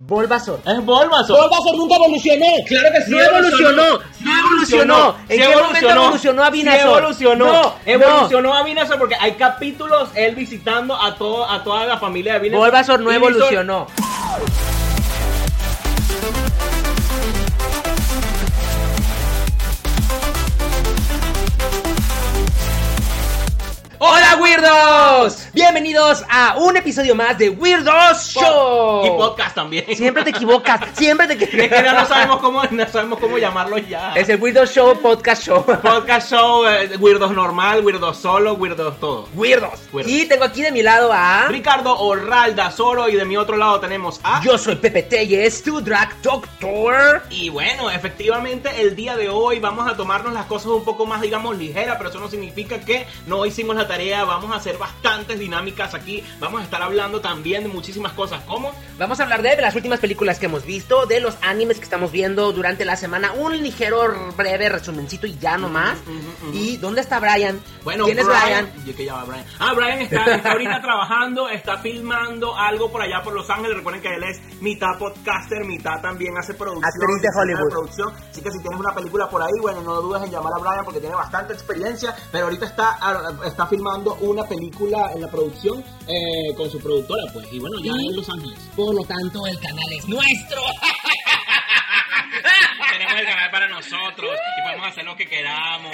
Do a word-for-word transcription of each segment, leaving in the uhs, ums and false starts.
Bulbasaur. Es Bulbasaur. Bulbasaur nunca evolucionó. Claro que sí. No evolucionó. No evolucionó. ¿En sí qué evolucionó. momento evolucionó a Venusaur? Sí evolucionó. No, evolucionó no. a Venusaur porque hay capítulos él visitando a todo a toda la familia de Venusaur. Bulbasaur no Y evolucionó. ¡Hola, Weirdos! Bienvenidos a un episodio más de Weirdos Show. Y podcast también. Siempre te equivocas, siempre te equivocas. Es que ya no sabemos cómo, no sabemos cómo llamarlo ya. Es el Weirdos Show, Podcast Show. Podcast Show, eh, Weirdos normal, Weirdos solo, Weirdos todo. Weirdos. Weirdos. Y tengo aquí de mi lado a... Ricardo Orralda Soro y de mi otro lado tenemos a... Yo soy Pepe Telles, tu Drag Doctor. Y bueno, efectivamente el día de hoy vamos a tomarnos las cosas un poco más, digamos, ligeras, pero eso no significa que no hicimos la tarea. Vamos a hacer bastantes dinámicas aquí. Vamos a estar hablando también de muchísimas cosas, como... Vamos a hablar de las últimas películas que hemos visto, de los animes que estamos viendo durante la semana, un ligero, breve resumencito y ya nomás. Uh-huh, uh-huh. ¿Y dónde está Brian? Bueno, ¿Quién Brian, es Brian? Yo que ya va Brian. Ah, Brian está, está ahorita trabajando, está filmando algo por allá por Los Ángeles. Recuerden que él es mitad podcaster, mitad también hace producción. Actriz de Hollywood. Producción. Así que si tienes una película por ahí, bueno, no dudes en llamar a Brian porque tiene bastante experiencia. Pero ahorita está, está filmando una película en la producción eh, con su productora, pues. Y bueno, ya en Los Ángeles. Por lo tanto, el canal es nuestro. Tenemos el canal para nosotros y podemos hacer lo que queramos.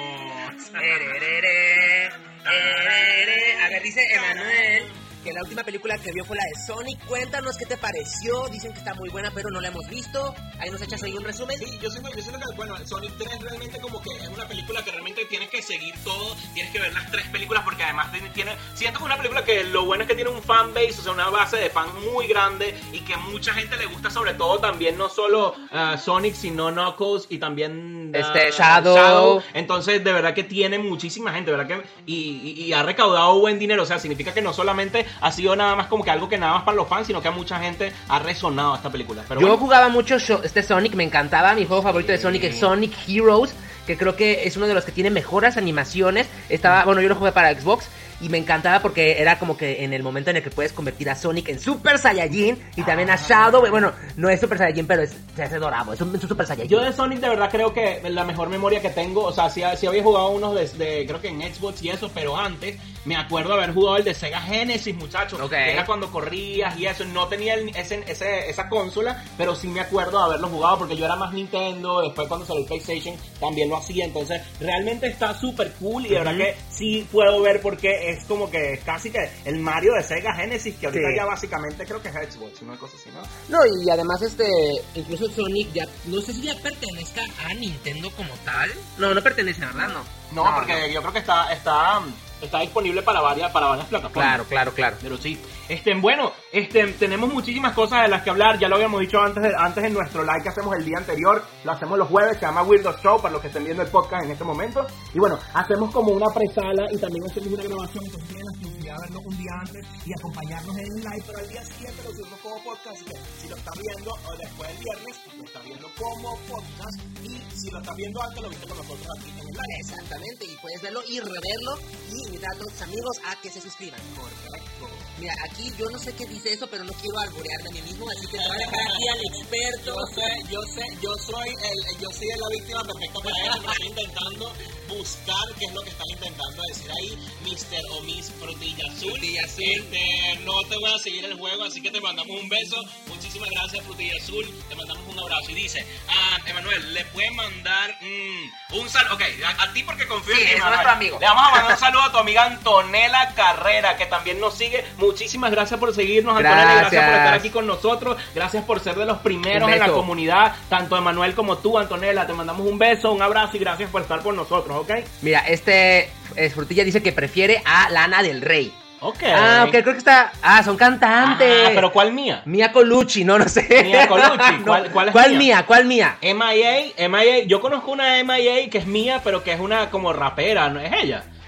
A ver, dice Emanuel que la última película que vio fue la de Sonic. Cuéntanos qué te pareció. Dicen que está muy buena, pero no la hemos visto. Ahí nos echas ahí un resumen. Sí, yo siento, yo siento que, bueno, Sonic tres realmente como que es una película que realmente tienes que seguir todo. Tienes que ver las tres películas porque además tiene... Siento que es una película que lo bueno es que tiene un fanbase, o sea, una base de fan muy grande y que mucha gente le gusta, sobre todo también no solo uh, Sonic, sino Knuckles y también... Uh, este, Shadow. Shadow. Entonces, de verdad que tiene muchísima gente, ¿verdad? Que y, y, y ha recaudado buen dinero, o sea, significa que no solamente ha sido nada más como que algo que nada más para los fans, sino que a mucha gente ha resonado esta película. Pero yo bueno. jugaba mucho este Sonic, me encantaba. Mi juego favorito de Sonic es Sonic Heroes, que creo que es uno de los que tiene mejores animaciones. Estaba, bueno, yo lo jugué para Xbox y me encantaba porque era como que en el momento en el que puedes convertir a Sonic en Super Saiyajin y también a Shadow. Bueno, no es Super Saiyajin, pero es, se hace dorado, es un, es un Super Saiyajin. Yo de Sonic de verdad creo que la mejor memoria que tengo, o sea, sí, sí había jugado unos de, de, creo que en Xbox y eso, pero antes me acuerdo haber jugado el de Sega Genesis, muchachos. Okay. Que era cuando corrías y eso. No tenía el, ese, ese, esa consola, pero sí me acuerdo de haberlo jugado porque yo era más Nintendo. Después cuando salió el PlayStation también lo hacía. Entonces realmente está súper cool y de uh-huh. verdad que sí puedo ver porque es como que casi que el Mario de Sega Genesis, que ahorita sí. ya básicamente creo que es Xbox, una cosa así, ¿no? No, y además este, incluso Sonic ya, no sé si ya pertenezca a Nintendo como tal. No, no pertenece, ¿verdad? No. No, no porque no. yo creo que está, está, está disponible para varias, para varias plataformas. Claro, claro, claro. Pero sí, este, bueno, este, tenemos muchísimas cosas de las que hablar. Ya lo habíamos dicho antes, de, antes en nuestro live que hacemos el día anterior. Lo hacemos los jueves, se llama Weirdos Show, para los que estén viendo el podcast en este momento. Y bueno, hacemos como una presala y también hacemos una grabación. Entonces tienen la posibilidad de verlo un día antes y acompañarnos en el live, pero al día siguiente lo subimos como podcast. Así que si lo estás viendo o después del viernes, lo estás viendo como podcast. Y si lo estás viendo antes, lo viste con nosotros aquí en el live. Exactamente, y puedes verlo y reverlo y invitar a todos tus amigos a que se suscriban. Correcto. Mira, aquí yo no sé qué dice eso, pero no quiero alburear de mí mismo, así que te voy a dejar aquí al experto. Yo sé, yo sé, yo soy el, yo soy la víctima perfecta para él. Estoy intentando buscar qué es lo que están intentando decir ahí, mister o Miss Frutilla Azul. Frutilla Azul. Este, no te voy a seguir el juego, así que te mandamos un beso. Muchísimas gracias, Frutilla Azul. Te mandamos un abrazo. Y dice, ah, Emanuel, le pueden mandar mm, un saludo. Ok, a, a ti porque confío sí, en ti, es nuestro amigo. Le vamos a mandar un saludo a tu amiga Antonella Carrera, que también nos sigue. Muchísimas gracias por seguirnos, Antonella. Gracias. Gracias por estar aquí con nosotros. Gracias por ser de los primeros en la comunidad. Tanto Emanuel como tú, Antonella. Te mandamos un beso, un abrazo y gracias por estar por nosotros, ¿ok? Mira, este es Frutilla dice que prefiere a Lana del Rey. Ok. Ah, ok, creo que está... Ah, son cantantes. Ah, pero ¿cuál mía? Mia Colucci, no, no sé. Mia Colucci, ¿cuál, cuál es ¿Cuál mía? mía? ¿Cuál mía? M I A, M I A. Yo conozco una M I A que es mía, pero que es una como rapera, ¿no es ella?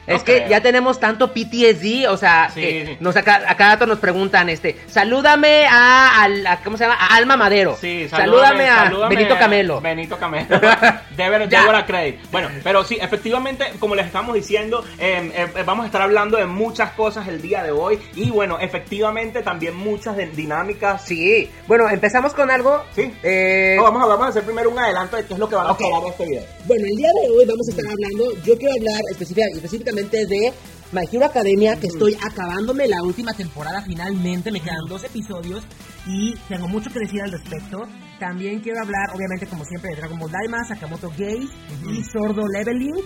Es No que creo. ya tenemos tanto P T S D, o sea, Sí, que sí. nos acá, a cada rato nos preguntan, este, salúdame a, al- a- ¿cómo se llama? A Alma Madero. Sí, salúdame, a salúdame Benito Camelo. Benito Camelo. Débora Ya. Débora Credit. Bueno, pero sí, efectivamente, como les estamos diciendo, eh, eh, vamos a estar hablando de muchas cosas el día de hoy. Y bueno, efectivamente también muchas de- dinámicas. Sí, bueno, empezamos con algo. Sí. Eh, No, vamos, a, vamos a hacer primero un adelanto de qué es lo que van a Ok. hablar en este video. Bueno, el día de hoy vamos a estar hablando, yo quiero hablar específica- específicamente de My Hero Academia, que estoy acabándome la última temporada finalmente, me quedan dos episodios y tengo mucho que decir al respecto. También quiero hablar, obviamente, como siempre, de Dragon Ball Daima, Sakamoto Gate y Sordo Leveling.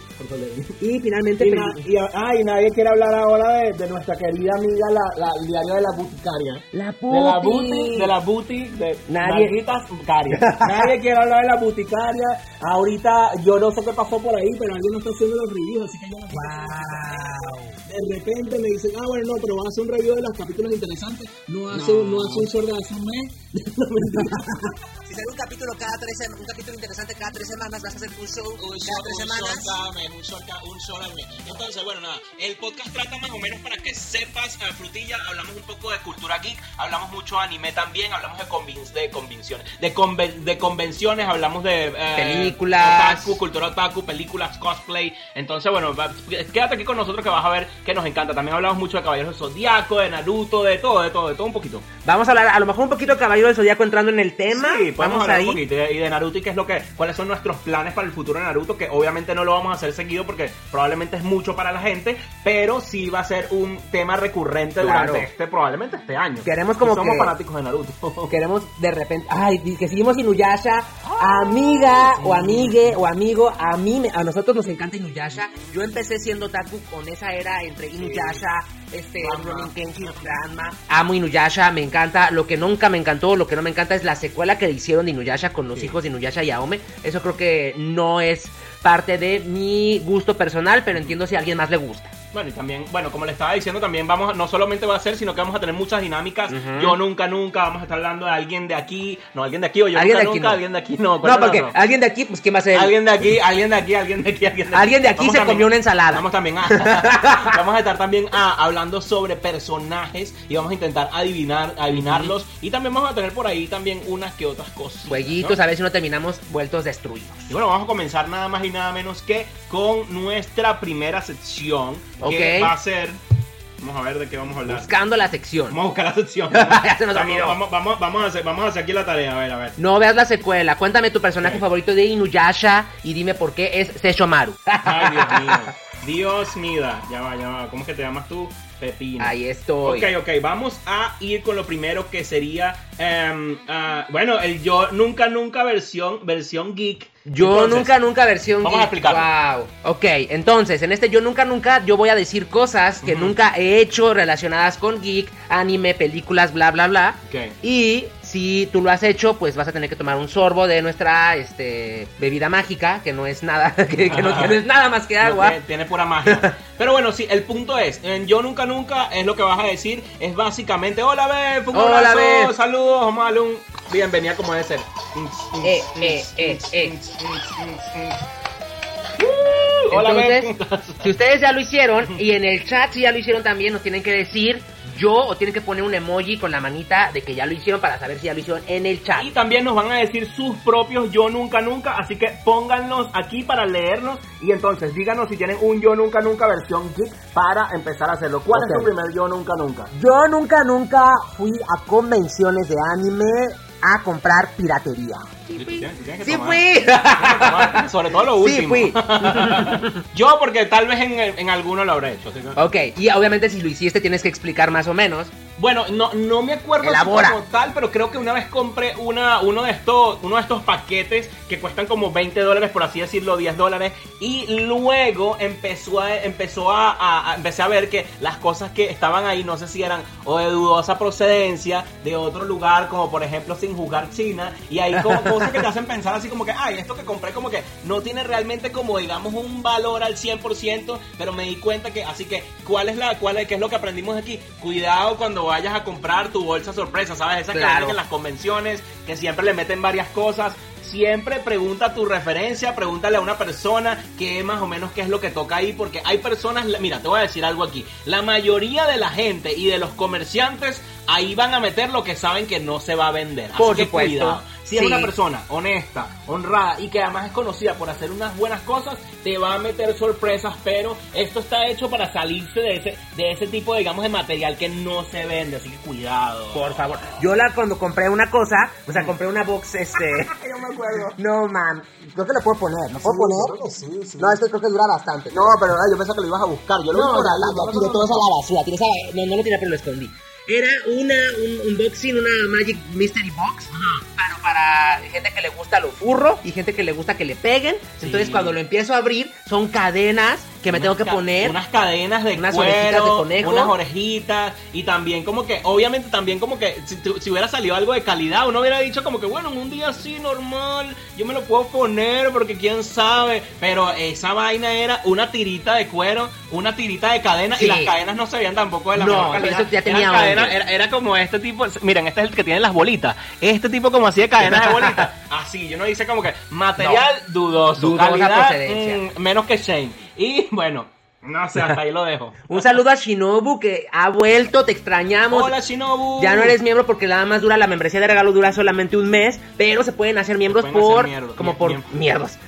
Y finalmente... Y, peli- na- y, ah, y nadie quiere hablar ahora de, de nuestra querida amiga, la, la, el diario de la buticaria. La De la puti. booty, de la booty, de Nadie- Marguitas Caria. Nadie quiere hablar de la buticaria. Ahorita yo no sé qué pasó por ahí, pero alguien no está haciendo los reviews, así que yo no sé qué pasó. Wow. De repente me dicen, ah, bueno, no, pero va a hacer un review de los capítulos interesantes. No hace, no. no hace un sordo, hace un mes. No, mentira. Si sale un capítulo cada tres semanas, un capítulo interesante cada tres semanas, vas a hacer un show Un cada short, tres un semanas. short cada mes, un short, ca- un short al mes. Entonces, bueno, nada, el podcast trata más o menos para que sepas, eh, Frutilla, hablamos un poco de cultura geek, hablamos mucho de anime también, hablamos de, convin- de convenciones, de, conven- de convenciones, hablamos de... eh, Películas. Otaku, cultura otaku, películas, cosplay. Entonces, bueno, va- quédate aquí con nosotros que vas a ver que nos encanta. También hablamos mucho de Caballeros del Zodiaco, de Naruto, de todo, de todo, de todo un poquito. Vamos a hablar a lo mejor un poquito de Caballero del Zodíaco entrando en el tema. Sí, podemos Vamos hablar ahí. un poquito y de, y de Naruto y qué es lo que, cuáles son nuestros planes para el futuro de Naruto, que obviamente no lo vamos a hacer seguido porque probablemente es mucho para la gente, pero sí va a ser un tema recurrente Claro. durante este, probablemente este año. Queremos como Y somos que- fanáticos de Naruto. Queremos de repente, ay, que seguimos Inuyasha, amiga o amigue o amigo, a mí, me- a nosotros nos encanta Inuyasha. Yo empecé siendo otaku con esa era entre Inuyasha, este, Ranma. Ronin Kenshin, Ranma. Amo Inuyasha, me encanta. Lo que nunca me encantó, lo que no me encanta es la secuela que le hicieron de Inuyasha con los Sí. hijos de Inuyasha y Aome. Eso creo que no es parte de mi gusto personal, pero entiendo si a alguien más le gusta. Bueno, y también, bueno, como le estaba diciendo, también vamos a, no solamente va a ser, sino que vamos a tener muchas dinámicas. Ujú. Yo nunca, nunca, vamos a estar hablando de alguien de aquí, no, alguien de aquí, o yo Alguien nunca, de aquí nunca, no. alguien de aquí, no. No, ¿cuál porque no? alguien de aquí, pues ¿quién va a ser? Alguien de aquí, alguien de aquí, alguien de aquí, alguien de aquí. Alguien de aquí Vamos se también- comió una ensalada. Vamos también a, vamos a estar también a- hablando sobre personajes y vamos a intentar adivinar, adivinarlos. Y también vamos a tener por ahí también unas que otras cosas. Jueguitos, ¿no? a ver si no terminamos vueltos destruidos. Y bueno, vamos a comenzar nada más y nada menos que con nuestra primera sección, que Ok. va a ser... Vamos a ver de qué vamos a hablar. Buscando la sección. Vamos a buscar la sección. Ya se nos vamos, olvidó. vamos, vamos, vamos a hacer, vamos a hacer aquí la tarea, a ver, a ver. No veas la secuela. Cuéntame tu personaje Ok. favorito de Inuyasha y dime por qué es Sesshomaru. Ay, Dios mío. Dios mío. Ya va, ya va. ¿Cómo es que te llamas tú? Pepino. Ahí estoy. Ok, ok, vamos a ir con lo primero que sería, em, ah, bueno, el yo nunca nunca versión, versión geek. Yo Entonces, nunca nunca versión vamos a geek. explicarlo. Wow. Ok, entonces en este yo nunca nunca yo voy a decir cosas que Ujú. nunca he hecho relacionadas con geek, anime, películas, bla bla bla. Ok. Y si tú lo has hecho, pues vas a tener que tomar un sorbo de nuestra este bebida mágica, que no es nada, que, que no, que no es nada más que No, agua. tiene, tiene pura magia. Pero bueno, sí, el punto es, en yo nunca nunca es lo que vas a decir, es básicamente, hola Bef, un Hola, abrazo, Bef. saludos, vamos a darle un bienvenida como debe ser. Eh, eh, eh, eh. Hola Entonces, Bef. si ustedes ya lo hicieron y en el chat si ya lo hicieron también, nos tienen que decir yo o tienen que poner un emoji con la manita de que ya lo hicieron para saber si ya lo hicieron en el chat. Y también nos van a decir sus propios yo nunca nunca, así que pónganlos aquí para leernos y entonces díganos si tienen un yo nunca nunca versión geek para empezar a hacerlo. ¿Cuál Ok. es tu primer yo nunca nunca? Yo nunca, nunca fui a convenciones de anime a comprar piratería. Sí fui. Sí fui. Sobre todo lo Sí último. fui. Yo porque tal vez en, en alguno lo habré hecho. así que- Ok, y obviamente si lo hiciste tienes que explicar más o menos. Bueno, no, no me acuerdo así Elabora. como tal, pero creo que una vez compré una, uno, de estos, uno de estos paquetes que cuestan como veinte dólares, por así decirlo, diez dólares. Y luego empezó a, empezó a, a- a- empecé a ver que las cosas que estaban ahí, no sé si eran o de dudosa procedencia, de otro lugar, como por ejemplo Sin Jugar China. Y hay como cosas que te hacen pensar así como que, ay, esto que compré como que no tiene realmente como digamos un valor al cien por ciento, pero me di cuenta que, así que, ¿cuál es la, cuál es, qué es lo que aprendimos aquí? Cuidado cuando vayas a comprar tu bolsa sorpresa, ¿sabes? Esas Claro. que venden en las convenciones, que siempre le meten varias cosas. Siempre pregunta tu referencia, pregúntale a una persona que más o menos qué es lo que toca ahí, porque hay personas, mira, te voy a decir algo aquí, la mayoría de la gente y de los comerciantes ahí van a meter lo que saben que no se va a vender. Así Por que supuesto. cuidado. Si es Sí. una persona honesta, honrada y que además es conocida por hacer unas buenas cosas, te va a meter sorpresas, pero esto está hecho para salirse de ese de ese tipo, digamos, de material que no se vende, así que cuidado. Por favor. Yo la cuando compré una cosa, o sea, compré una box, este... Yo me acuerdo. No, man. Creo que la puedo poner, ¿no puedo Sí, poner? creo que sí, sí. No, esto creo que dura bastante. No, pero ay, yo pensé que lo ibas a buscar. Yo lo vi No, por no, ahí. no, no, tiré no, todo no. eso a la basura. Tiré esa- no, no lo tiré, pero lo escondí. Era una, un unboxing, una Magic Mystery Box, pero para gente que le gusta lo furro y gente que le gusta que le peguen. Sí. Entonces cuando lo empiezo a abrir, son cadenas que me Unas tengo que ca- poner. unas cadenas de unas orejitas de cuero, conejo. unas orejitas y también como que, obviamente también como que si, tu- si hubiera salido algo de calidad, uno hubiera dicho como que bueno, en un día así normal, yo me lo puedo poner porque quién sabe, pero esa vaina era una tirita de cuero, una tirita de cadena Sí. y las cadenas no se veían tampoco de la No, mejor calidad. eso ya tenía Eran cadenas- hongo. era, era como este tipo, miren, este es el que tiene las bolitas, este tipo como así de cadenas de bolitas, así, yo no dice como que material dudoso, Dudosa calidad procedencia. mm, menos que Shane, y bueno. No sé, hasta ahí lo dejo. Un saludo a Shinobu que ha vuelto, te extrañamos. Hola, Shinobu. Ya no eres miembro porque nada más dura la membresía de regalo, dura solamente un mes, pero se pueden hacer miembros pueden por hacer mierda- como mier- por mier- mierdos.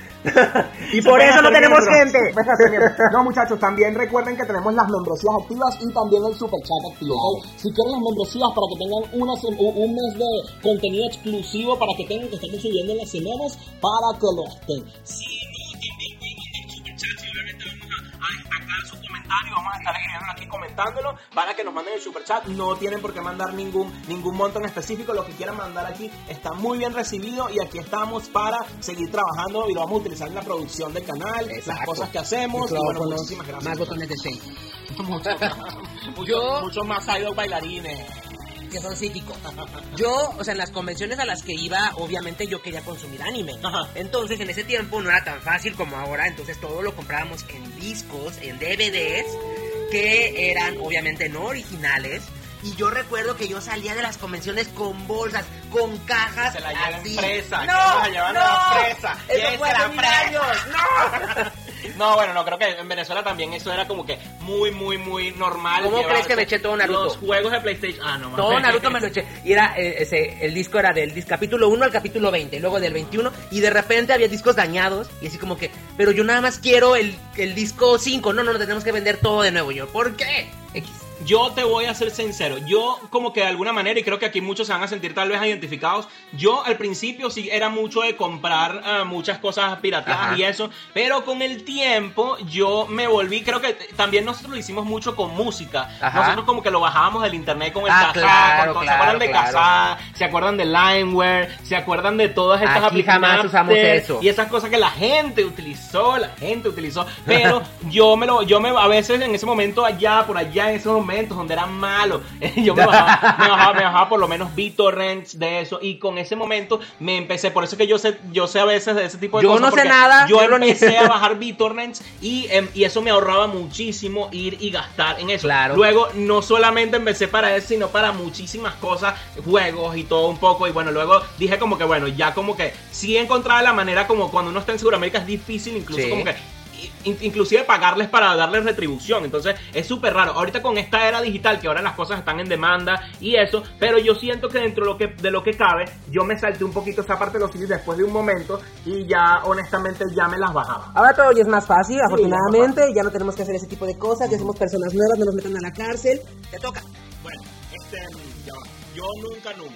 y Se por pueden eso no hacer tenemos miembros. gente. Se pueden hacer miembros. No, muchachos, también recuerden que tenemos las membresías activas y también el super chat activo. ¿ok? Si quieren las membresías para que tengan una sem- un un mes de contenido exclusivo para que tengan que estamos subiendo en las semanas para que lo estén. Sí, no, también pueden mandar super chat y obviamente vamos a, a destacar su comentario. Vamos a estar escribiendo aquí comentándolo para que nos manden el super chat. No tienen por qué mandar ningún, ningún monto en específico. Lo que quieran mandar aquí está muy bien recibido y aquí estamos para seguir trabajando y lo vamos a utilizar en la producción del canal, las Exacto. cosas que hacemos. Y bueno, Micrófonos, muchísimas gracias. más botones de seis. mucho, mucho, Yo- mucho más ido bailarines. Que son psíquicos. Yo, o sea, en las convenciones a las que iba, obviamente yo quería consumir anime. Ajá. Entonces, en ese tiempo no era tan fácil como ahora, entonces todo lo comprábamos en discos, en D V Ds, que eran obviamente no originales. Y yo recuerdo que yo salía de las convenciones con bolsas, con cajas. Se la llevan así. presa, que ¡No! se la llevan ¡No! a la presa. ¡Eso Llévese fue hace la mil presa. años! ¡No! No, bueno, no, creo que en Venezuela también eso era como que muy, muy, muy normal. ¿Cómo llevarse crees que me eché todo Naruto? Los juegos de PlayStation. Ah, no, mames. Todo Naruto me lo eché. Y era eh, ese, el disco era del dis- capítulo uno al capítulo veinte, luego del veintiuno, y de repente había discos dañados, y así como que, pero yo nada más quiero el, el disco cinco, no, no, no, tenemos que vender todo de nuevo. Y yo, ¿por qué? X. Yo te voy a ser sincero, yo como que de alguna manera, y creo que aquí muchos se van a sentir tal vez identificados, yo al principio sí era mucho de comprar uh, muchas cosas pirateadas Ajá. y eso, pero con el tiempo yo me volví, creo que también nosotros lo hicimos mucho con música, Ajá. nosotros como que lo bajábamos del internet con el Ah, Kazaa, claro, con todo- claro, ¿se acuerdan de claro. Kazaa? ¿Se acuerdan de Limeware? ¿Se acuerdan de todas estas Aquí jamás usamos eso. Y esas cosas que la gente utilizó, la gente utilizó, pero yo me lo, yo me, a veces en ese momento allá, por allá, en esos momentos donde era malo, yo me bajaba, me bajaba, me bajaba por lo menos BitTorrents de eso, y con ese momento me empecé, por eso que yo sé, yo sé a veces de ese tipo de Yo cosas. no sé porque nada, Yo yo lo empecé niego. a bajar BitTorrents y, em, y eso me ahorraba muchísimo ir y gastar en eso. Claro. Luego, no solamente empecé para eso, sino para muchísimas cosas, juegos y todo un poco, y bueno, luego dije como que bueno, ya como que sí encontraba la manera, como cuando uno está en Sudamérica es difícil incluso Sí. como que in- inclusive pagarles para darles retribución, entonces es súper raro. Ahorita con esta era digital, que ahora las cosas están en demanda y eso, pero yo siento que dentro de lo que, de lo que cabe, yo me salté un poquito esa parte de los C Ds después de un momento y ya honestamente ya me las bajaba. Ahora todo ya es más fácil, ya afortunadamente, ya no tenemos que hacer ese tipo de cosas, ya somos personas nuevas, no nos metan a la cárcel. Te toca. Bueno, este, ya va. Yo nunca, nunca.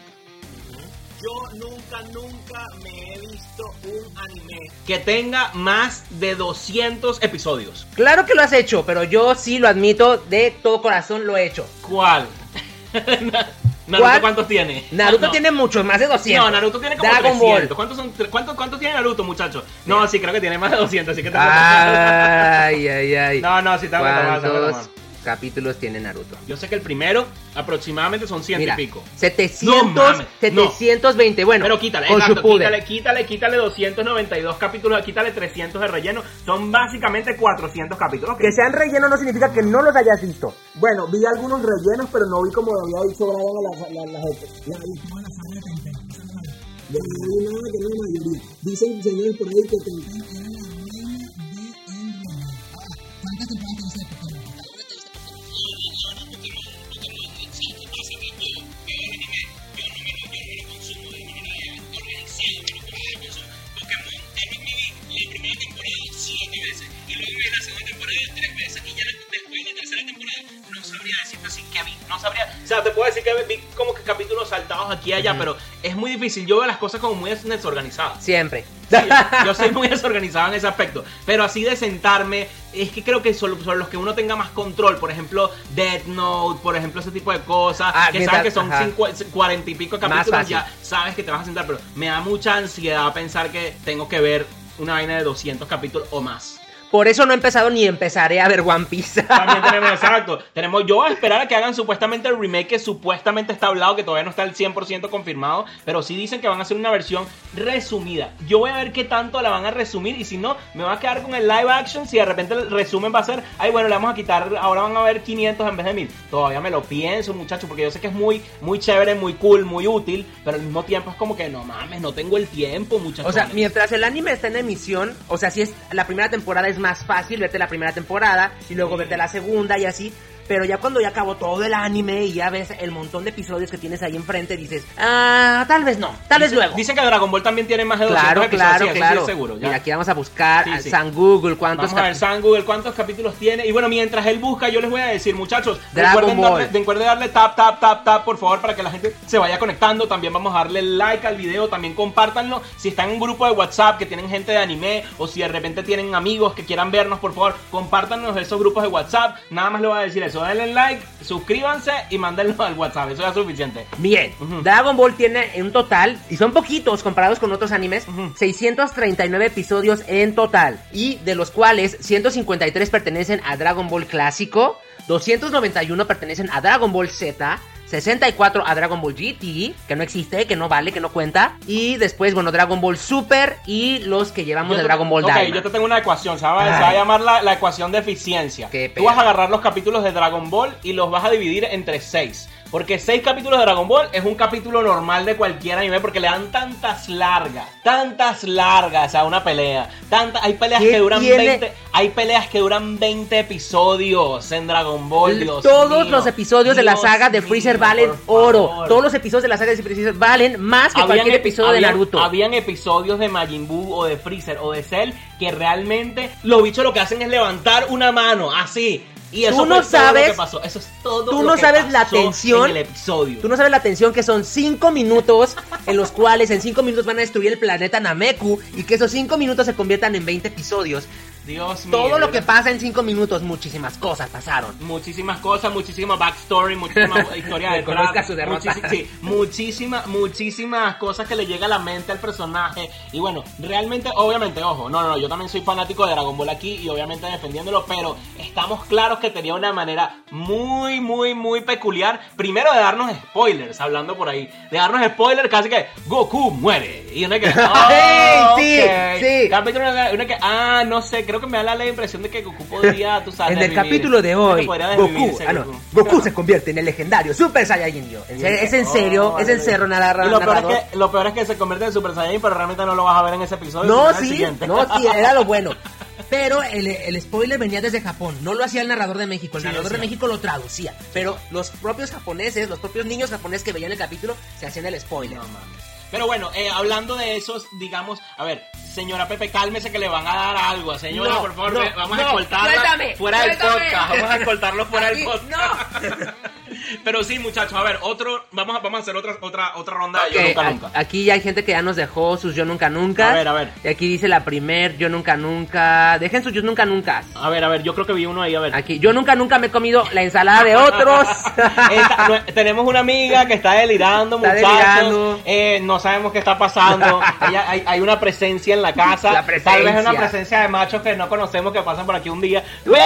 Yo nunca, nunca me he visto un anime que tenga más de doscientos episodios. Claro que lo has hecho, pero yo sí lo admito, de todo corazón lo he hecho. ¿Cuál? ¿Naruto ¿Cuál? cuántos tiene? Naruto No. tiene muchos, más de doscientos. No, Naruto tiene como Dragon trescientos. Ball. ¿Cuántos, son, tre- cuántos, ¿Cuántos tiene Naruto, muchachos? No, sí, creo que tiene más de doscientos, así que te Ay, ay, ay. No, no, sí, te voy a tomar, te voy a ¿Cuántos tomar. capítulos tiene Naruto? Yo sé que el primero aproximadamente son ciento Mira, y pico. setecientos, No mames, setecientos veinte, bueno, pero quítale, con exacto, Shippuden. quítale, quítale, quítale doscientos noventa y dos capítulos, quítale trescientos de relleno, son básicamente cuatrocientos capítulos. Que sean relleno no significa que no los hayas visto. Bueno, vi algunos rellenos, pero no vi como había dicho Brian las la, la, la, la, la, la saga de Tenten. Ya no hay nada que no la mayoría. Dicen señores por ahí que Tenten era la reina de el romance. Ahora, ¿cuántas temporadas te viste de Pokémon? No sabría, O sea, te puedo decir que vi como que capítulos saltados aquí y allá, uh-huh. pero es muy difícil. Yo veo las cosas como muy desorganizadas. Siempre. Sí, yo soy muy desorganizado en ese aspecto. Pero así de sentarme, es que creo que son, son los que uno tenga más control. Por ejemplo, Death Note, por ejemplo, ese tipo de cosas. Ah, que sabes que son cuarenta y pico capítulos, ya sabes que te vas a sentar. Pero me da mucha ansiedad pensar que tengo que ver una vaina de doscientos capítulos o más. Por eso no he empezado ni empezaré a ver One Piece. También tenemos, exacto. Tenemos, yo voy a esperar a que hagan supuestamente el remake que supuestamente está hablado, que todavía no está al cien por ciento confirmado, pero sí dicen que van a hacer una versión resumida. Yo voy a ver qué tanto la van a resumir y si no, me va a quedar con el live action. Si de repente el resumen va a ser, ay bueno, le vamos a quitar, ahora van a ver quinientos en vez de mil. Todavía me lo pienso, muchachos, porque yo sé que es muy, muy chévere, muy cool, muy útil, pero al mismo tiempo es como que no mames, no tengo el tiempo, muchachos. O sea, mientras el anime está en emisión, o sea, si es la primera temporada es más fácil verte la primera temporada y luego verte la segunda y así. Pero ya cuando ya acabó todo el anime y ya ves el montón de episodios que tienes ahí enfrente, dices, ah, tal vez no, tal vez luego. Dicen que Dragon Ball también tiene más de doscientos claro, episodios. claro, sí, claro. Sí, seguro, ya. Mira, aquí vamos a buscar sí, a sí. San Google cuántos Vamos a ver cap- San Google cuántos capítulos tiene. Y bueno, mientras él busca, yo les voy a decir, muchachos, Dragon recuerden Ball. darle, recuerden darle tap, tap, tap, tap, por favor, para que la gente se vaya conectando. También vamos a darle like al video, también compártanlo. Si están en un grupo de WhatsApp que tienen gente de anime, o si de repente tienen amigos que quieran vernos, por favor, compártanos esos grupos de WhatsApp. Nada más les voy a decir eso, denle like, suscríbanse y mándenlo al WhatsApp, eso ya es suficiente. Bien, uh-huh. Dragon Ball tiene en total, y son poquitos comparados con otros animes, uh-huh. seiscientos treinta y nueve episodios en total, y de los cuales ciento cincuenta y tres pertenecen a Dragon Ball clásico, doscientos noventa y uno pertenecen a Dragon Ball Z, sesenta y cuatro a Dragon Ball G T, que no existe, que no vale, que no cuenta. Y después, bueno, Dragon Ball Super y los que llevamos yo de te, Dragon Ball Ok, Daima. yo te tengo una ecuación, se va, se va a llamar la, la ecuación de eficiencia. Tú vas a agarrar los capítulos de Dragon Ball y los vas a dividir entre seis. Porque seis capítulos de Dragon Ball es un capítulo normal de cualquier anime, porque le dan tantas largas, tantas largas a una pelea. Tantas, hay peleas que duran tiene? veinte, hay peleas que duran veinte episodios en Dragon Ball. Dios Todos mío, los episodios Dios de la saga de Freezer mío, valen oro. Todos los episodios de la saga de Freezer valen más que habían cualquier episodio habían, de Naruto. Habían episodios de Majin Buu o de Freezer o de Cell que realmente los bichos lo que hacen es levantar una mano así. Y eso tú no fue sabes, todo lo que pasó. Eso es todo tú lo no que sabes pasó la tensión, en el episodio. Tú no sabes la tensión que son cinco minutos en los cuales en cinco minutos van a destruir el planeta Nameku y que esos cinco minutos se conviertan en veinte episodios. Dios mío. Todo lo que pasa en cinco minutos, muchísimas cosas pasaron. Muchísimas cosas, muchísima backstory, muchísima historia de detrás. Su derrota. Muchísima, sí, muchísimas, muchísimas cosas que le llega a la mente al personaje. Y bueno, realmente, obviamente, ojo, no, no, no, yo también soy fanático de Dragon Ball aquí y obviamente defendiéndolo, pero estamos claros que tenía una manera muy, muy, muy peculiar. Primero de darnos spoilers, hablando por ahí. De darnos spoilers, casi que Goku muere. Y uno que, oh, sí, okay. sí. Capítulo uno que, ah, no sé, creo que me da la impresión de que Goku podría, tú sabes, en el desvivir. capítulo de hoy, Goku, ah, no, Goku. Goku se convierte en el legendario Super Saiyajin Yo. ¿Es, es en serio? Oh, ¿Es en serio nada y lo peor, es que, lo peor es que se convierte en Super Saiyajin, pero realmente no lo vas a ver en ese episodio. No, en el sí, siguiente. no, sí, era lo bueno. Pero el, el spoiler venía desde Japón, no lo hacía el narrador de México, el sí, narrador sí. de México lo traducía. Pero los propios japoneses, los propios niños japoneses que veían el capítulo, se hacían el spoiler. No, mames. Pero bueno, eh, hablando de esos, digamos, a ver, señora Pepe, cálmese que le van a dar algo. Señora, no, por favor, no, vamos no, a escoltarla suéltame, fuera suéltame. del podcast. Vamos a escoltarlo fuera Aquí, del podcast. No. Pero sí, muchachos, a ver, otro, vamos a, vamos a hacer otra, otra, otra ronda de Okay, Yo Nunca a- Nunca. Aquí ya hay gente que ya nos dejó sus Yo Nunca Nunca. A ver, a ver. Y aquí dice la primer Yo Nunca Nunca. Dejen sus Yo Nunca Nunca. A ver, a ver, yo creo que vi uno ahí, a ver. Aquí, yo nunca nunca me he comido la ensalada de otros. Esta- no, tenemos una amiga que está delirando, Está muchachos. delirando. Eh, no sabemos qué está pasando. Ella, hay, hay una presencia en la casa. La presencia. Tal vez es una presencia de machos que no conocemos que pasan por aquí un día. Pero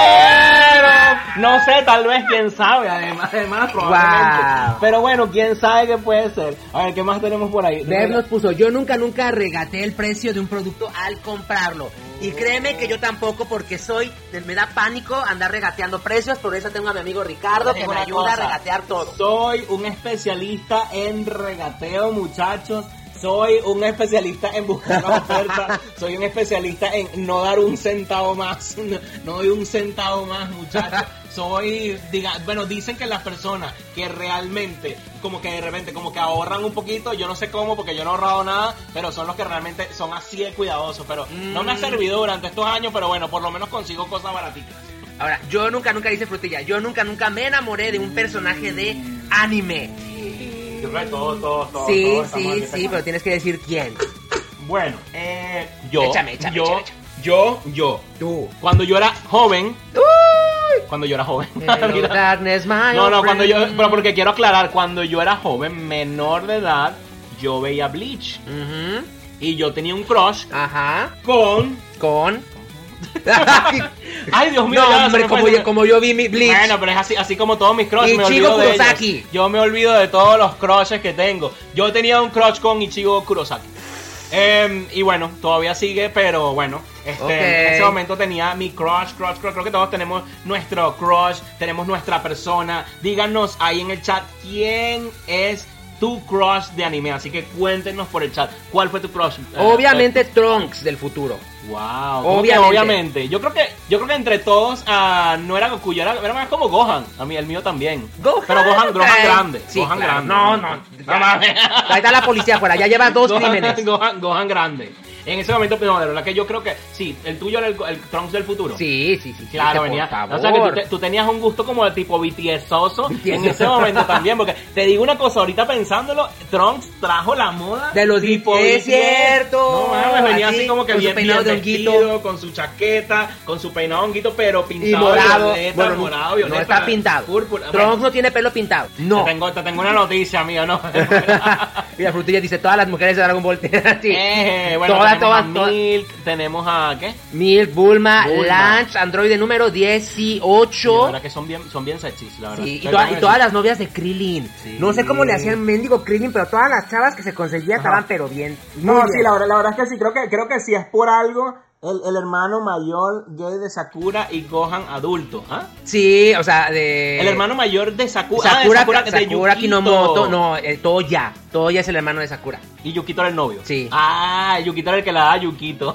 no sé, tal vez, quién sabe. Además, además probablemente. Wow. Pero bueno, quién sabe qué puede ser. A ver, ¿qué más tenemos por ahí? Bev nos puso, yo nunca nunca regateé el precio de un producto al comprarlo. Y créeme que yo tampoco, porque soy, me da pánico andar regateando precios. Por eso tengo a mi amigo Ricardo que Digo me una ayuda cosa, a regatear todo. Soy un especialista en regateo, muchachos. Soy un especialista en buscar las ofertas. Soy un especialista en no dar un centavo más. No, no doy un centavo más, muchachos. Soy, diga, bueno, dicen que las personas que realmente, como que de repente, como que ahorran un poquito, yo no sé cómo, porque yo no he ahorrado nada, pero son los que realmente son así de cuidadosos. Pero Mm. no me ha servido durante estos años, pero bueno, por lo menos consigo cosas baratitas. Ahora, yo nunca nunca dice Frutilla, yo nunca nunca me enamoré de un personaje de anime. Yo creo que todos, todos, todos. Sí, todos estamos sí, aquí sí, pensando. pero tienes que decir quién. Bueno, eh, yo, Échame, échame, yo, échame, échame. yo, yo, Tú. cuando yo era joven, cuando yo era joven, Hello, Mira. darkness, my no, no, old cuando yo, friend. pero porque quiero aclarar, cuando yo era joven, menor de edad, yo veía Bleach Ujú. y yo tenía un crush Ajá. con, Con. ay Dios mío, No, ya, se hombre, me fue, como se yo, me- como yo vi mi Bleach. Bueno, pero es así, así como todos mis crushes, me Ichigo olvido de Kurosaki. ellos. Yo me olvido de todos los crushes que tengo. Yo tenía un crush con Ichigo Kurosaki. Eh, y bueno, todavía sigue, pero bueno, este, Ok. en ese momento tenía mi crush, crush, crush. Creo que todos tenemos nuestro crush, tenemos nuestra persona. Díganos ahí en el chat quién es tu crush de anime. Así que cuéntenos por el chat cuál fue tu crush. Eh, Obviamente Trunks del futuro. Wow, Obviamente. obviamente. obviamente. Yo creo que yo creo que entre todos ah, no era Goku, yo era, era más como Gohan. A mí el mío también. Gohan. Pero Gohan, Gohan Eh, grande. sí, Gohan claro. grande. No, no. No mames. Ahí está la policía afuera, ya lleva dos Gohan, crímenes. Gohan, Gohan grande. En ese momento, no, de verdad que yo creo que sí, el tuyo era el, el Trunks del futuro. Sí, sí, sí. sí, Claro, que venía. por favor. O sea que tú, te- tú tenías un gusto como de tipo BTSoso B T S. en ese momento también. Porque te digo una cosa, ahorita pensándolo, Trunks trajo la moda De los tipo B T S, B T S. cierto. No mames, venía Así, así como que con su bien, peinado bien de honguito. vestido, con su chaqueta, con su peinado honguito, pero pintado Y morado. de violeta, Bueno, morado, no violeta, está pintado. púrpura. Trunks Bueno, no tiene pelo pintado. No. Te tengo, te tengo una noticia, amigo, ¿no? Mira, Frutilla dice, todas las mujeres de Dragon Ball. Sí. Eh, bueno, Todas, tenemos todas, a todas. Milk, tenemos a ¿qué? Milk, Bulma, Bulma. Lance, androide número dieciocho. La verdad que son bien, son bien sexys, la verdad. Sí, y, Pero toda- tengo y que todas decir- las novias de Krillin. Sí. No sé cómo le hacían mendigo Krillin, pero todas las chavas que se conseguía estaban pero bien. Muy No, bien. sí, la verdad, la verdad es que sí, creo que, creo que si es por algo, el, el hermano mayor gay de Sakura y Gohan adulto, ¿ah? Sí, o sea, de... El hermano mayor de Sakura, ah, de Sakura, Sakura, Sakura, de Yukito. Kinomoto, no, eh, Toya. Toya es el hermano de Sakura. Y Yukito era el novio. Sí. Ah, Yukito era el que le da a Yukito.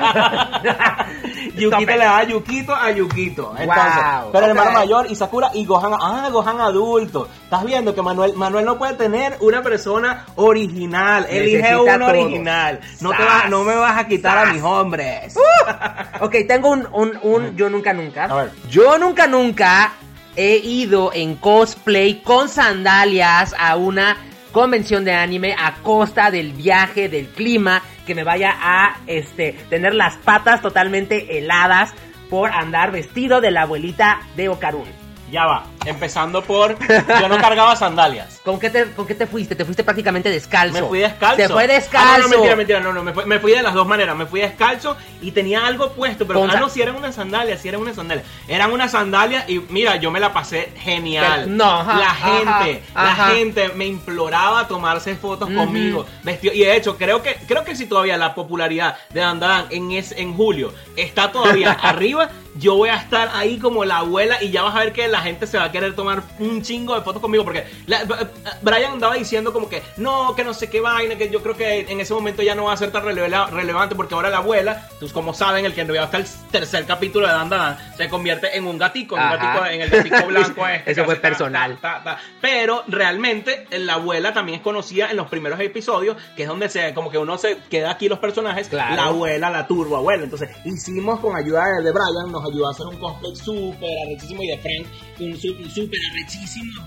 Yukito Stop it. le da a Yukito a Yukito. Entonces, Wow. pero el Ok. hermano mayor y Sakura y Gohan, ah, Gohan adulto. Estás viendo que Manuel Manuel no puede tener una persona original. Elige Necesita uno todo. original. No te Sas. vas, no me vas a quitar Sas. a mis hombres. Ok, tengo un, un, un yo nunca nunca. A ver. Yo nunca nunca he ido en cosplay con sandalias a una convención de anime a costa del viaje, del clima, que me vaya a este tener las patas totalmente heladas por andar vestido de la abuelita de Okarun. Ya va, empezando por yo no cargaba sandalias. ¿Con qué, te, ¿Con qué te fuiste? Te fuiste prácticamente descalzo. Me fui descalzo. Te fue Ah, descalzo. no, no, mentira, mentira, no, no, me fui, me fui de las dos maneras. Me fui descalzo y tenía algo puesto, pero Con ah, sa- no, si eran unas sandalias, si eran unas sandalias. Eran unas sandalias y mira, yo me la pasé genial. Pero- no, ajá, la ajá, gente, ajá. la gente me imploraba tomarse fotos Ujú. conmigo. Vestido, y de hecho, creo que creo que si todavía la popularidad de Dandadan en es, en julio está todavía arriba, yo voy a estar ahí como la abuela y ya vas a ver que la gente se va a querer tomar un chingo de fotos conmigo porque la- Brian andaba diciendo como que no, que no sé qué vaina, que yo creo que en ese momento ya no va a ser tan releva- relevante porque ahora la abuela, pues como saben, el que vio hasta el tercer capítulo de Dan Dan se convierte en un gatico, en un Ajá. gatico, en el gatico blanco este, Eso que fue hace ta, personal. ta, ta, ta. Pero realmente la abuela también es conocida en los primeros episodios, que es donde se como que uno se queda aquí los personajes, Claro. la abuela, la turbo abuela. Entonces hicimos con ayuda de, de Brian, nos ayudó a hacer un cosplay súper arrechísimo y de Frank un su- súper arrechísimo de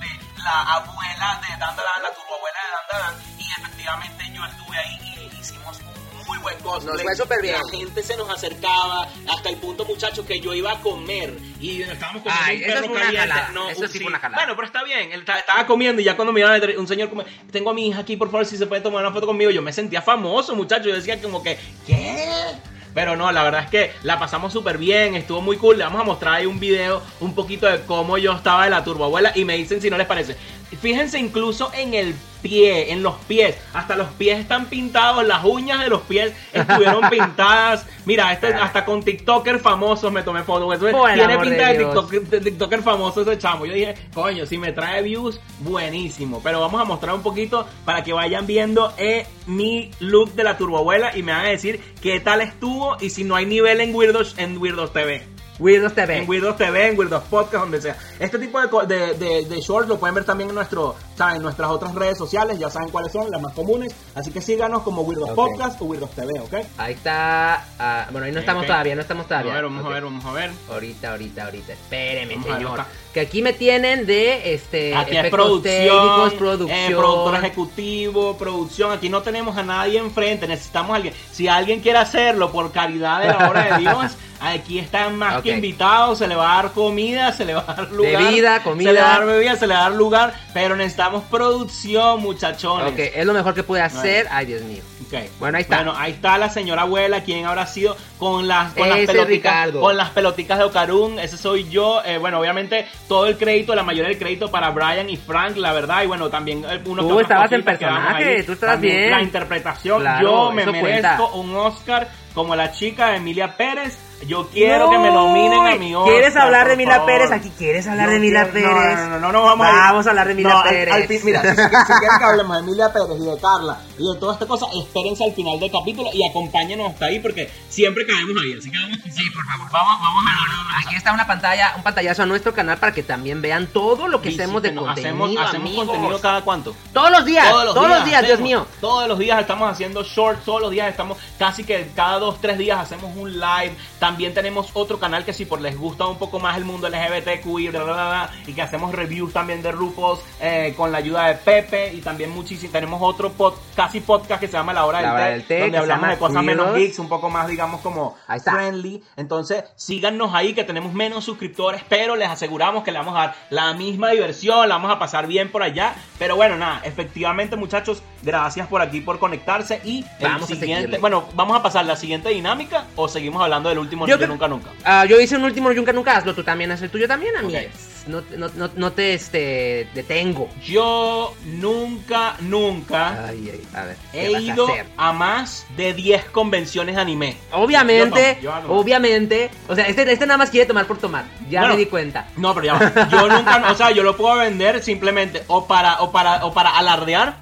la abuela de Dandadan, la turboabuela de Dandadan, y efectivamente yo estuve ahí y hicimos un muy buen cosplay. Nos fue súper bien. La gente se nos acercaba hasta el punto, muchachos, que yo iba a comer y estábamos comiendo Ay, un eso perro fue una caliente. jalada, No, eso sí fue una jalada. Bueno, pero está bien, él estaba, estaba comiendo y ya cuando me iba a meter, un señor como, tengo a mi hija aquí, por favor, si se puede tomar una foto conmigo, yo me sentía famoso, muchachos, yo decía como que, ¿qué? Pero no, la verdad es que la pasamos súper bien, estuvo muy cool. Le vamos a mostrar ahí un video un poquito de cómo yo estaba de la turboabuela y me dicen si no les parece. Fíjense incluso en el pie, en los pies. Hasta los pies están pintados, las uñas de los pies estuvieron pintadas. Mira, este, hasta con TikToker famosos me tomé fotos. Tiene pinta de, de, TikTok, de TikToker famoso ese chamo. Yo dije, coño, si me trae views, buenísimo. Pero vamos a mostrar un poquito para que vayan viendo eh, mi look de la turboabuela y me van a decir qué tal estuvo y si no hay nivel en Weirdos, en Weirdos T V. Weirdos T V. En Weirdos T V, en Weirdos Podcast, donde sea. Este tipo de, de, de, de shorts lo pueden ver también en, nuestro, ¿saben? en nuestras otras redes sociales. Ya saben cuáles son, las más comunes. Así que síganos como Weirdos okay. Podcast o Weirdos T V, ¿ok? Ahí está. Uh, bueno, ahí no estamos okay. todavía, no estamos todavía. A ver, vamos okay. a ver, vamos a ver. Ahorita, ahorita, ahorita. Espéreme, vamos señor. Que aquí me tienen de este aquí efectos es producción, técnicos, producción. Eh, productor ejecutivo, producción. Aquí no tenemos a nadie enfrente. Necesitamos a alguien. Si alguien quiere hacerlo por caridad de la obra de Dios. Aquí están más okay. que invitados, se le va a dar comida, se le va a dar lugar. Bebida, comida. Se le va a dar bebida, se le va a dar lugar, pero necesitamos producción, muchachones. Ok, es lo mejor que pude hacer. Ay, Dios mío. Okay. Bueno, ahí está. Bueno, ahí está la señora abuela, quien habrá sido con las, con las Ese peloticas. Ricardo. Con las peloticas de Ocarun, ese soy yo. Eh, bueno, obviamente todo el crédito, la mayoría del crédito para Brian y Frank, la verdad. Y bueno, también uno Tú estabas en personaje, tú estabas bien. La interpretación, claro, yo me eso merezco cuenta. un Oscar como la chica Emilia Pérez. Yo quiero no, que me nominen a mi Oscar. ¿Quieres hablar de Emilia favor. Pérez? Aquí quieres hablar no, de Emilia no, Pérez. No, no, no, no, no vamos a ir. Vamos a hablar de Emilia no, Pérez. Al, al fin, mira, si, si, si quieren que hablemos de Emilia Pérez y de Carla y de toda esta cosa, espérense al final del capítulo y acompáñenos hasta ahí porque siempre caemos ahí. Así que vamos, sí, por favor, vamos, vamos a ver. Aquí está una pantalla, un pantallazo a nuestro canal para que también vean todo lo que sí, hacemos sí, de no, contenido. Hacemos, hacemos contenido cada cuánto. Todos los días, todos los todos días, los días hacemos, Dios mío. Todos los días estamos haciendo shorts, todos los días estamos, casi que cada dos, tres días hacemos un live. También tenemos otro canal que si por les gusta un poco más el mundo L G B T Q I, bla, bla, bla, y que hacemos reviews también de RuPaul's eh, con la ayuda de Pepe y también muchísimo. Tenemos otro pod, casi podcast que se llama La Hora del, la hora té, del té, donde hablamos de cosas Weirdos. menos geeks, un poco más, digamos, como friendly. Entonces, síganos ahí que tenemos menos suscriptores, pero les aseguramos que le vamos a dar la misma diversión, la vamos a pasar bien por allá. Pero bueno, nada, efectivamente, muchachos, gracias por aquí, por conectarse y vamos el siguiente, bueno, vamos a pasar la siguiente dinámica o seguimos hablando del último yo de que, Nunca Nunca. Uh, yo hice un último Nunca Nunca, hazlo tú también, haz el tuyo también, a mí. Okay. No, no, no, no te este, detengo. Yo nunca, nunca ay, ay, a ver, he ido a, a más de diez convenciones de anime. Obviamente, yo no, yo no. obviamente. O sea, este, este nada más quiere tomar por tomar. Ya bueno, me di cuenta. No, pero ya va. Yo nunca, o sea, yo lo puedo vender simplemente o para, o para, o para alardear.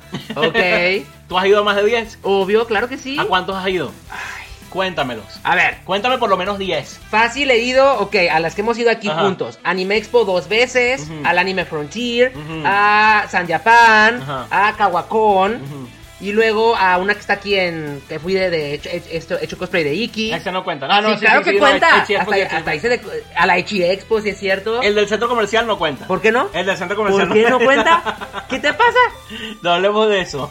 Ok. ¿Tú has ido a más de diez? Obvio, claro que sí. ¿A cuántos has ido? Ay. Cuéntamelos. A ver. Cuéntame por lo menos diez. Fácil, he ido, ok, a las que hemos ido aquí Ajá. juntos. Anime Expo dos veces, uh-huh. al Anime Frontier, uh-huh. a San Japan, Ajá. a Kawakan, uh-huh. y luego a una que está aquí en... que fui de, de hecho, hecho, hecho cosplay de Iki. Ese no cuenta. Ah, no, sí, sí, claro sí, que sí, cuenta. No, Echi Expo, hasta, sí, sí, hasta sí. hice de, a la Echi Expo, si es cierto. El del centro comercial no cuenta. ¿Por qué no? El del centro comercial ¿Por qué no cuenta? ¿Qué te pasa? No hablemos de eso.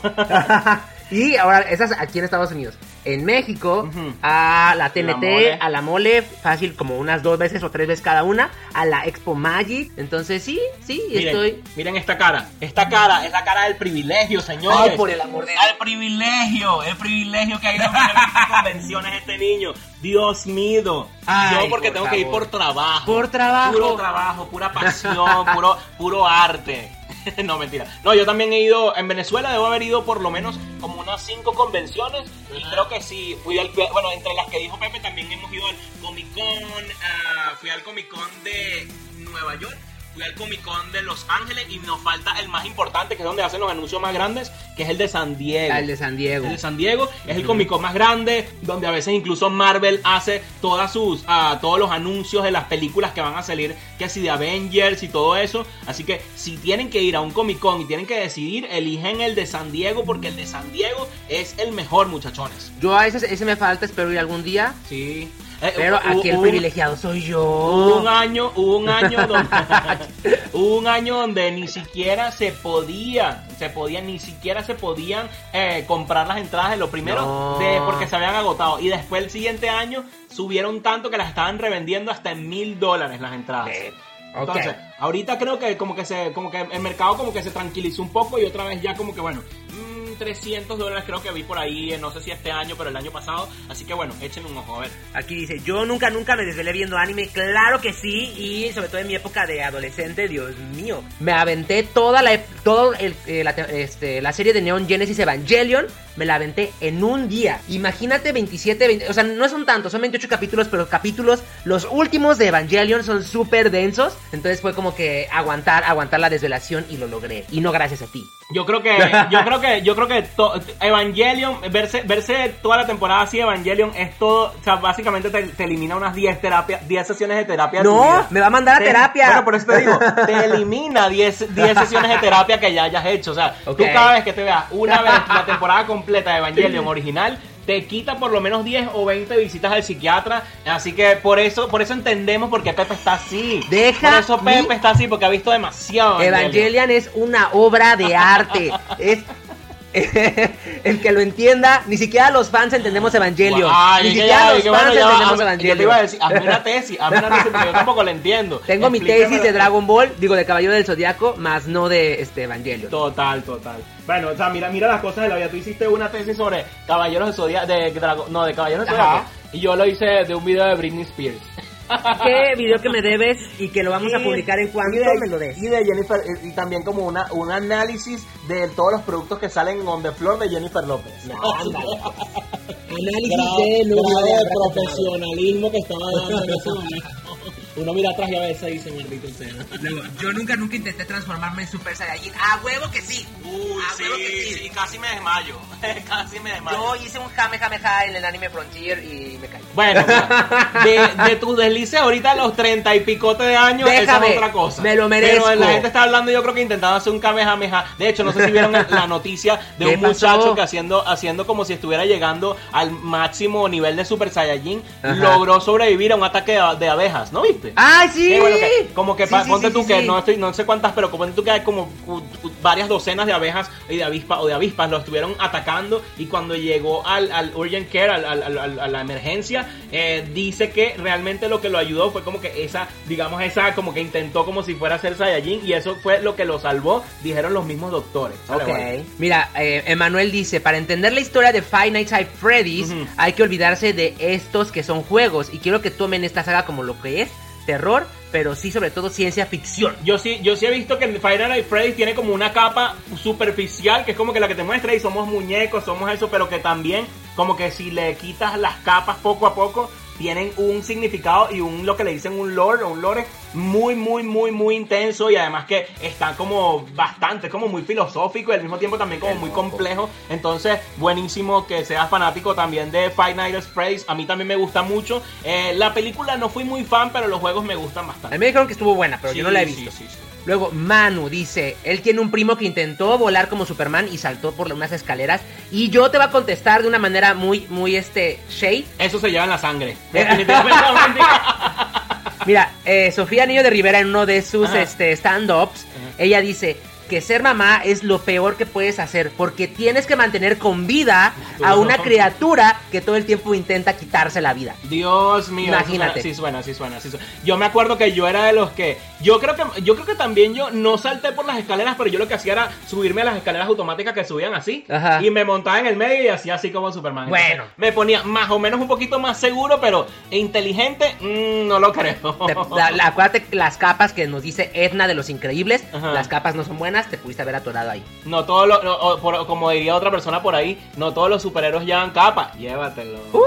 Y ahora, esas aquí en Estados Unidos. En México, uh-huh. a la T N T, la a la Mole, fácil como unas dos veces o tres veces cada una, a la Expo Magic. Entonces sí, sí, miren, estoy... Miren esta cara, esta cara es la cara del privilegio, señores. Ay, por el amor de Dios. El privilegio, el privilegio que hay de convenciones este niño. Dios mío. Ay, yo porque por tengo favor. que ir por trabajo. Por trabajo. Puro trabajo, pura pasión, puro, puro arte. No, mentira. No, yo también he ido, en Venezuela debo haber ido por lo menos como unas cinco convenciones. Y creo que sí, fui al, bueno, entre las que dijo Pepe también hemos ido al Comic Con, uh, fui al Comic Con de Nueva York. Fui al Comic Con de Los Ángeles y nos falta el más importante, que es donde hacen los anuncios más grandes, que es el de San Diego. Ah, el de San Diego. El de San Diego es el Comic Con más grande, donde a veces incluso Marvel hace todas sus, uh, todos los anuncios de las películas que van a salir, que así de Avengers y todo eso. Así que si tienen que ir a un Comic Con y tienen que decidir, eligen el de San Diego, porque el de San Diego es el mejor, muchachones. Yo a ese, ese me falta, espero ir algún día. Sí. Eh, Pero hubo- aquí el hubo- privilegiado soy yo. Hubo un año, hubo un año donde hubo un año donde ni siquiera se podía, se podían, ni siquiera se podían eh, comprar las entradas de lo primero No. de, porque se habían agotado. Y después el siguiente año subieron tanto que las estaban revendiendo hasta en mil dólares las entradas. Eh, ok. Entonces, ahorita creo que como que se, como que el mercado como que se tranquilizó un poco y otra vez ya como que bueno, mmm, trescientos dólares creo que vi por ahí, eh, no sé si este año, pero el año pasado. Así que bueno, échenle un ojo, a ver. Aquí dice, yo nunca, nunca me desvelé viendo anime. Claro que sí, y sobre todo en mi época de adolescente, Dios mío. Me aventé toda la, todo el, eh, la, este, la serie de Neon Genesis Evangelion. Me la aventé en un día. Imagínate veintisiete, veinte, o sea, no son tantos, son veintiocho capítulos, pero capítulos, los últimos de Evangelion son súper densos. Entonces fue como que aguantar, aguantar la desvelación y lo logré. Y no gracias a ti. Yo creo que, yo creo que, yo creo que to- Evangelion, verse, verse toda la temporada así, Evangelion es todo, o sea, básicamente te, te elimina unas diez terapias, diez sesiones de terapia. de tu No, vida. me va a mandar a Te- terapia. Bueno, por eso te digo, te elimina diez, diez sesiones de terapia que ya hayas hecho. O sea, Ok. tú cada vez que te veas una vez la temporada completa de Evangelion original, te quita por lo menos diez o veinte visitas al psiquiatra. Así que por eso, por eso entendemos por qué Pepe está así. Deja por eso Pepe mi- está así, porque ha visto demasiado Evangelion es una obra de arte. Es el que lo entienda, ni siquiera los fans entendemos Evangelion. Ay, ni que siquiera ya, los que fans bueno, ya, entendemos hazme- yo te iba Evangelion. a decir, hazme una tesis, hazme una tesis, porque yo tampoco la entiendo. Tengo mi Explícame. tesis de Dragon Ball, digo de Caballero del Zodiaco, más no de este Evangelion. Total, total. Bueno, o sea, mira, mira las cosas de la vida. Tú hiciste una tesis sobre Caballeros de Zodiaco, de Drago, no, de Caballeros de Ajá. Zodiaco. Y yo lo hice de un video de Britney Spears. ¿Qué video que me debes y que lo vamos a Y- publicar en cuanto y de- me lo des? Y de Jennifer, y también como una, un análisis de todos los productos que salen on the floor de Jennifer López. Análisis Grado, de grado nubes de de profesionalismo que estaba dando en ese momento. Uno mira atrás y a veces dice, maldito sea. Luego, yo nunca, nunca intenté transformarme en Super Saiyajin. ¡A huevo que sí! Uy, ¡A sí, huevo que sí! sí, casi me desmayo. Casi me desmayo. Yo hice un Kamehameha en el anime Frontier y me caí. Bueno, de, de tus deslices ahorita a los treinta y picote de años, Déjame, esa es otra cosa. me lo merezco. Pero la gente está hablando, yo creo que intentando hacer un Kamehameha. De hecho, no sé si vieron la noticia de ¿Qué un pasó? muchacho que haciendo, haciendo como si estuviera llegando al máximo nivel de Super Saiyajin, Ajá. logró sobrevivir a un ataque de, de abejas, ¿no viste? ¡Ay, sí! Qué bueno que- como que Sí, pa- sí, ponte sí, tú sí, que sí. no estoy, no sé cuántas, pero ponte tú que hay como uh, uh, varias docenas de abejas y de avispas o de avispas lo estuvieron atacando, y cuando llegó al, al urgent care, al, al- al- a la emergencia, eh, dice que realmente lo que lo ayudó fue como que esa, digamos esa, como que intentó como si fuera ser Saiyajin, y eso fue lo que lo salvó, dijeron los mismos doctores. Vale, Ok. bueno. Mira, eh, Emanuel dice, para entender la historia de Five Nights at Freddy's, Ujú. hay que olvidarse de estos que son juegos. Y quiero que tomen esta saga como lo que es, terror, pero sí sobre todo ciencia ficción. Yo sí, yo sí he visto que Five Nights at Freddy's tiene como una capa superficial, que es como que la que te muestra y somos muñecos, somos eso, pero que también como que si le quitas las capas poco a poco, tienen un significado y un, lo que le dicen un lore, o un lore muy, muy, muy, muy intenso, y además que está como bastante, como muy filosófico y al mismo tiempo también como muy complejo. Entonces, buenísimo que seas fanático también de Five Nights at Freddy's. A mí también me gusta mucho. Eh, la película no fui muy fan, pero los juegos me gustan A bastante. mí me dijeron que estuvo buena, pero Sí, yo no la he sí, visto. sí, sí. Luego, Manu dice, él tiene un primo que intentó volar como Superman y saltó por unas escaleras. Y yo te voy a contestar de una manera muy, muy, este, shade. Eso se lleva en la sangre. Definitivamente. Mira, eh, Sofía Niño de Rivera en uno de sus Ajá. este, stand-ups, ella dice que ser mamá es lo peor que puedes hacer, porque tienes que mantener con vida a una criatura que todo el tiempo intenta quitarse la vida. Dios mío, Imagínate. eso suena, sí suena, sí suena, sí suena. Yo me acuerdo que yo era de los que, yo creo que, yo creo que también yo no salté por las escaleras, pero yo lo que hacía era subirme a las escaleras automáticas que subían así, Ajá. y me montaba en el medio y hacía así como Superman. Entonces, Bueno. me ponía más o menos un poquito más seguro, pero inteligente, mmm, no lo creo. Te- la- la- acuérdate que las capas que nos dice Edna de Los Increíbles, Ajá. las capas no son buenas, te pudiste haber atorado ahí. No todos los, no, o por- como diría otra persona por ahí, no todos los superhéroes llevan capa, llévatelo. Uh.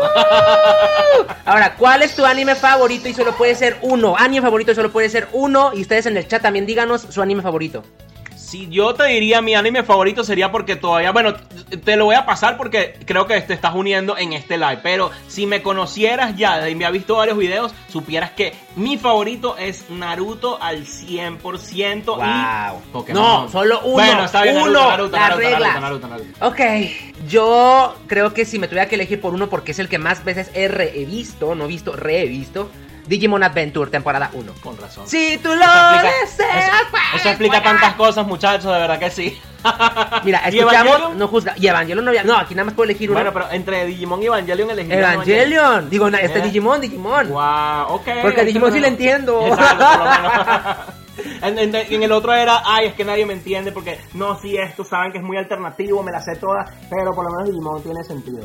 Ahora, ¿cuál es tu anime favorito? Y solo puede ser uno. Anime favorito y solo puede ser uno. Y ustedes en el chat también díganos su anime favorito. Si yo te diría mi anime favorito sería porque todavía, bueno, te lo voy a pasar porque creo que te estás uniendo en este live, pero si me conocieras ya y me has visto varios videos, supieras que mi favorito es Naruto al cien por ciento Wow. y Pokémon. No, solo uno. Bueno, está bien, Naruto, Uno, Naruto, las Naruto, reglas. Naruto, Naruto, Naruto. Ok, Yo creo que si me tuviera que elegir por uno, porque es el que más veces he revisto, no visto, revisto, Digimon Adventure, temporada uno. Con razón. Si tú lo Eso explica- deseas, eso- pues, Eso explica juega. tantas cosas, muchachos, de verdad que sí. Mira, ¿Y escuchamos, Evangelion? no juzga. Y Evangelion no había. No, aquí nada más puedo elegir uno. Bueno, pero entre Digimon y Evangelion elegí Evangelion. Digo, na- este Eh. Digimon, Digimon. Wow, ok. Porque a Digimon sí le entiendo. Exacto, por lo menos. En, en- en el otro era, ay, es que nadie me entiende porque no, sí, esto saben que es muy alternativo, me la sé toda, pero por lo menos Digimon tiene sentido.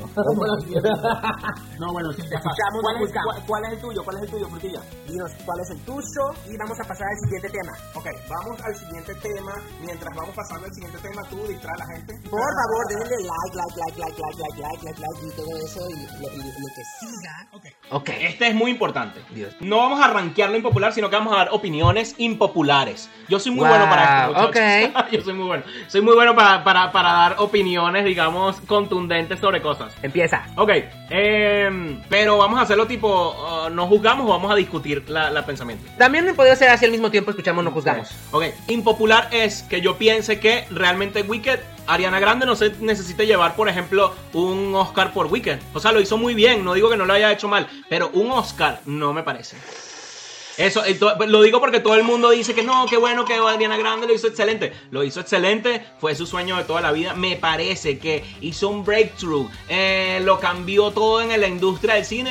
No, bueno, si te escuchamos, ¿Cuál, nos es, buscamos. cuál, cuál es el tuyo? ¿Cuál es el tuyo, Frutilla? Dinos cuál es el tuyo y vamos a pasar al siguiente tema. Ok, vamos al siguiente tema. Mientras vamos pasando al siguiente tema, tú distrae a la gente. Por favor, denle like, like, like, like, like, like, like, like, like y todo eso y lo, y lo que siga. Ok. Ok. Este es muy importante. Dios. No vamos a rankear lo impopular, sino que vamos a dar opiniones impopulares. Yo soy muy Wow, bueno para esto, muchachos. ok. Yo soy muy bueno. Soy muy bueno para, para, para dar opiniones, digamos, contundentes sobre cosas. Empieza. Ok, eh, pero vamos a hacerlo tipo, uh, ¿no juzgamos o vamos a discutir la, la pensamiento? También me puede ser así al mismo tiempo, escuchamos, no juzgamos. Ok, impopular es que yo piense que realmente Wicked, Ariana Grande no se necesita llevar, por ejemplo, un Oscar por Wicked. O sea, lo hizo muy bien, no digo que no lo haya hecho mal, pero un Oscar no me parece. Eso, eh, to- lo digo porque todo el mundo dice que no, qué bueno que Ariana Grande lo hizo excelente. Lo hizo excelente, fue su sueño de toda la vida. Me parece que hizo un breakthrough, eh, lo cambió todo en la industria del cine.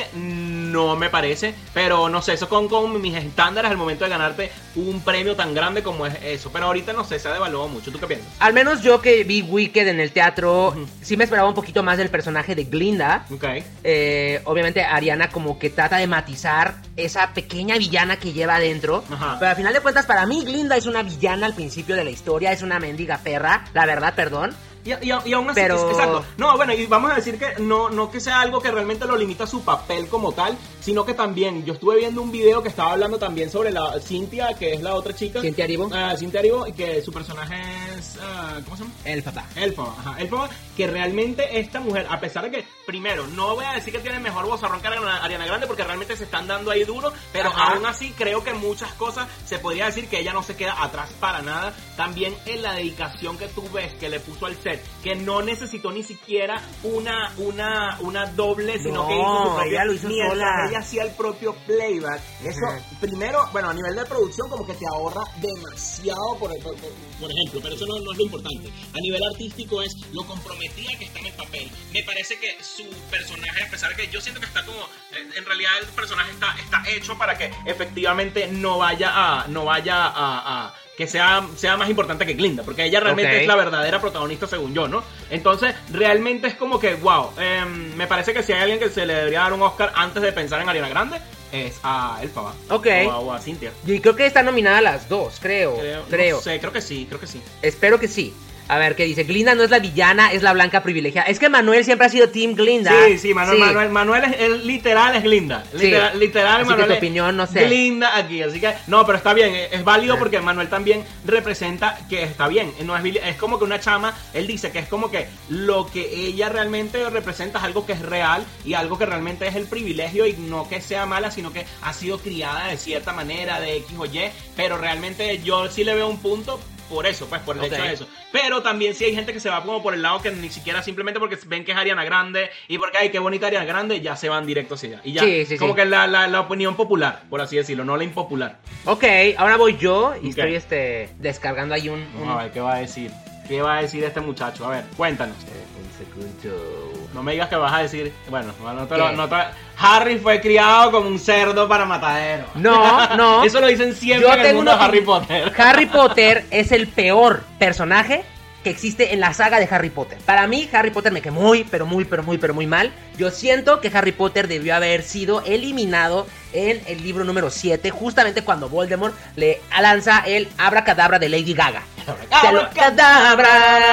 No me parece, pero no sé, eso con, con mis estándares al momento de ganarte un premio tan grande como es eso. Pero ahorita no sé, se ha devaluado mucho. ¿Tú qué piensas? Al menos yo que vi Wicked en el teatro, sí me esperaba un poquito más del personaje de Glinda. Ok. Eh, obviamente Ariana como que trata de matizar esa pequeña villana que lleva adentro. Ajá. Pero al final de cuentas, para mí Glinda es una villana al principio de la historia, es una mendiga perra, la verdad, perdón. Y, y, y aún así, Pero- exacto. No, bueno, y vamos a decir que no, no que sea algo que realmente lo limita a su papel como tal, sino que también, yo estuve viendo un video que estaba hablando también sobre la Cynthia, que es la otra chica. Cynthia Erivo. Ah, Cynthia Erivo, y que su personaje es, ah, ¿cómo se llama? El papá. Elfaba, ajá, Elfaba, que realmente esta mujer, a pesar de que, primero, no voy a decir que tiene mejor vozarrón que Ariana Ariana Grande, porque realmente se están dando ahí duro, pero Ajá. aún así creo que muchas cosas se podría decir que ella no se queda atrás para nada. También en la dedicación que tú ves que le puso al set, que no necesitó ni siquiera una, una, una doble, sino No, que hizo su propio, ella lo hizo mientras sola. ella hacía el propio playback. Eso, Ajá. primero, bueno, a nivel de producción como que te ahorra demasiado, por, por, por- por ejemplo, pero eso no, no es lo importante. A nivel artístico es lo comprometida que está en el papel. Me parece que su personaje, a pesar de que yo siento que está como, eh, en realidad el personaje está, está hecho para que efectivamente no vaya a, no vaya a, a que sea, sea más importante que Glinda, porque ella realmente Ok. es la verdadera protagonista según yo, ¿no? Entonces, realmente es como que, wow, eh, me parece que si hay alguien que se le debería dar un Oscar antes de pensar en Ariana Grande, es a Elfaba. Ok. O a, o a Cynthia. Y creo que está nominada a las dos, creo. Creo, Creo. No sé, creo que sí, creo que sí. Espero que sí. A ver, ¿qué dice? Glinda no es la villana, es la blanca privilegiada. Es que Manuel siempre ha sido Team Glinda. Sí, sí, Manuel, Sí. Manuel, Manuel es, es literal, es Glinda. Literal, Sí. literal Así que Manuel tu es opinión, no sé. Glinda aquí, así que, no, pero está bien, es, es válido Ah. porque Manuel también representa que está bien. No es, vil- es como que una chama, él dice que es como que lo que ella realmente representa es algo que es real y algo que realmente es el privilegio y no que sea mala, sino que ha sido criada de cierta manera, de X o Y, pero realmente yo sí le veo un punto. Por eso, pues, por el Ok. hecho de eso. Pero también sí hay gente que se va como por el lado que ni siquiera simplemente porque ven que es Ariana Grande y porque, ay, qué bonita Ariana Grande, ya se van directo hacia allá. Y ya, Sí, sí, como sí. que la, la, la opinión popular, por así decirlo, no la impopular. Ok, ahora voy yo y Ok. estoy este descargando ahí un... un... Vamos a ver qué va a decir. ¿Qué va a decir este muchacho? A ver, cuéntanos. Un segundo. No me digas que vas a decir. Bueno, no te lo- ¿Qué? no te- Harry fue criado como un cerdo para matadero. No, no. Eso lo dicen siempre Yo en el tengo mundo de una Harry opinión. Potter. Harry Potter es el peor personaje que existe en la saga de Harry Potter. Para mí, Harry Potter me quedó muy, pero muy, pero muy, pero muy mal. Yo siento que Harry Potter debió haber sido eliminado en el libro número siete, justamente cuando Voldemort le lanza el abracadabra de Lady Gaga. Se lo- ¡Cadabra!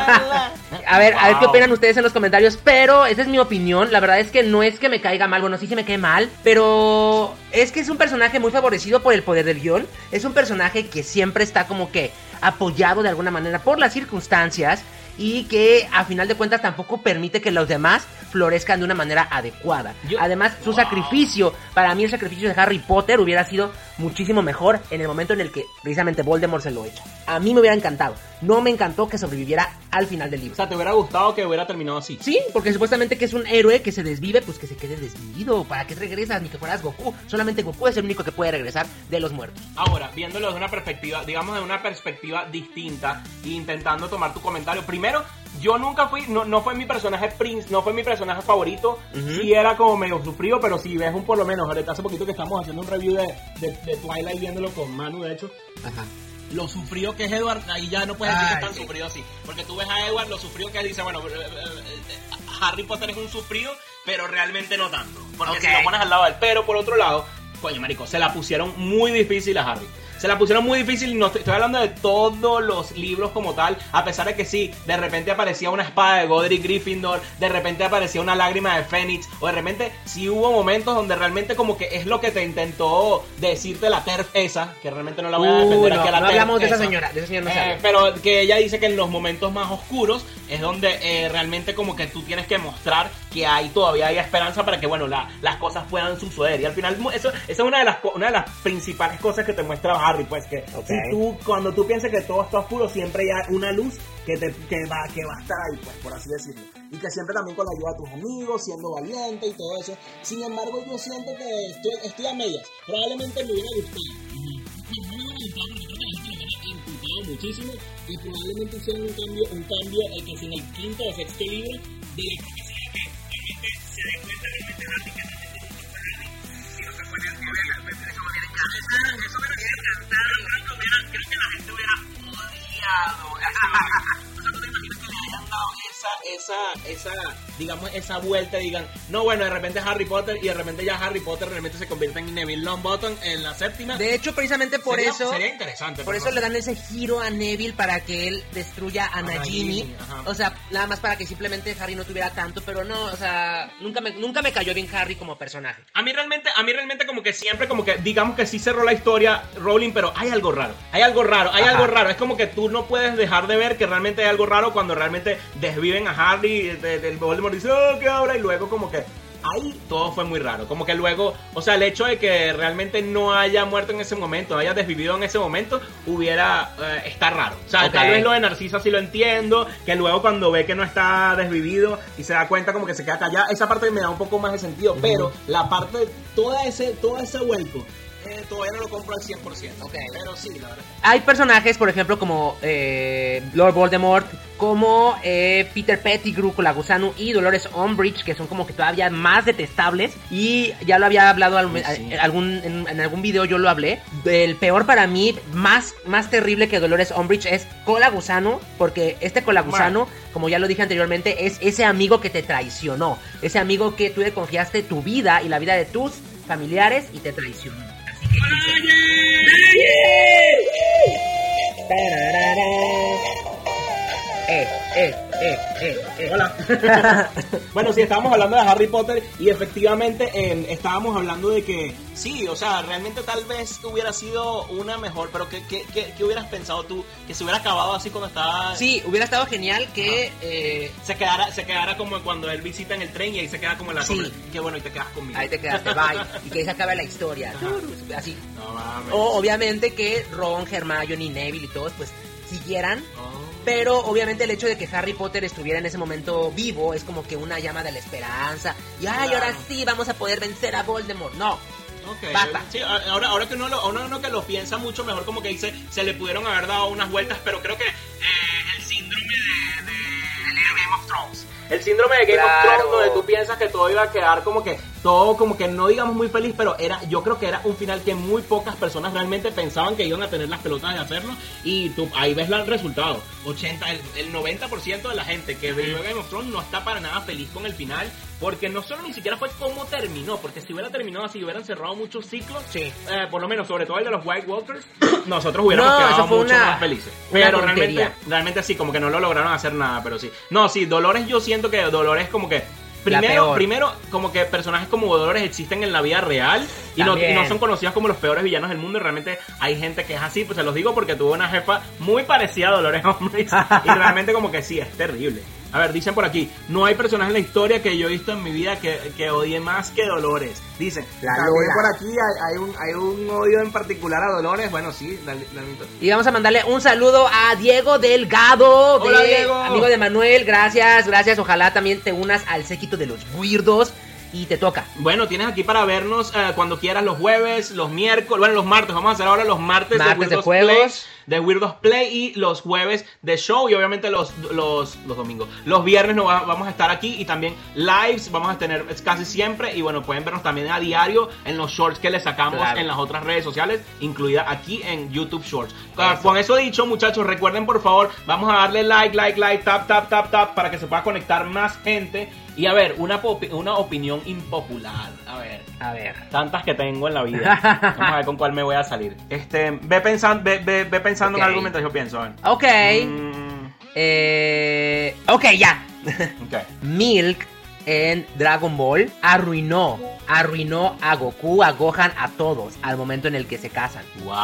A ver, a ver qué Wow. opinan ustedes en los comentarios, pero esa es mi opinión. La verdad es que no es que me caiga mal, bueno, sí se me cae mal, pero es que es un personaje muy favorecido por el poder del guión. Es un personaje que siempre está como que apoyado de alguna manera por las circunstancias y que a final de cuentas tampoco permite que los demás florezcan de una manera adecuada. Yo- Además, su Wow. sacrificio, para mí el sacrificio de Harry Potter hubiera sido muchísimo mejor en el momento en el que precisamente Voldemort se lo echa. A mí me hubiera encantado. No me encantó que sobreviviera al final del libro. O sea, ¿te hubiera gustado que hubiera terminado así? Sí, porque supuestamente que es un héroe que se desvive, pues que se quede desvivido. ¿Para qué regresas? Ni que fueras Goku. Solamente Goku es el único que puede regresar de los muertos. Ahora, viéndolo desde una perspectiva, digamos de una perspectiva distinta e intentando tomar tu comentario. Primero, yo nunca fui, no, no fue mi personaje Prince, no fue mi personaje favorito. Uh-huh. Sí era como medio sufrido, pero si ves un por lo menos, ahorita hace poquito que estamos haciendo un review de, de, de Twilight, viéndolo con Manu, de hecho. Ajá. Lo sufrido que es Edward, ahí ya no puedes decir que es tan sí. sufrido así. Porque tú ves a Edward, lo sufrido que es, dice, bueno, Harry Potter es un sufrido, pero realmente no tanto. Porque okay. si lo pones al lado de él. Pero por otro lado, coño, marico, se la pusieron muy difícil a Harry. Se la pusieron muy difícil y no estoy, estoy hablando de todos los libros como tal, a pesar de que sí, de repente aparecía una espada de Godric Gryffindor, de repente aparecía una lágrima de Fénix, o de repente sí hubo momentos donde realmente como que es lo que te intentó decirte la TERF esa, que realmente no la voy a defender uh, no, aquí a la no TERF hablamos de esa esa. señora, de esa señora no eh, pero que ella dice que en los momentos más oscuros es donde eh, realmente como que tú tienes que mostrar que hay todavía hay esperanza para que bueno la, las cosas puedan suceder, y al final eso, esa es una de las una de las principales cosas que te muestra Harry, pues que okay. si tú, cuando tú piensas que todo está oscuro, siempre hay una luz que te que va, que va a estar ahí, pues, por así decirlo. Y que siempre también con la ayuda de tus amigos, siendo valiente y todo eso. Sin embargo, yo siento que estoy, estoy a medias. Probablemente me hubiera gustado. Me hubiera gustado porque creo que la gente me hubiera imputado muchísimo. Y probablemente hicieran un cambio, un cambio eh, que si en el quinto o sexto libro, de la profecía que realmente se dé cuenta realmente Harry que realmente no se fue Harry, sino que fue el que eso me hubiera encantado. Eso me hubiera encantado. Creo que la gente hubiera odiado. O sea, ¿tú te imaginas que le hayan dado esa, esa, esa, digamos, esa vuelta y digan, no, bueno, de repente Harry Potter y de repente ya Harry Potter realmente se convierte en Neville Longbottom en la séptima? De hecho, precisamente por sería, eso... Sería interesante. Por eso no. le dan ese giro a Neville para que él destruya a, a Nagini. Nagini o sea, nada más para que simplemente Harry no tuviera tanto, pero no, o sea, nunca me, nunca me cayó bien Harry como personaje. A mí realmente, a mí realmente como que siempre como que, digamos que sí cerró la historia Rowling, pero hay algo raro. Hay algo raro, hay Ajá. algo raro. Es como que tú no puedes dejar de ver que realmente hay algo raro cuando realmente desviven a Harry, el Voldemort dice, oh, ¿qué ahora? Y luego como que ahí todo fue muy raro. Como que luego, o sea, el hecho de que realmente no haya muerto en ese momento, no haya desvivido en ese momento, hubiera, eh, está raro. O sea, okay. tal vez lo de Narcisa sí lo entiendo, que luego cuando ve que no está desvivido y se da cuenta como que se queda callada, esa parte me da un poco más de sentido, uh-huh. pero la parte, toda ese, todo ese vuelco, Eh, todavía no lo compro al cien por ciento, okay. pero sí, la verdad. Hay personajes, por ejemplo, como eh, Lord Voldemort, como eh, Peter Pettigrew, Colagusanu y Dolores Umbridge, que son como que todavía más detestables. Y ya lo había hablado al, sí. a, algún, en, en algún video, yo lo hablé. El peor para mí, más, más terrible que Dolores Umbridge, es Colagusanu, porque este Colagusanu, bueno. como ya lo dije anteriormente, es ese amigo que te traicionó, ese amigo que tú le confiaste tu vida y la vida de tus familiares y te traicionó. Eh, eh, eh, eh, eh. Hola. Bueno, sí, estábamos hablando de Harry Potter y efectivamente eh, estábamos hablando de que sí, o sea, realmente tal vez hubiera sido una mejor, pero ¿qué, qué, qué, qué hubieras pensado tú? Que se hubiera acabado así cuando estaba... Sí, hubiera estado genial que eh... se quedara se quedara como cuando él visita en el tren y ahí se queda como en la sí. torre. Qué bueno, y te quedas conmigo. Ahí te quedaste, bye. Y que ahí se acabe la historia. Ajá. Así. No mames. O obviamente que Ron, Hermione y Neville y todos pues siguieran. Oh. Pero obviamente el hecho de que Harry Potter estuviera en ese momento vivo es como que una llama de la esperanza. Y ay, claro. ahora sí vamos a poder vencer a Voldemort. No. Okay. Basta. Sí, ahora, ahora que uno lo, uno, uno que lo piensa mucho mejor, como que dice, se le pudieron haber dado unas vueltas, pero creo que eh, el síndrome de, de, de Game of Thrones. El síndrome de Game claro. of Thrones, donde tú piensas que todo iba a quedar como que, todo como que no digamos muy feliz, pero era, yo creo que era un final que muy pocas personas realmente pensaban que iban a tener las pelotas de hacerlo, y tú ahí ves el resultado. ochenta, el, el noventa por ciento de la gente que vio Game of Thrones no está para nada feliz con el final, porque no solo ni siquiera fue cómo terminó, porque si hubiera terminado así, hubieran cerrado muchos ciclos, sí. eh, por lo menos, sobre todo el de los White Walkers, nosotros hubiéramos no, quedado mucho una, más felices. Pero realmente, realmente sí, como que no lo lograron hacer nada, pero sí. No, sí, Dolores, yo siento que Dolores como que Primero, primero, como que personajes como Dolores existen en la vida real y no, y no son conocidos como los peores villanos del mundo, y realmente hay gente que es así, pues se los digo porque tuve una jefa muy parecida a Dolores Umbridge y realmente como que sí, es terrible. A ver, dicen por aquí, no hay personaje en la historia que yo he visto en mi vida que, que odie más que Dolores. Dicen, La también Lola. por aquí hay, hay, un, hay un odio en particular a Dolores. Bueno, sí, dale, dale. Y vamos a mandarle un saludo a Diego Delgado, de, Hola, Diego. amigo de Manuel. Gracias, gracias. Ojalá también te unas al séquito de los weirdos. Y te toca. Bueno, tienes aquí para vernos eh, cuando quieras los jueves, los miércoles, bueno, los martes. Vamos a hacer ahora los martes, Martes de de Weirdos juegos. Play, de Weirdos Play y los jueves de show y obviamente los, los, los domingos. Los viernes no va- vamos a estar aquí y también lives vamos a tener casi siempre y bueno, pueden vernos también a diario en los shorts que les sacamos Claro. en las otras redes sociales, incluida aquí en YouTube Shorts. Eso. Con eso dicho, muchachos, recuerden por favor, vamos a darle like, like, like, tap, tap, tap, tap para que se pueda conectar más gente. Y a ver, una, popi- una opinión impopular. A ver. A ver. Tantas que tengo en la vida. Vamos a ver con cuál me voy a salir. Este, ve pensando, ve, ve, ve pensando Ok. en algo mientras yo pienso. A ver. Ok. Mm, Eh, ok, ya. ok. Milk en Dragon Ball arruinó, arruinó a Goku, a Gohan, a todos al momento en el que se casan.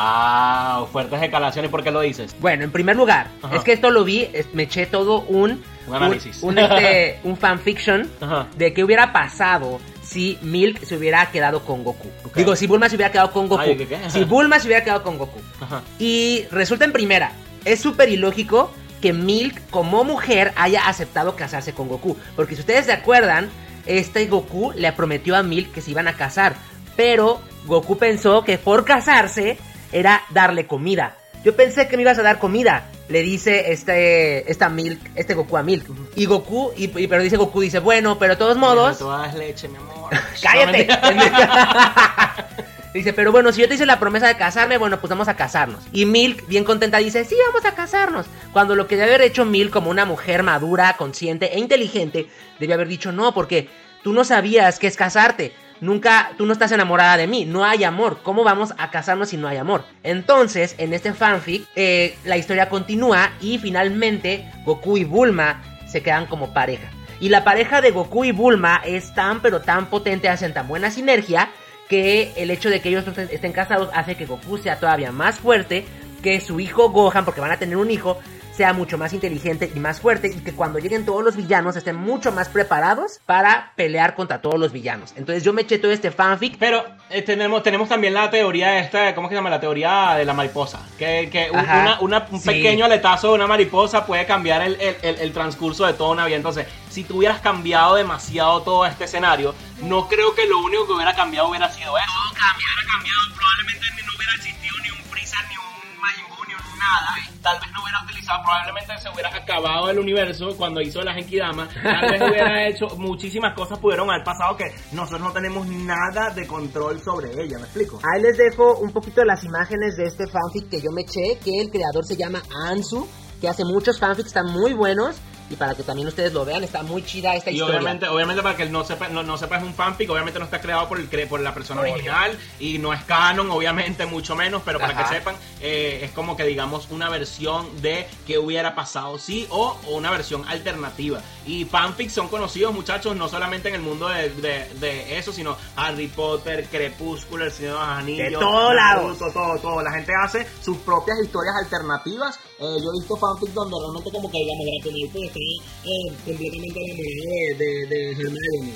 Wow, fuertes declaraciones. ¿Por qué lo dices? Bueno, en primer lugar, Ajá. es que esto lo vi, es- me eché todo un Un análisis. un, un, este, un fanfiction Ajá. de qué hubiera pasado si Milk se hubiera quedado con Goku. Ok. Digo, si Bulma se hubiera quedado con Goku. Ay, ¿qué, qué? Si Bulma se hubiera quedado con Goku. Ajá. Y resulta en primera, es súper ilógico que Milk como mujer haya aceptado casarse con Goku. Porque si ustedes se acuerdan, este Goku le prometió a Milk que se iban a casar. Pero Goku pensó que por casarse era darle comida. Yo pensé que me ibas a dar comida, le dice este, esta Milk, este Goku a Milk. Y Goku, y, y- pero dice Goku, dice, bueno, pero de todos modos... Tú das leche, mi amor. ¡Cállate! No, mentira. Dice, pero bueno, si yo te hice la promesa de casarme, bueno, pues vamos a casarnos. Y Milk, bien contenta, dice, sí, vamos a casarnos. Cuando lo que debe haber hecho Milk como una mujer madura, consciente e inteligente, debía haber dicho no, porque tú no sabías qué es casarte. Nunca, tú no estás enamorada de mí, no hay amor. ¿Cómo vamos a casarnos si no hay amor? Entonces, en este fanfic, eh, la historia continúa y finalmente Goku y Bulma se quedan como pareja. Y la pareja de Goku y Bulma es tan pero tan potente, hacen tan buena sinergia, que el hecho de que ellos estén estén casados hace que Goku sea todavía más fuerte, que su hijo Gohan, porque van a tener un hijo, sea mucho más inteligente y más fuerte, y que cuando lleguen todos los villanos estén mucho más preparados para pelear contra todos los villanos. Entonces yo me eché todo este fanfic. Pero eh, tenemos, tenemos también la teoría esta, ¿cómo es que se llama? La teoría de la mariposa. Que, que un, Ajá, una, una- un sí. pequeño aletazo de una mariposa puede cambiar el, el, el, el transcurso de toda una vida. Entonces, si tú hubieras cambiado demasiado todo este escenario, no creo que lo único que hubiera cambiado hubiera sido eso. Todo hubiera cambiado, probablemente no hubiera existido ni un Freezer, ni un Majin Buu, ni un nada. Tal vez no hubiera utilizado, probablemente se hubiera acabado el universo cuando hizo la Genkidama. Tal vez hubiera hecho muchísimas cosas, pudieron haber pasado que nosotros no tenemos nada de control sobre ella, ¿me explico? Ahí les dejo un poquito de las imágenes de este fanfic que yo me eché, que el creador se llama Ansu, que hace muchos fanfics, están muy buenos. Y para que también ustedes lo vean, está muy chida esta Y historia. obviamente, obviamente para que él no sepa, no, no sepa es un fanfic, obviamente no está creado por el cre- por la persona Obvio. original y no es canon, obviamente mucho menos, pero para Ajá. que sepan, eh, es como que digamos una versión de qué hubiera pasado sí o, o una versión alternativa. Y fanfics son conocidos, muchachos, no solamente en el mundo de, de, de eso, sino Harry Potter, Crepúsculo, El Señor de los Anillos, De todo lado. Naruto, todo, todo. La gente hace sus propias historias alternativas. Eh, yo he visto fanfics donde realmente como que digamos Draco está eh, completamente enamorado de, de, de Hermione.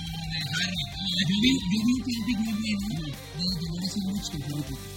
Yo vi, yo vi un fanfic muy bueno de de Vanessa Hudgens con Harry Potter.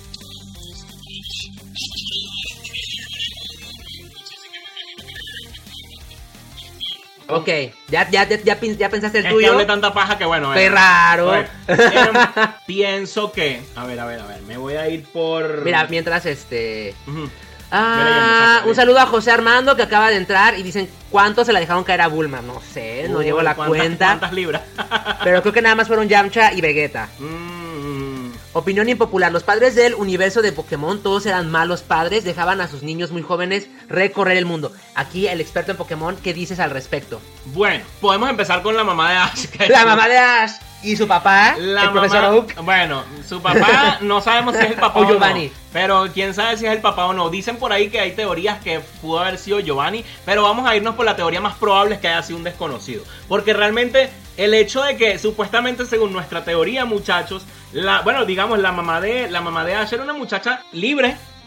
Ok, ya, ya, ya, ya, pin- ya pensaste el Es que tuyo. hablé tanta paja que bueno. Qué eh, raro. eh, eh, pienso que... A ver, a ver, a ver. Me voy a ir por... Mira, mientras este... Ujú. Ah, Ve leyendo, saca, un saludo a José Armando que acaba de entrar y dicen cuánto se la dejaron caer a Bulma. No sé, no Uy, llevo la ¿cuántas- cuenta. ¿Cuántas libras? Pero creo que nada más fueron Yamcha y Vegeta. Mm, Opinión impopular. Los padres del universo de Pokémon todos eran malos padres. Dejaban a sus niños muy jóvenes recorrer el mundo. Aquí el experto en Pokémon, ¿qué dices al respecto? bueno, podemos empezar con la mamá de Ash. que- La mamá de Ash y su papá, La el profesor mamá- Oak. Bueno, su papá no sabemos si es el papá O o, no, Giovanni. pero quién sabe si es el papá o no. Dicen por ahí que hay teorías que pudo haber sido Giovanni, pero vamos a irnos por la teoría más probable, es que haya sido un desconocido. Porque realmente el hecho de que supuestamente según nuestra teoría, muchachos, la, bueno, digamos la mamá de la mamá de Ash era una muchacha libre.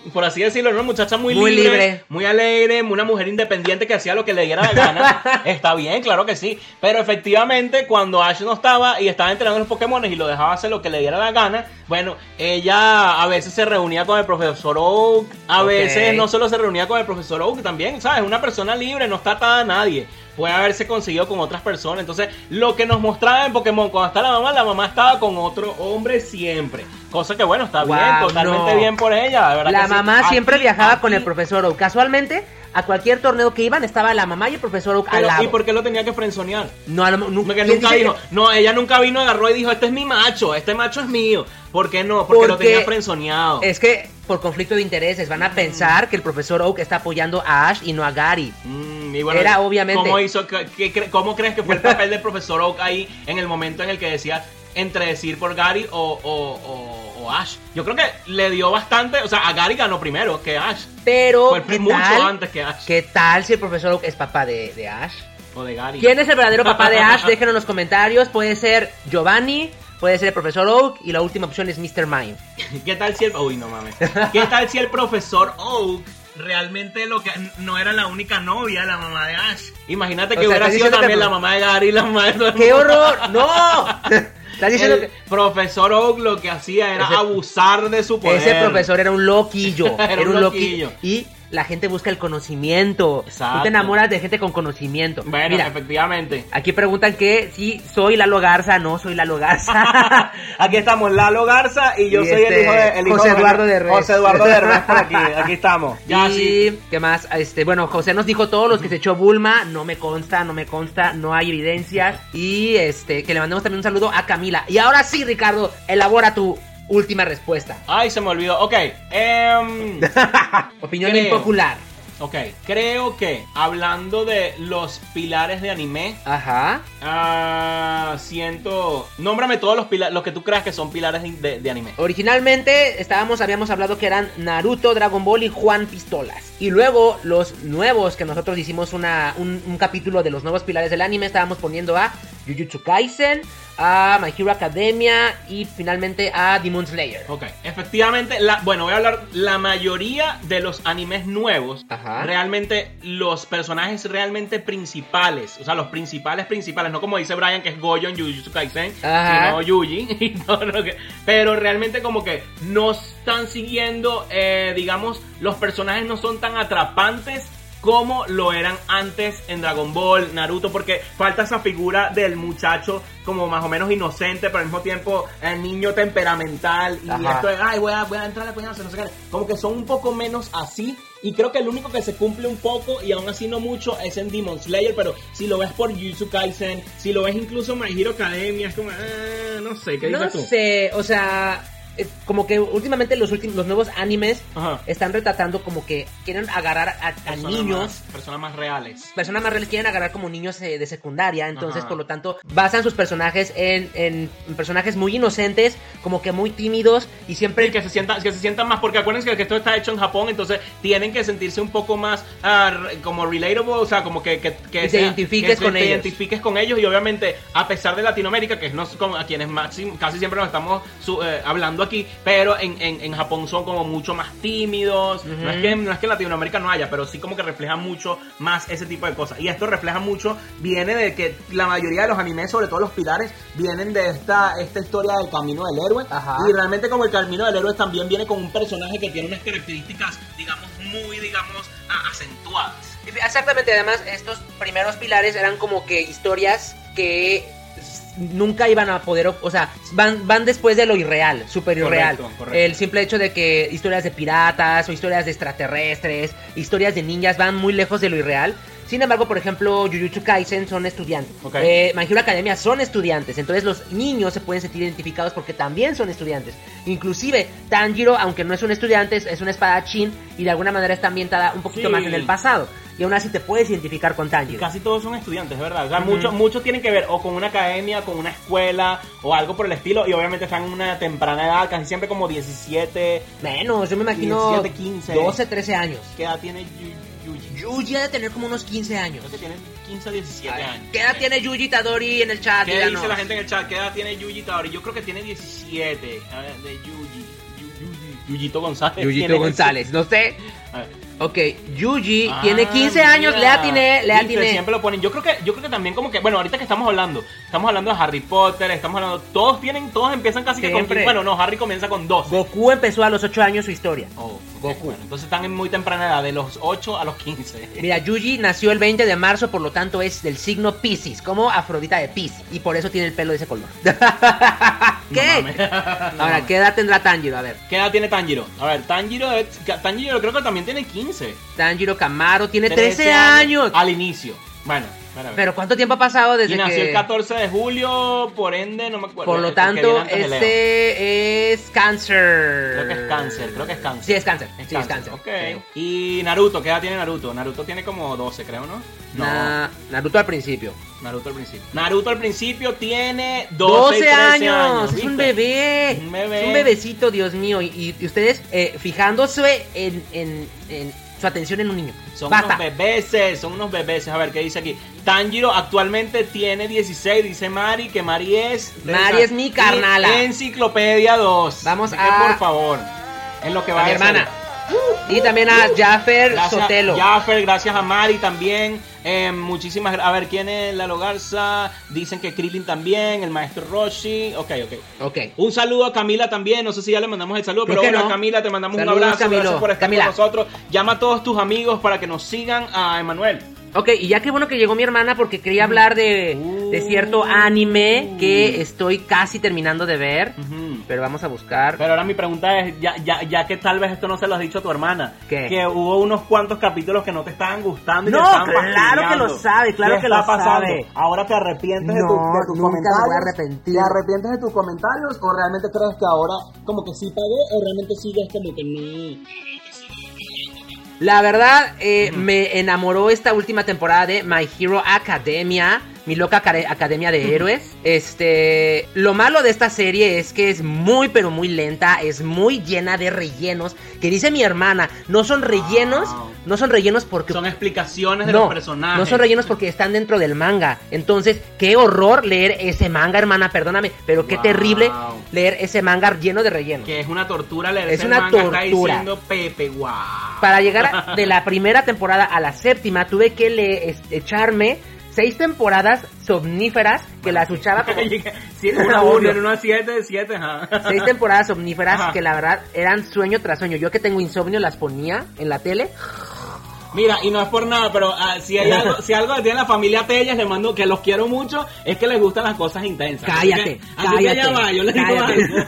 por así decirlo, una muchacha muy, Muy libre, libre. muy alegre, una mujer independiente que hacía lo que le diera la gana. Está bien, claro que sí. Pero efectivamente, cuando Ash no estaba y estaba entrenando los Pokémon y lo dejaba hacer lo que le diera la gana, bueno, ella a veces se reunía con el profesor Oak, a Ok. veces no solo se reunía con el profesor Oak también, ¿sabes? Una persona libre, no está atada a nadie. Puede haberse conseguido con otras personas. Entonces, lo que nos mostraba en Pokémon, cuando está la mamá, la mamá estaba con otro hombre siempre. Cosa que, bueno, está Wow, bien, totalmente no. bien por ella, de verdad. La que sí. mamá siempre Aquí- viajaba aquí- con el profesor Oak. Casualmente, a cualquier torneo que iban estaba la mamá y el profesor Oak al Pero, lado. ¿y por qué lo tenía que frenzonear? No, a lo- nu- Porque ¿quién nunca dice dijo, que- no, ella nunca vino, agarró y dijo, este es mi macho, este macho es mío. ¿Por qué no? Porque, lo Porque tenía frenzoneado. Es que por conflicto de intereses van a pensar que el profesor Oak está apoyando a Ash y no a Gary. Mm, y bueno, Era obviamente- ¿cómo, hizo, qué- qué cre- ¿Cómo crees que fue el papel del profesor Oak ahí en el momento en el que decía entre decir por Gary o, o, o, o Ash? Yo creo que le dio bastante, o sea, a Gary ganó primero que Ash. Pero, Fue ¿qué mucho tal? antes que Ash. ¿Qué tal si el profesor Oak es papá de, de Ash? O de Gary. ¿Quién es el verdadero papá de Ash? Déjenlo en los comentarios. Puede ser Giovanni, puede ser el profesor Oak y la última opción es mister Mime. ¿Qué tal si el... Uy, no mames. ¿Qué tal si el profesor Oak realmente lo que no era la única novia de la mamá de Ash? Imagínate O que sea, hubiera estás sido diciendo también que- la mamá de Gary y la mamá de todo el ¡Qué mundo. horror! ¡No! Estás diciendo El que profesor Oak lo que hacía era Ese- abusar de su poder. ese profesor era un loquillo. Era era un un loquillo. loquillo. Y la gente busca el conocimiento. Exacto. Tú te enamoras de gente con conocimiento. Bueno, Mira, efectivamente. aquí preguntan que si soy Lalo Garza. No soy Lalo Garza. Aquí estamos, Lalo Garza y yo Y soy este, el hijo de el hijo José de- Eduardo Derbez. José Eduardo Derbez por aquí. Aquí estamos. Ya, y sí. qué más, este, bueno, José nos dijo todos los que se echó Bulma, no me consta, no me consta, no hay evidencias. Y este, que le mandemos también un saludo a Camila. Y ahora sí, Ricardo, elabora tu última respuesta. Ay, se me olvidó. Ok. em, Opinión Creo. impopular. ok. Creo que hablando de los pilares de anime. Ajá. Ah, siento. Nómbrame todos los pilares, los que tú creas que son pilares de, de- de anime. Originalmente estábamos, habíamos hablado que eran Naruto, Dragon Ball y Juan Pistolas. Y luego los nuevos, que nosotros hicimos una, un, un capítulo de los nuevos pilares del anime, estábamos poniendo a Jujutsu Kaisen, a My Hero Academia y finalmente a Demon Slayer. Ok, efectivamente, la, bueno, voy a hablar, la mayoría de los animes nuevos, Ajá. realmente los personajes realmente principales, o sea, los principales principales, no como dice Brian que es Gojo en Jujutsu Kaisen, Ajá. sino Yuji, y todo lo que- pero realmente como que no están siguiendo, eh, digamos, los personajes no son tan atrapantes como lo eran antes en Dragon Ball, Naruto, porque falta esa figura del muchacho como más o menos inocente, pero al mismo tiempo el niño temperamental y Ajá. esto de, ay, voy a, voy a entrar a la coñazo, no sé qué, como que son un poco menos así, y creo que el único que se cumple un poco, y aún así no mucho, es en Demon Slayer, pero si lo ves por Jujutsu Kaisen, si lo ves incluso en My Hero Academia, es como, ah, no sé, ¿qué No dices tú? sé, o sea, eh, como que últimamente los últimos, los nuevos animes Ajá. están retratando como que quieren agarrar a, a Personas niños. más- personas más reales. Personas más reales quieren agarrar como niños eh, de secundaria, entonces Ajá. por lo tanto basan sus personajes en, en personajes muy inocentes, como que muy tímidos y siempre Y que se sientan que se sientan más, porque acuérdense que esto está hecho en Japón, entonces tienen que sentirse un poco más ah, re- como relatable, o sea, como que, que, que Y te identifiques que con te ellos. identifiques con ellos, y obviamente a pesar de Latinoamérica, que es no, con, a quienes máximo, casi siempre nos estamos su- eh, hablando aquí, pero en, en, en Japón son como mucho más tímidos. No es que no es que en Latinoamérica no haya, pero sí como que refleja mucho más ese tipo de cosas, y esto refleja mucho, viene de que la mayoría de los animes, sobre todo los pilares, vienen de esta, esta historia del camino del héroe. Ajá. Y realmente como el camino del héroe también viene con un personaje que tiene unas características, digamos, muy, digamos, a- acentuadas. Exactamente, además estos primeros pilares eran como que historias que nunca iban a poder, o sea, van, van después de lo irreal, super irreal. Correcto, correcto. El simple hecho de que historias de piratas o historias de extraterrestres, historias de ninjas van muy lejos de lo irreal. Sin embargo, por ejemplo, Jujutsu Kaisen son estudiantes. Ok. Eh, My Hero Academia son estudiantes. Entonces los niños se pueden sentir identificados porque también son estudiantes. Inclusive Tanjiro, aunque no es un estudiante, es- es un espadachín y de alguna manera está ambientada un poquito Sí. más en el pasado. Y aún así te puedes identificar con Y Tanjiro. casi todos son estudiantes, ¿verdad? O sea, Ujú. muchos, muchos tienen que ver o con una academia, con una escuela o algo por el estilo, y obviamente están en una temprana edad, casi siempre como diecisiete. Menos, yo me imagino diecisiete, quince. doce, trece años. ¿Qué edad tiene Yu- Yuji? Yuji ha de tener como unos quince años. Creo que tiene quince a diecisiete años. ¿Qué edad tiene Yuji Tadori en el chat? ¿Qué Díganos. dice la gente en el chat? ¿Qué edad tiene Yuji Tadori? Yo creo que tiene diecisiete. A ver, de Yuji. Yu- Yuyito González. ¿Quién Yuyito es González, no sé. ese? A ver. Ok, Yuji Ah, tiene quince años, le mira. atiné, le Viste, atiné. Siempre lo ponen. Yo creo que yo creo que también como que, bueno, ahorita que estamos hablando, estamos hablando de Harry Potter, estamos hablando, todos tienen, todos empiezan casi que con Siempre. quince. Bueno, no, Harry comienza con doce. Goku empezó a los ocho años su historia. Oh, ok, Goku. bueno, entonces están en muy temprana edad, de los ocho a los quince. Mira, Yuji nació el veinte de marzo, por lo tanto es del signo Piscis, como Afrodita de Piscis, y por eso tiene el pelo de ese color. ¿Qué? No mames. No Ahora, mames. ¿qué edad tendrá Tanjiro? A ver, ¿Qué edad tiene Tanjiro? A ver, Tanjiro, es- Tanjiro creo que también tiene quince. Tanjiro Kamado tiene trece años. Al inicio. Bueno, bueno. Pero ¿cuánto tiempo ha pasado desde Y nació que...? el catorce de julio, por ende, no me acuerdo. Por lo el que viene tanto, antes de Leo. este es cáncer. Creo que es cáncer, creo que es cáncer. Sí, es cáncer. Es sí, cáncer, es cáncer. ok. creo. Y Naruto, ¿qué edad tiene Naruto? Naruto tiene como doce, creo, ¿no? No, Na- Naruto al principio. Naruto al principio. Naruto al principio tiene doce, y doce trece años, años. es un ¿viste? bebé. Un bebé. Es un bebecito, Dios mío. Y, y ustedes eh, fijándose en, en, en su atención en un niño. Son Basta. unos bebeses, son unos bebeses. A ver, ¿qué dice aquí? Tanjiro actualmente tiene dieciséis, dice Mari, que Mari es... Mari es mi carnala. Enciclopedia dos. Vamos Así que, a- por favor, en lo que va A mi a hermana. Y también a Jaffer Gracias, Sotelo. Jaffer, gracias a Mari también. Eh, muchísimas gra- A ver, ¿quién es Lalo Garza? Dicen que Krillin también, el maestro Roshi. Ok, ok. Ok. Un saludo a Camila también. No sé si ya le mandamos el saludo, Creo pero que bueno, no. Camila, te mandamos Saludos, un abrazo. Camilo. Gracias por estar Camila. con nosotros. Llama a todos tus amigos para que nos sigan a Emanuel. Ok, y ya qué bueno que llegó mi hermana porque quería hablar de, de cierto anime que estoy casi terminando de ver. Ujú. Pero vamos a buscar. Pero ahora mi pregunta es, ya, ya, ya que tal vez esto no se lo has dicho a tu hermana, ¿Qué? que hubo unos cuantos capítulos que no te estaban gustando y No, te estaban claro fastidiando. que lo sabe, claro ¿Qué que está lo pasando? sabe. Ahora te arrepientes de, tu- No, de tus nunca me comentarios. voy a arrepentir. ¿Te arrepientes de tus comentarios o realmente crees que ahora como que sí pagué o realmente sigues como que no? La verdad, eh, me enamoró esta última temporada de My Hero Academia, mi loca acade- academia de héroes. Este, lo malo de esta serie es que es muy pero muy lenta, es muy llena de rellenos, que dice mi hermana, no son rellenos, Wow. no son rellenos porque Son explicaciones de no, los personajes. no son rellenos porque están dentro del manga. Entonces, qué horror leer ese manga, hermana, perdóname, pero qué Wow. terrible leer ese manga lleno de rellenos. Que es una tortura leer Es ese una manga, está tortura. diciendo Pepe, guau. Para llegar a- de la primera temporada a la séptima, tuve que le, es- echarme seis temporadas somníferas que las escuchaba como... Sí, una a uno, una a siete, siete, ajá. Seis temporadas somníferas Ajá. que la verdad eran sueño tras sueño. Yo que tengo insomnio las ponía en la tele. Mira, y no es por nada, pero ah, si hay algo, si algo que tiene la familia Tellas, le mando que los quiero mucho, es que les gustan las cosas intensas. Cállate, Así que, así cállate. que ya va, yo les digo cállate. algo.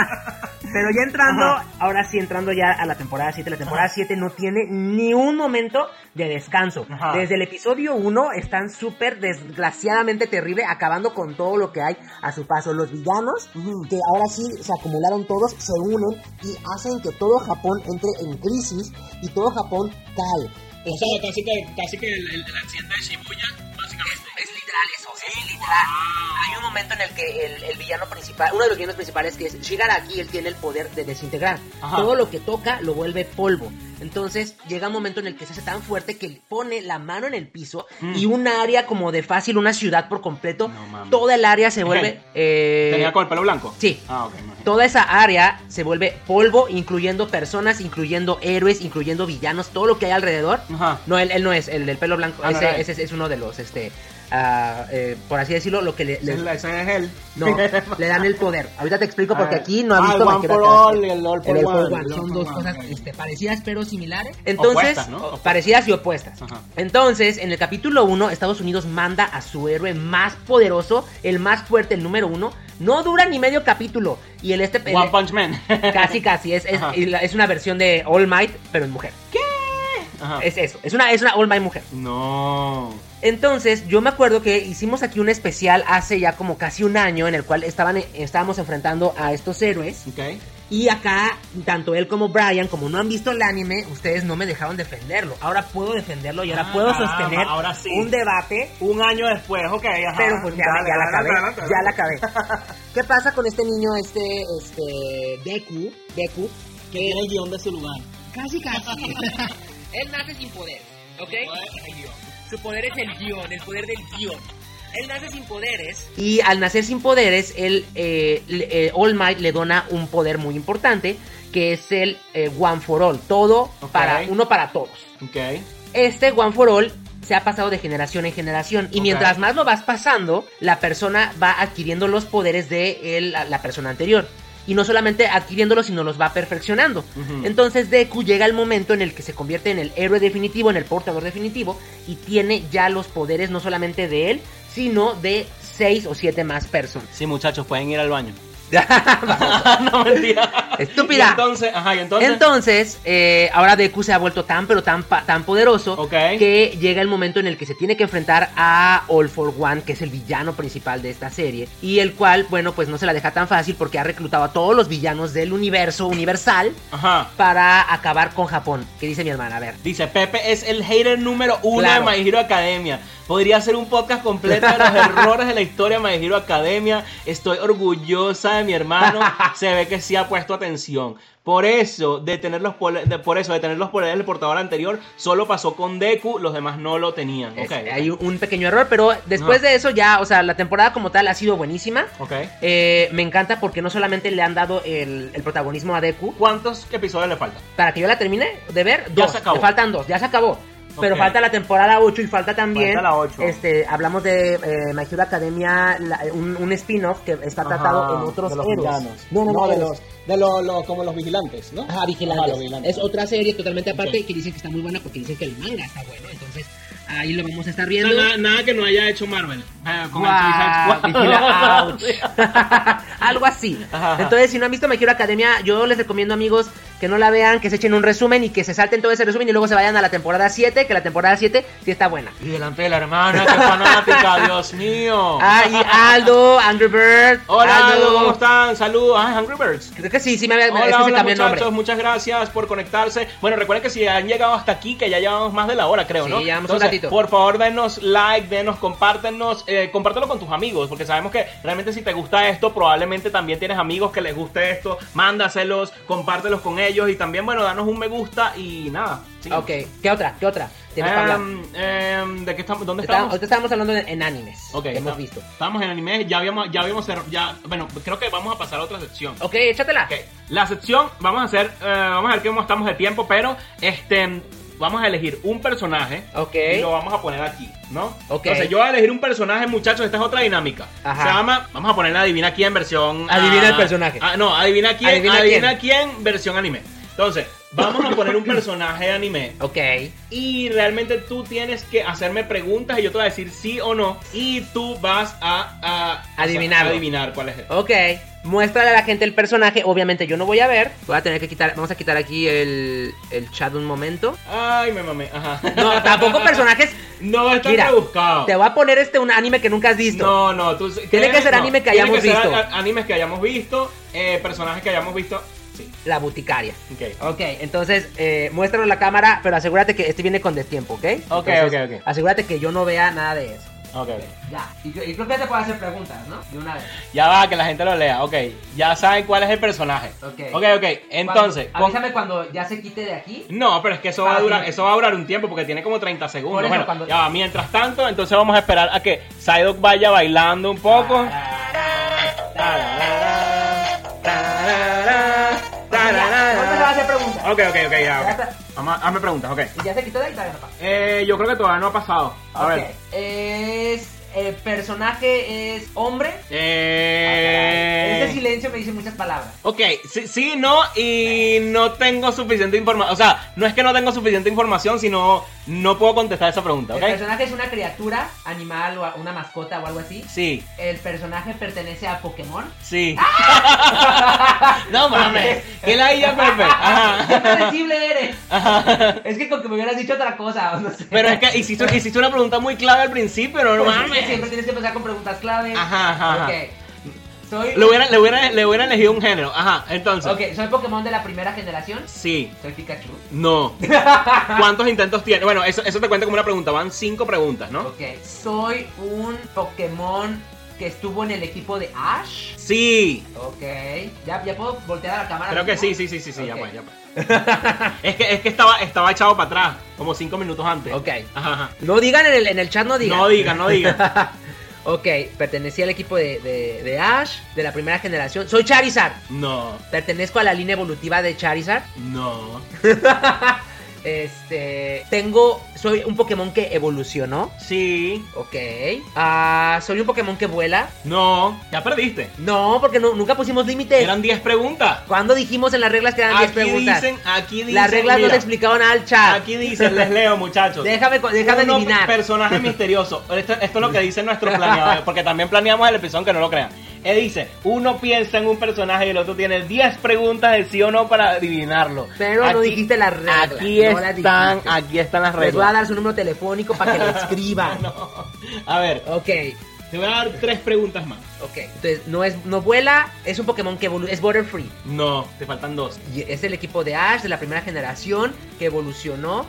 Pero ya entrando, Ajá. ahora sí entrando ya a la temporada siete, la temporada siete no tiene ni un momento de descanso. Ajá. Desde el episodio uno están súper desgraciadamente terrible, acabando con todo lo que hay a su paso. Los villanos, que ahora sí se acumularon todos, se unen y hacen que todo Japón entre en crisis y todo Japón cae. O sea, casi que, casi que el, el, el accidente de Shibuya, básicamente. es literal eso, es literal. Hay un momento en el que el, el villano principal, uno de los villanos principales que es Shigaraki, él tiene el poder de desintegrar. Ajá. Todo lo que toca lo vuelve polvo. Entonces llega un momento en el que se hace tan fuerte que pone la mano en el piso Mm. y un área como de fácil, una ciudad por completo, No mames. toda el área se vuelve... eh, ¿Tenía con el pelo blanco? Sí. Ah, ok, imagínate. Toda esa área se vuelve polvo, incluyendo personas, incluyendo héroes, incluyendo villanos, todo lo que hay alrededor. Ajá. No, él, él no es, el del pelo blanco, Ah, no ese, era él. ese es, es uno de los, este, ah, eh, por así decirlo, lo que le, Ese le- es, la- ese es él. no, le dan el poder. Ahorita te explico porque Ah, aquí no ha ah, visto el My One Hero for Academia. All y el All for El All for One. One. El All Son for dos One, cosas ok. este, parecidas pero similares. Entonces, Opuestas, ¿no? o- Opuestas. parecidas y opuestas. Ajá. Entonces, en el capítulo uno, Estados Unidos manda a su héroe más poderoso, el más fuerte, el número uno. No dura ni medio capítulo. Y el este... el- One Punch Man. Casi, casi. Es, es, Ajá. es una versión de All Might, pero en mujer. Ajá. Es eso. Es una, es una All Might mujer. No. Entonces, yo me acuerdo que hicimos aquí un especial hace ya como casi un año en el cual estaban, estábamos enfrentando a estos héroes. Ok. Y acá, tanto él como Brian, como no han visto el anime, ustedes no me dejaron defenderlo. Ahora puedo defenderlo y ahora Ah, puedo caramba, sostener ahora sí. un debate. Un año después, ok, ajá. Pero pues ya, Dale, ya la adelante, acabé, adelante, ya la adelante. acabé. ¿Qué pasa con este niño, este, este, Deku, Deku, que tiene el guión de su lugar? Casi, casi. Él nace sin poder, ¿ok? Su poder es el guión, el poder del guión. él nace sin poderes. Y al nacer sin poderes, él, eh, le- eh, All Might le dona un poder muy importante, que es el eh, One for All. Todo Ok. para, uno para todos. Ok. Este One for All se ha pasado de generación en generación. Y Ok. mientras más lo vas pasando, la persona va adquiriendo los poderes de él, la, la persona anterior. Y no solamente adquiriéndolos, sino los va perfeccionando. Ujú. Entonces Deku llega el momento en el que se convierte en el héroe definitivo, en el portador definitivo, y tiene ya los poderes no solamente de él, sino de seis o siete más personas. Sí, muchachos, pueden ir al baño. No, mentira. Estúpida. Y entonces, ajá, y entonces. Entonces, eh, ahora Deku se ha vuelto tan pero tan pa- tan poderoso Ok. que llega el momento en el que se tiene que enfrentar a All for One, que es el villano principal de esta serie, y el cual, bueno, pues no se la deja tan fácil porque ha reclutado a todos los villanos del universo universal Ajá. para acabar con Japón. ¿Qué dice mi hermana? A ver. Dice, Pepe es el hater número uno Claro. de My Hero Academia. Podría hacer un podcast completo de los errores de la historia de My Hero Academia. Estoy orgullosa de mi hermano. Se ve que sí ha puesto atención. Por eso, de tener los pole- de, por eso, de tener los poderes del portador anterior, solo pasó con Deku, los demás no lo tenían. Es- Ok. Hay un, un pequeño error, pero después Ajá. de eso ya, o sea, la temporada como tal ha sido buenísima. Ok. Eh, me encanta porque no solamente le han dado el, el protagonismo a Deku, ¿Cuántos episodios le faltan? para que yo la termine de ver, Ya dos. se acabó. Me faltan dos, ya se acabó. Pero Ok. falta la temporada ocho y falta también. Falta la ocho. Este, hablamos de eh, My Hero Academia, la- un, un spin-off que está Ajá, tratado en otros de los héroes. villanos. No, no, no, de es- los, de los, los- como los vigilantes, ¿no? Ajá, Vigilantes. Ajá, los vigilantes. Es otra serie totalmente aparte Ok. que dicen que está muy buena porque dicen que el manga está bueno. Entonces, ahí lo vamos a estar viendo. Nada, nada que no haya hecho Marvel. Eh, con el Guau, Suicide Squad. vigila- ouch. Algo así. Ajá. Entonces, si no han visto My Hero Academia, yo les recomiendo, amigos, que no la vean, que se echen un resumen y que se salten todo ese resumen y luego se vayan a la temporada siete, que la temporada siete sí está buena. Y delante de la hermana, qué fanática, Dios mío. Ah, y Aldo, Angry Bird. Hola, Aldo. ¿cómo están? Saludos. Ah, Angry Birds. Creo que sí, sí me había, es Hola, que se hola cambió el nombre. muchachos, muchas gracias por conectarse. Bueno, recuerden que si han llegado hasta aquí, que ya llevamos más de la hora, creo, Sí, ¿no? llevamos un Entonces, ratito. por favor, denos like, denos, compártenos, eh, compártelo con tus amigos, porque sabemos que realmente si te gusta esto, probablemente también tienes amigos que les guste esto. Mándaselos, compártelos con ellos y también, bueno, danos un me gusta y nada. sí. Ok, ¿qué otra? ¿Qué otra? Tienes para hablar. Em, em, ¿De qué estamos? ¿Dónde Está- estamos? ahorita estábamos hablando en, en animes. Ok, que hemos está- visto. Estamos en anime, ya habíamos, ya habíamos, cer- ya, bueno, creo que vamos a pasar a otra sección. Ok, échatela. Ok, la sección, vamos a hacer, eh, vamos a ver cómo estamos de tiempo, pero este, vamos a elegir un personaje Ok. y lo vamos a poner aquí, ¿no? Ok. Entonces yo voy a elegir un personaje, muchachos, esta es otra dinámica. Ajá. Se llama, vamos a ponerle adivina quién versión... Adivina ah, el personaje. ah, no, adivina quién, Adivina adivina, quién. versión anime. Entonces, vamos a poner un personaje de anime. Ok. Y realmente tú tienes que hacerme preguntas y yo te voy a decir sí o no. Y tú vas a, a Adivinarlo. a adivinar cuál es él. Ok, muéstrale a la gente el personaje. Obviamente yo no voy a ver. Voy a tener que quitar. Vamos a quitar aquí el, el chat un momento. Ay, me mamé. Ajá. No, tampoco personajes. No está Mira, rebuscado. te voy a poner este un anime que nunca has visto. No, no. Tú, Tiene que ser no, anime que tiene hayamos ser visto. a- animes que hayamos visto. Eh, personajes que hayamos visto. Sí. La boticaria. Ok. Ok, entonces eh, muéstralo a la cámara, pero asegúrate que este viene con destiempo, ¿ok? Ok, Entonces, ok, ok. Asegúrate que yo no vea nada de eso. Ok. Ya. Y, yo- y creo que te puedo hacer preguntas, ¿no? De una vez. Ya va, que la gente lo lea. Ok. Ya saben cuál es el personaje. Ok. Ok, ok. Entonces. Cuando- con- avísame cuando ya se quite de aquí. No, pero es que eso va a Para durar, ti. eso va a durar un tiempo porque tiene como treinta segundos. Por eso, Bueno, cuando- ya va. Mientras tanto, entonces vamos a esperar a que Psyduck vaya bailando un poco. ¿Cuándo se va a hacer preguntas? Ok, ok, ok, ya. Ya ok. está. Vamos a- hazme preguntas, ok. ¿Y ya se quitó de ahí? Todavía no pasa. Eh, yo creo que todavía no ha pasado. A Ok, ver. Es. El personaje es hombre. Eh... Ese silencio me dice muchas palabras. Ok, sí, sí, no, y no tengo suficiente información. O sea, no es que no tengo suficiente información, sino no puedo contestar esa pregunta, El ¿ok? personaje es una criatura, animal o a- una mascota o algo así. Sí, El personaje pertenece a Pokémon. sí. No mames, que la ya Pepe. ¡Qué Ajá. predecible eres! Ajá. Es que con que me hubieras dicho otra cosa, o no sé. Pero es que hiciste, hiciste una pregunta muy clave al principio, no, no Pues es que mames. siempre tienes que empezar con preguntas clave. Ajá, ajá, ajá. Ok. Soy. Le hubiera, le, hubiera, le hubiera elegido un género, ajá, entonces. Ok, soy Pokémon de la primera generación. Sí, Soy Pikachu. no. ¿Cuántos intentos tiene? Bueno, eso, eso te cuenta como una pregunta, van cinco preguntas, ¿no? Ok. Soy un Pokémon que estuvo en el equipo de Ash. Sí. Ok. ¿Ya, ya puedo voltear a la cámara? Creo que mismo? sí, sí, sí, sí, sí, ya Ok. pues, ya pues. Es que, es que estaba, estaba echado para atrás, como cinco minutos antes. Ok. Ajá, ajá. No digan en el, en el chat, no digan. No digan, no digan. Ok, pertenecí al equipo de, de, de Ash, de la primera generación. Soy Charizard. No, Pertenezco a la línea evolutiva de Charizard. no. Este, tengo, soy un Pokémon que evolucionó. Sí. Ok. Ah, soy un Pokémon que vuela. No. Ya perdiste. No, porque no, nunca pusimos límites. Eran diez preguntas. ¿Cuándo dijimos en las reglas que eran diez Aquí preguntas? dicen, aquí dicen. Las reglas no mira, se explicaron al chat. Aquí dicen, les leo, muchachos. Déjame, déjame Uno, adivinar. Personaje misterioso. Esto, esto es lo que dice nuestro planeador, porque también planeamos el episodio, que no lo crean. Él dice, uno piensa en un personaje y el otro tiene diez preguntas de sí o no para adivinarlo. Pero no dijiste las reglas. Aquí no las están, dijiste. aquí están las Les voy a reglas. dar su número telefónico para que le escriban. No. A ver, Ok, te voy a dar tres preguntas más. ok. Entonces, no es, no vuela, es un Pokémon que evolu- es border free. No, te faltan dos. Y es el equipo de Ash de la primera generación que evolucionó.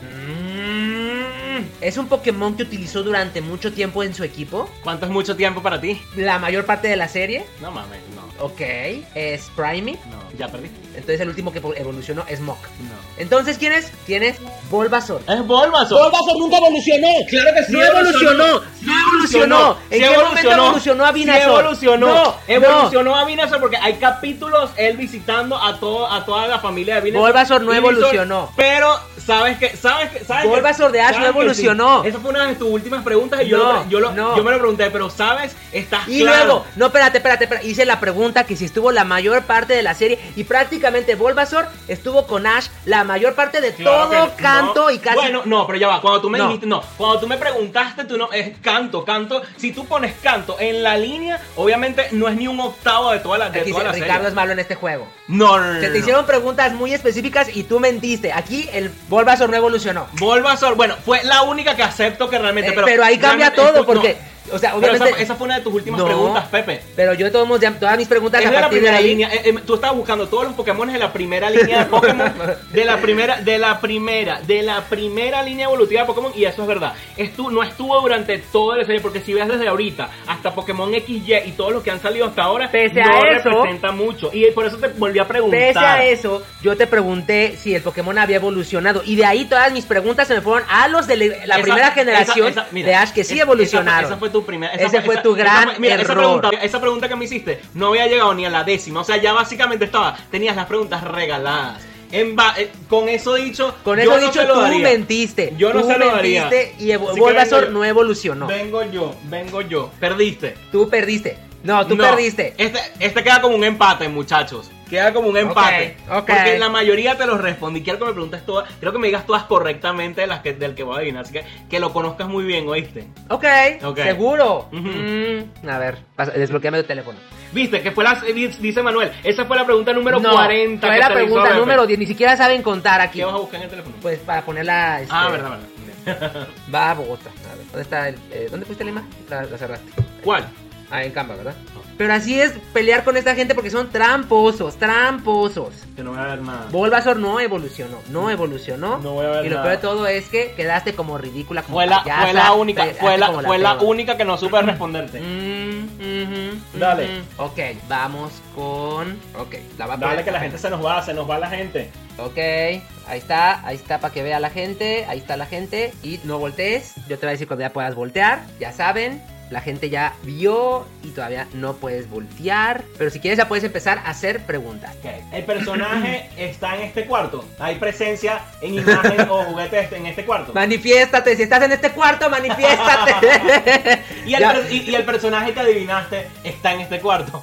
Mm, Es un Pokémon que utilizó durante mucho tiempo en su equipo. ¿Cuánto es mucho tiempo para ti? La mayor parte de la serie. No mames, no. Ok, es Primey. No, ya perdiste. Entonces el último que evolucionó es Mok. No. Entonces, ¿quién es? Tienes Bulbasaur. Es Bulbasaur. Bulbasaur nunca evolucionó. Claro que sí. No evolucionó, no evolucionó. ¿En Sí qué momento evolucionó a Venusaur? Sí evolucionó. No, evolucionó a Venusaur porque hay capítulos él visitando a todo a toda la familia de Venusaur. Bulbasaur no Y Venusaur- evolucionó. Pero sabes que sabes que sabes que- Bulbasaur de Ash sabes no que evolucionó. sí. Esa fue una de tus últimas preguntas y yo No, lo, yo, lo, no. yo me lo pregunté, pero sabes, estás Y claro. luego, no, espérate, espérate, espérate, hice la pregunta que si estuvo la mayor parte de la serie y prácticamente Bulbasaur estuvo con Ash la mayor parte de Claro todo que canto no. y casi... Bueno, no, pero ya va. Cuando tú me No. dijiste, no. Cuando tú me preguntaste, tú no. Es canto, canto. Si tú pones canto en la línea, obviamente no es ni un octavo de toda la, de Aquí toda dice, la Ricardo serie. es malo en este juego. No, no, no. Se no, te no. hicieron preguntas muy específicas y tú mentiste. Aquí el Bulbasaur no evolucionó. Bulbasaur, bueno, fue la única que acepto que realmente. Eh, pero, pero ahí cambia realmente- todo no. porque, o sea, Pero obviamente... esa, esa fue una de tus últimas No, preguntas, Pepe. Pero yo de todos modos, ya- todas mis preguntas Es a de la partir de primera ahí... línea. eh, eh, tú estabas buscando todos los Pokémon de la primera línea de Pokémon. de la primera, de la primera, de la primera línea evolutiva de Pokémon. Y eso es verdad. Estu, no estuvo durante toda la serie. Porque si ves desde ahorita hasta Pokémon equis y y todos los que han salido hasta ahora, Pese no a eso- representa mucho. Y por eso te volví a preguntar. Pese a eso, yo te pregunté si el Pokémon había evolucionado. Y de ahí todas mis preguntas se me fueron a los de la Esa- primera generación esa- esa- mira, de Ash que sí esa- evolucionaron. Esa fue, esa fue tu primera. Ese fue esa- tu gran esa fue- mira, esa error. pregunta, esa pregunta que me hiciste no había llegado ni a la décima. O sea, ya básicamente estaba. Tenías las preguntas regaladas. En ba- eh, con eso dicho, Con yo eso no dicho, se lo tú daría. mentiste. Yo no tú se lo daría. mentiste y evo- Así que Bulbasaur vengo yo. no evolucionó. Vengo yo, vengo yo. Perdiste. Tú perdiste. No, tú No, perdiste. Este, este queda como un empate, muchachos. Queda como un empate. Ok, ok. Porque la mayoría te los respondí. Quiero que me preguntes todas. Quiero que me digas todas correctamente de las que, del que voy a adivinar. Así que que lo conozcas muy bien, ¿oíste? Ok, Ok. seguro. Ujú. Mm, a ver, pasa- desbloqueame tu teléfono. Viste, que fue la. Dice Manuel. Esa fue la pregunta número no, cuarenta. fue que la te hizo pregunta Pepe. número diez. Ni siquiera saben contar aquí. ¿Qué vas a buscar en el teléfono? Pues para ponerla. Este, Ah, verdad, verdad. Va a Bogotá. A ver, ¿dónde está el. Eh, ¿Dónde pusiste la imagen? La, la cerraste. ¿Cuál? Ah, en Canva, ¿verdad? Pero así es pelear con esta gente porque son tramposos, tramposos. Que no voy a ver nada. Bulbasaur no evolucionó, no evolucionó. No voy a ver y lo nada. peor de todo es que quedaste como ridícula, como Fue la, payasa, fue la única, quedaste fue la, como fue la peor. única que no supe responderte. Mm, ujú, Dale. ujú. Ok, vamos con... Ok, la va a Dale poner- que la gente se nos va, se nos va la gente. Ok, ahí está, ahí está para que vea la gente, ahí está la gente. Y no voltees, yo te voy a decir cuando ya puedas voltear, ya saben. La gente ya vio y todavía no puedes voltear. Pero si quieres ya puedes empezar a hacer preguntas. Ok. El personaje está en este cuarto. Hay presencia en imagen o juguetes en este cuarto. Manifiéstate, si estás en este cuarto, manifiéstate. Y el, Ya. per- y, y el personaje que adivinaste está en este cuarto.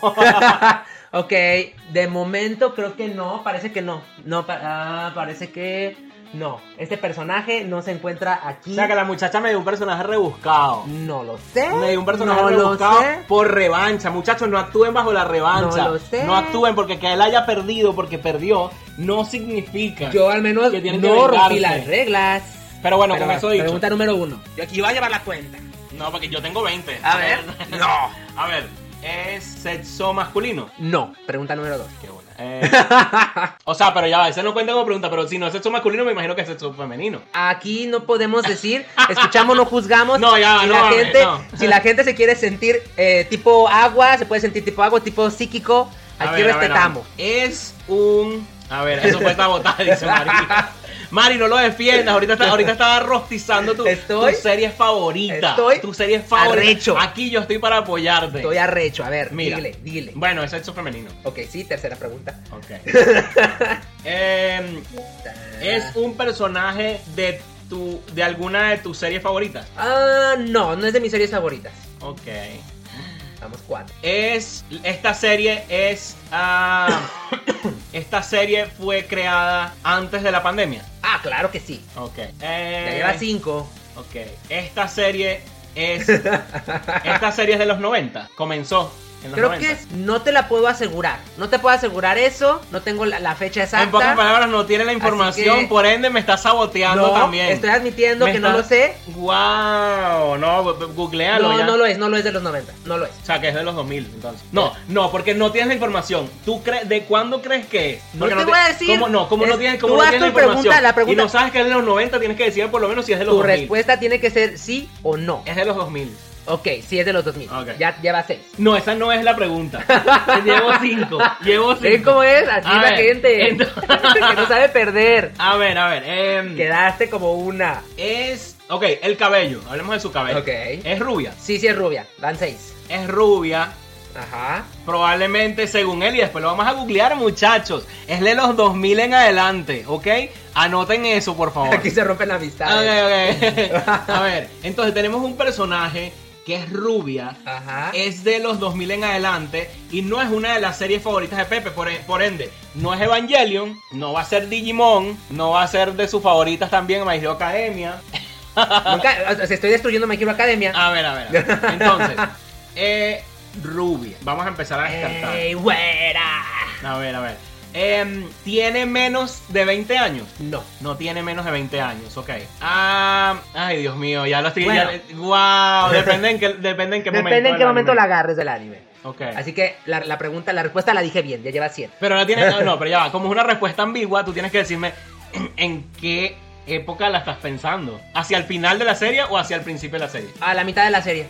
Ok, de momento creo que no, parece que no. No, pa- ah, parece que no. Este personaje no se encuentra aquí. O sea que la muchacha me dio un personaje rebuscado. No lo sé. Me dio un personaje no rebuscado lo sé. por revancha. Muchachos, no actúen bajo la revancha. No lo sé. No actúen porque que él haya perdido, porque perdió, no significa. Yo al menos que tienen que no rompí vengarse. las reglas. Pero bueno, Pero con va, eso dicho. pregunta número uno. Yo aquí voy a llevar la cuenta. No, porque yo tengo veinte. A ver. No. A ver, ¿es sexo masculino? No. Pregunta número dos. Qué buena. Eh, o sea, pero ya va, ese no cuenta como pregunta, pero si no es sexo masculino, me imagino que es sexo femenino. Aquí no podemos decir, escuchamos, no juzgamos. No, ya, si no, la mames, gente, no. si la gente se quiere sentir eh, tipo agua, se puede sentir tipo agua, tipo psíquico. A Aquí ver, a ver, a ver. respetamos. Es un... A ver, eso fue esta botada, dice María. Mari, no lo defiendas. Ahorita, está, ahorita estaba rostizando tu, Estoy- tu serie favorita. estoy tu serie favorita. arrecho. Aquí yo estoy para apoyarte. Estoy arrecho. A ver, Mira. dile, dile. Bueno, es sexo femenino. Ok, sí, tercera pregunta. Ok. Em, es un personaje de tu de alguna de tus series favoritas. Ah, no, no es de mis series favoritas. Ok. Vamos, cuatro. Es esta serie es ah, esta serie fue creada antes de la pandemia. Ah, claro que sí. Ok. Ya Eh, lleva cinco. Ok. Esta serie es esta serie es de los noventa. Comenzó en los Creo noventa. que es- no te la puedo asegurar. No te puedo asegurar eso. No tengo la, la fecha exacta. En pocas palabras, no tiene la información, que- por ende me está saboteando No, también. estoy admitiendo Me que no está- lo sé. Wow, no, gu- gu- googlealo No, ya. no lo es, no lo es de los noventa. No lo es. O sea, que es de los dos mil, entonces. No, no, porque no tienes la información. ¿Tú crees de cuándo crees que es? No Porque te ti- voy a decir. ¿Cómo no? ¿Cómo no Es- tienes, tú cómo no haz tienes la tu pregunta, información? la pregunta- Y no sabes que es de los noventa, tienes que decir por lo menos si es de los Tu dos mil. respuesta tiene que ser sí o no. Es de los dos mil. Ok, sí es de los dos mil. Ok. Ya lleva seis. No, esa no es la pregunta. Llevo cinco. Llevo cinco. ¿Ven cómo es? Así A la ver, gente. entonces- que no sabe perder. A ver, a ver. em, Quedaste como una. es. Ok, el cabello. Hablemos de su cabello. Ok. Es rubia. Sí, sí es rubia. Van seis. Es rubia. Ajá. Probablemente según él, y después lo vamos a googlear, muchachos. Es de los dos mil en adelante, ¿ok? Anoten eso, por favor. Aquí se rompen la amistad. Ok, ok. A ver, entonces tenemos un personaje que es rubia. Ajá. Es de los dos mil en adelante y no es una de las series favoritas de Pepe, por, por ende, no es Evangelion, no va a ser Digimon, no va a ser de sus favoritas también My Hero Academia. Nunca, o sea, estoy destruyendo My Hero Academia. A ver, a ver, a ver. Entonces, eh, rubia. Vamos a empezar a descartar. ¡Ey, güera! A ver, a ver. Em, ¿Tiene menos de veinte años? No. No tiene menos de veinte años, ok. Ah, ay, Dios mío, ya lo estoy... Bueno. ya- wow, depende en qué, depende en qué momento. Depende en qué del momento la anime. agarres del anime. Ok. Así que la, la pregunta, la respuesta la dije bien, ya lleva siete. Pero no tiene... No, no, pero ya va. Como es una respuesta ambigua, tú tienes que decirme en, en qué época la estás pensando. ¿Hacia el final de la serie o hacia el principio de la serie? A la mitad de la serie.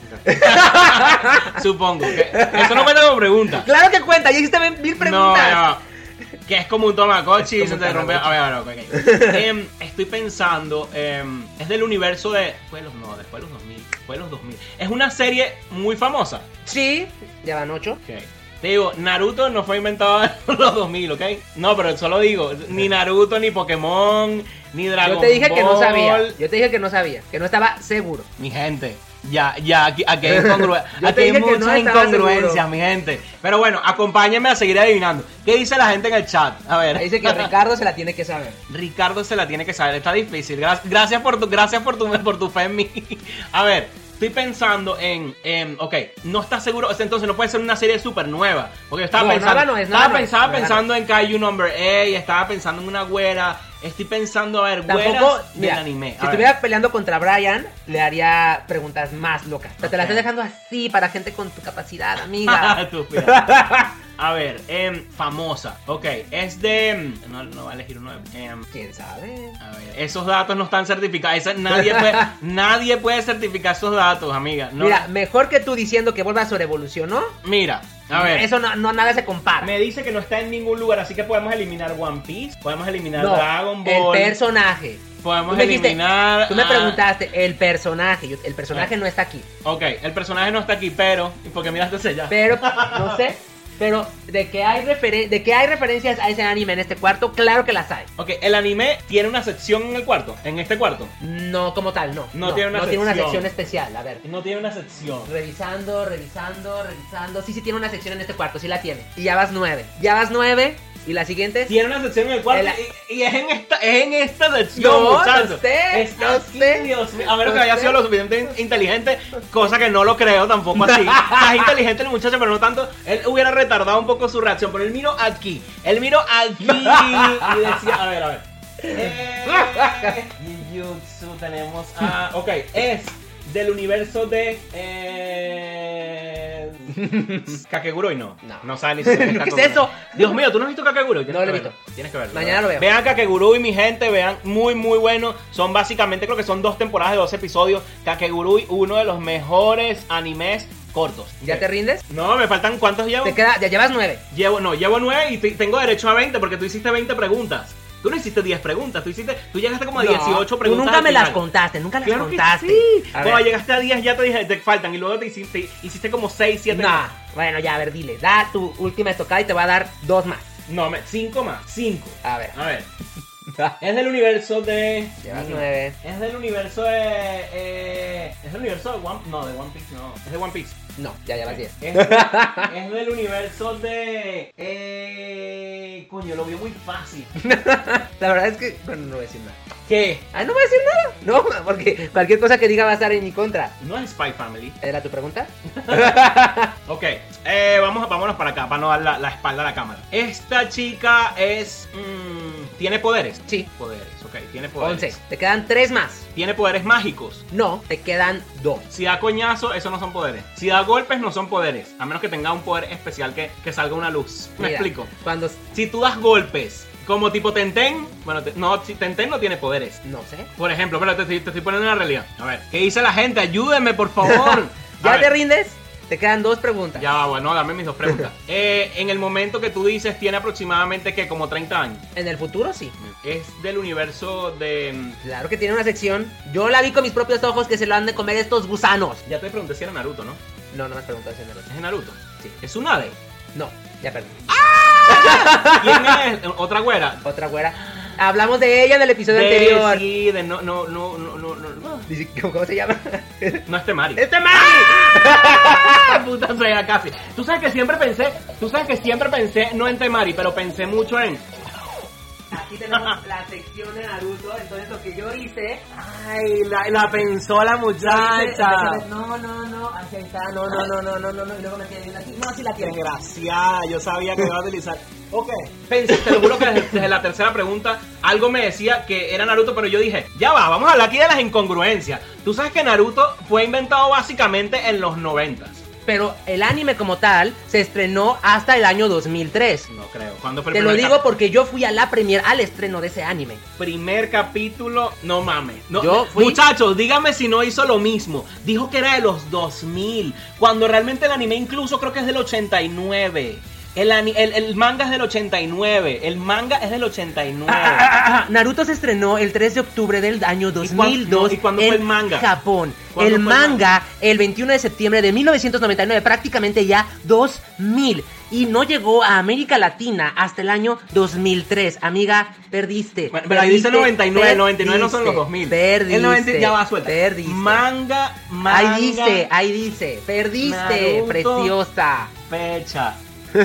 Supongo. Que eso no cuenta como pregunta. Claro que cuenta, ya hiciste mil preguntas. No, ya va. Que es como un Tamagotchi y Es se como te un rompe. A Tamagotchi. ver, a ver, ok. Em, estoy pensando. em, es del universo de. Después de los, no, después de los dos mil. Después de los dos mil. Es una serie muy famosa. Sí, llevan ocho. Ok. Te digo, Naruto no fue inventado en los dos mil, ¿ok? No, pero solo digo, ni Naruto, ni Pokémon, ni Dragon Yo te dije Ball. que no sabía. Yo te dije que no sabía, que no estaba seguro. Mi gente, ya, ya, aquí, aquí hay, incongru- Yo aquí te hay dije que muchas no estaba incongruencias, seguro. mi gente. Pero bueno, acompáñenme a seguir adivinando. ¿Qué dice la gente en el chat? A ver. Ahí dice que Ricardo se la tiene que saber. Ricardo se la tiene que saber, está difícil. Gra- Gracias por tu, gracias por tu, por tu fe en mí. A ver, estoy pensando en, en ok, no estás seguro, o sea, entonces no puede ser una serie súper nueva. Porque yo estaba No, pensando, nueva no es, estaba, nueva no es, estaba nueva pensando en Kaiju Number eight, estaba pensando en una güera. Estoy pensando, a ver, Tampoco, güeras del mira, anime. si A ver. estuviera peleando contra Brian, le haría preguntas más locas. Pero te las Ok. estoy dejando así para gente con tu capacidad, amiga. Estúpida. A ver, em, famosa. Ok, es de. em, No, no va a elegir uno de. em, ¿Quién sabe? a ver, esos datos no están certificados. Esa- nadie, puede, nadie puede certificar esos datos, amiga. No, Mira, mejor que tú diciendo que vuelva sobre evolución, ¿no? mira, a ver. Eso no, no nada se compara. Me dice que no está en ningún lugar, así que podemos eliminar One Piece, podemos eliminar No, Dragon el Ball, personaje. podemos Tú me dijiste- eliminar. Tú me ah, preguntaste, el personaje. Yo- el personaje Ah. no está aquí. Ok, el personaje no está aquí, pero. ¿Y por qué miraste hacia allá? Pero, no sé. Pero de que hay referen- de que hay referencias a ese anime en este cuarto, claro que las hay. Ok, el anime tiene una sección en el cuarto, en este cuarto. No como tal, no. No tiene una no tiene una sección. sección especial. A ver. No tiene una sección. Revisando, revisando, revisando. Sí, sí tiene una sección en este cuarto, sí la tiene. Y ya vas nueve. Ya vas nueve. ¿Y la siguiente? Tiene una sección en el cuarto El- y, y es en esta es en esta sección, No, muchachos. no sé, Es no aquí, sé. Dios mío. A menos No que haya sé. sido lo suficientemente inteligente, cosa que no lo creo tampoco así. Es inteligente el muchacho, pero no tanto. Él hubiera retardado un poco su reacción, pero él miró aquí. Él miró aquí y decía, a ver, a ver. Eh, Jujutsu tenemos a... Ok, es del universo de... Eh, Kakegurui no. No. No sabe ni siquiera ¿Qué es Kakegurui. eso? Dios mío, ¿tú no has visto Kakegurui? Tienes No lo que he verlo. visto. Tienes que verlo. Mañana lo veo. Vean Kakegurui, mi gente, vean, muy muy bueno. Son básicamente, creo que son dos temporadas de dos episodios. Kakegurui, uno de los mejores animes cortos. ¿Ya Ok. te rindes? No, me faltan, ¿cuántos llevo? Te queda, ya llevas nueve. Llevo, no, llevo nueve y te- tengo derecho a veinte porque tú hiciste veinte preguntas. Tú no hiciste diez preguntas, tú hiciste, tú llegaste como a No, dieciocho tú preguntas. nunca al me las final. contaste, nunca las Claro que contaste. sí. A Cuando ver. llegaste a diez ya te dije, te faltan y luego te hiciste, hiciste como seis, siete No, más. bueno, ya, a ver, dile. Da tu última estocada y te va a dar dos más. No, me, cinco más, cinco. A ver. A ver. Es del universo de... Llevas nueve. Es del universo de... Eh, es del universo de One... No, de One Piece no. Es de One Piece. No, ya llevas diez. Es, de- es del universo de... Eh, coño, lo vio muy fácil. La verdad es que, bueno, no voy a decir nada. ¿Qué? Ah, no voy a decir nada. No, porque cualquier cosa que diga va a estar en mi contra. No es Spy Family. ¿Era tu pregunta? Ok, eh, vamos, vámonos para acá, para no dar la, la espalda a la cámara. Esta chica es... mm, ¿tiene poderes? Sí. Poderes, ok, tiene poderes. once. Te quedan tres más. ¿Tiene poderes mágicos? No, te quedan dos. Si da coñazo, eso no son poderes. Si da golpes, no son poderes. A menos que tenga un poder especial que, que salga una luz. ¿Me Mira, explico? Cuando... Si tú das golpes como tipo Tenten, bueno, te- no, si Tenten no tiene poderes. No sé. Por ejemplo, pero te, estoy- te estoy poniendo una realidad. A ver, ¿qué dice la gente? Ayúdenme, por favor. A ¿Ya ver. te rindes? Te quedan dos preguntas. Ya va, bueno, dame mis dos preguntas. Eh, en el momento que tú dices, tiene aproximadamente que como treinta años. En el futuro sí. Es del universo de... Claro que tiene una sección. Yo la vi con mis propios ojos que se lo han de comer estos gusanos. Ya te pregunté si era Naruto, ¿no? No, no me has preguntado si es ¿Es de Naruto? Sí. ¿Es un Ade? No, ya perdí. ¿Quién es? ¿Otra güera? Otra güera. Hablamos de ella en el episodio De- anterior. Sí, de no, no, no, no, no, no, no. Dice, ¿Cómo, cómo se llama? No es Temari. ¡Este Mari! Puta sea, casi. Tú sabes que siempre pensé, tú sabes que siempre pensé, no en Temari, pero pensé mucho en... Aquí tenemos la sección de Naruto. Entonces lo que yo hice. Ay, la, la pensó la muchacha. No, no, no. Aquí está. No, no, no, no, no, no, no. Y luego me quedé viendo aquí. No, sí la quiero. Desgraciada, yo sabía que iba a utilizar. Ok. Pensé, te lo juro que desde, desde la tercera pregunta algo me decía que era Naruto, pero yo dije, ya va, vamos a hablar aquí de las incongruencias. Tú sabes que Naruto fue inventado básicamente en los noventas. Pero el anime como tal se estrenó hasta el año dos mil tres. No creo. ¿Cuándo fue el Te lo primer digo cap- porque yo fui a la premier al estreno de ese anime. primer capítulo? No mames. No, Yo fui- Muchachos, dígame si no hizo lo mismo. Dijo que era de los dos mil, cuando realmente el anime incluso creo que es del ochenta y nueve. El, ani- el, el manga es del ochenta y nueve. El manga es del ochenta y nueve. Ah, ah, ah, Naruto se estrenó el tres de octubre del año dos mil dos no, ¿y cuándo en fue el manga? Japón. ¿Cuándo El fue el manga el veintiuno de septiembre de mil novecientos noventa y nueve, prácticamente ya dos mil. Y no llegó a América Latina hasta el año dos mil tres. Amiga, perdiste. Bueno, pero ahí dice Perdiste, noventa y nueve, noventa y nueve no son los perdiste, dos mil. Perdiste. El noventa ya va, suelta. Perdiste. Manga, manga. Ahí dice, ahí dice. Perdiste, Naruto. preciosa. Fecha.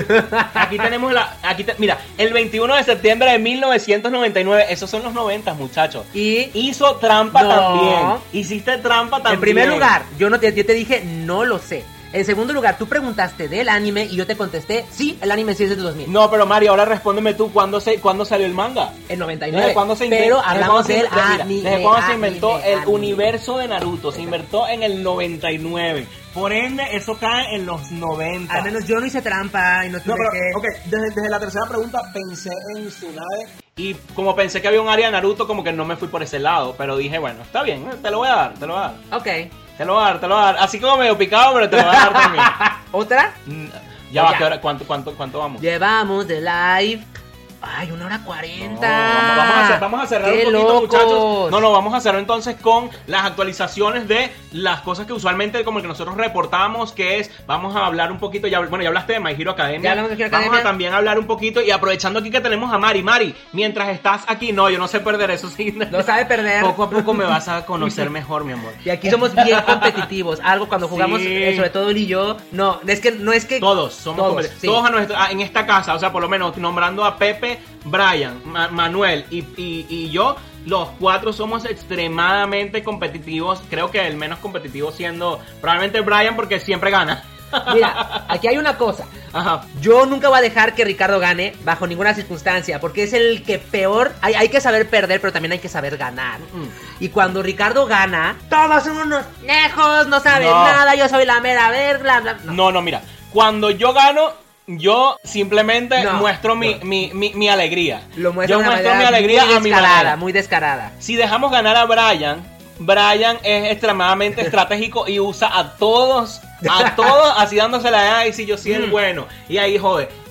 Aquí tenemos la... Aquí te- mira, el veintiuno de septiembre de mil novecientos noventa y nueve. Esos son los noventa, muchachos. Y Hizo trampa No. también. Hiciste trampa también. en primer lugar, yo no te, yo te dije, no lo sé. En segundo lugar, tú preguntaste del anime y yo te contesté, sí, el anime sí es del dos mil. No, pero Mario, ahora respóndeme tú, ¿cuándo, se, ¿cuándo salió el manga? En noventa y nueve. ¿Desde cuándo se inventó? Pero ¿Desde hablamos cuándo se del inventó? Mira, anime. ¿Desde cuándo se inventó anime, el anime. universo de Naruto? Se inventó en el noventa y nueve. Por ende, eso cae en los noventa. Al menos yo no hice trampa y no tuve No, pero, que... ok, desde, desde la tercera pregunta pensé en Tsunade. Y como pensé que había un área de Naruto, como que no me fui por ese lado. Pero dije, bueno, está bien, te lo voy a dar, te lo voy a dar. Ok. Te lo voy a dar, te lo voy a dar. Así como medio picado, pero te lo voy a dar también. ¿Otra? Mm, Ya O va, ya. ¿qué hora? ¿Cuánto, cuánto, cuánto vamos? Llevamos de live... Ay, una hora No, cuarenta. vamos, vamos a hacer- vamos a cerrar ¡Qué un poquito, locos! muchachos. No, no, vamos a hacerlo entonces con las actualizaciones de las cosas que usualmente como que nosotros reportamos, que es, vamos a hablar un poquito, ya, bueno, ya hablaste de My Hero Academia. Ya hablamos de My Hero Vamos Academia. a también hablar un poquito y aprovechando aquí que tenemos a Mari. Mari, mientras estás aquí, no, yo no sé perder eso, sí. No sabe perder. Poco a poco me vas a conocer mejor, mi amor. Y aquí somos bien competitivos. Algo cuando jugamos, Sí. eh, sobre todo él y yo. No, es que no es que. Todos somos Todos, competitivos. sí. Todos a nuestra- a- en esta casa, o sea, por lo menos nombrando a Pepe, Brian, Ma- Manuel y, y, y yo, los cuatro somos extremadamente competitivos. Creo que el menos competitivo siendo probablemente Brian, porque siempre gana. Mira, aquí hay una cosa. Ajá. Yo nunca voy a dejar que Ricardo gane bajo ninguna circunstancia, porque es el que peor. Hay, hay que saber perder, pero también hay que saber ganar. Mm. Y cuando Ricardo gana, todos son unos lejos, no saben No. nada, yo soy la mera ver, bla, bla. No. No, no, mira. Cuando yo gano, yo simplemente No, muestro mi, no. mi, mi, mi alegría. Lo muestra yo de una muestro mi manera alegría muy a mi descarada, manera. muy descarada. Si dejamos ganar a Brian, Brian es extremadamente estratégico y usa a todos, a todos así dándose la edad y si yo soy el Mm. bueno. Y ahí jode. Entonces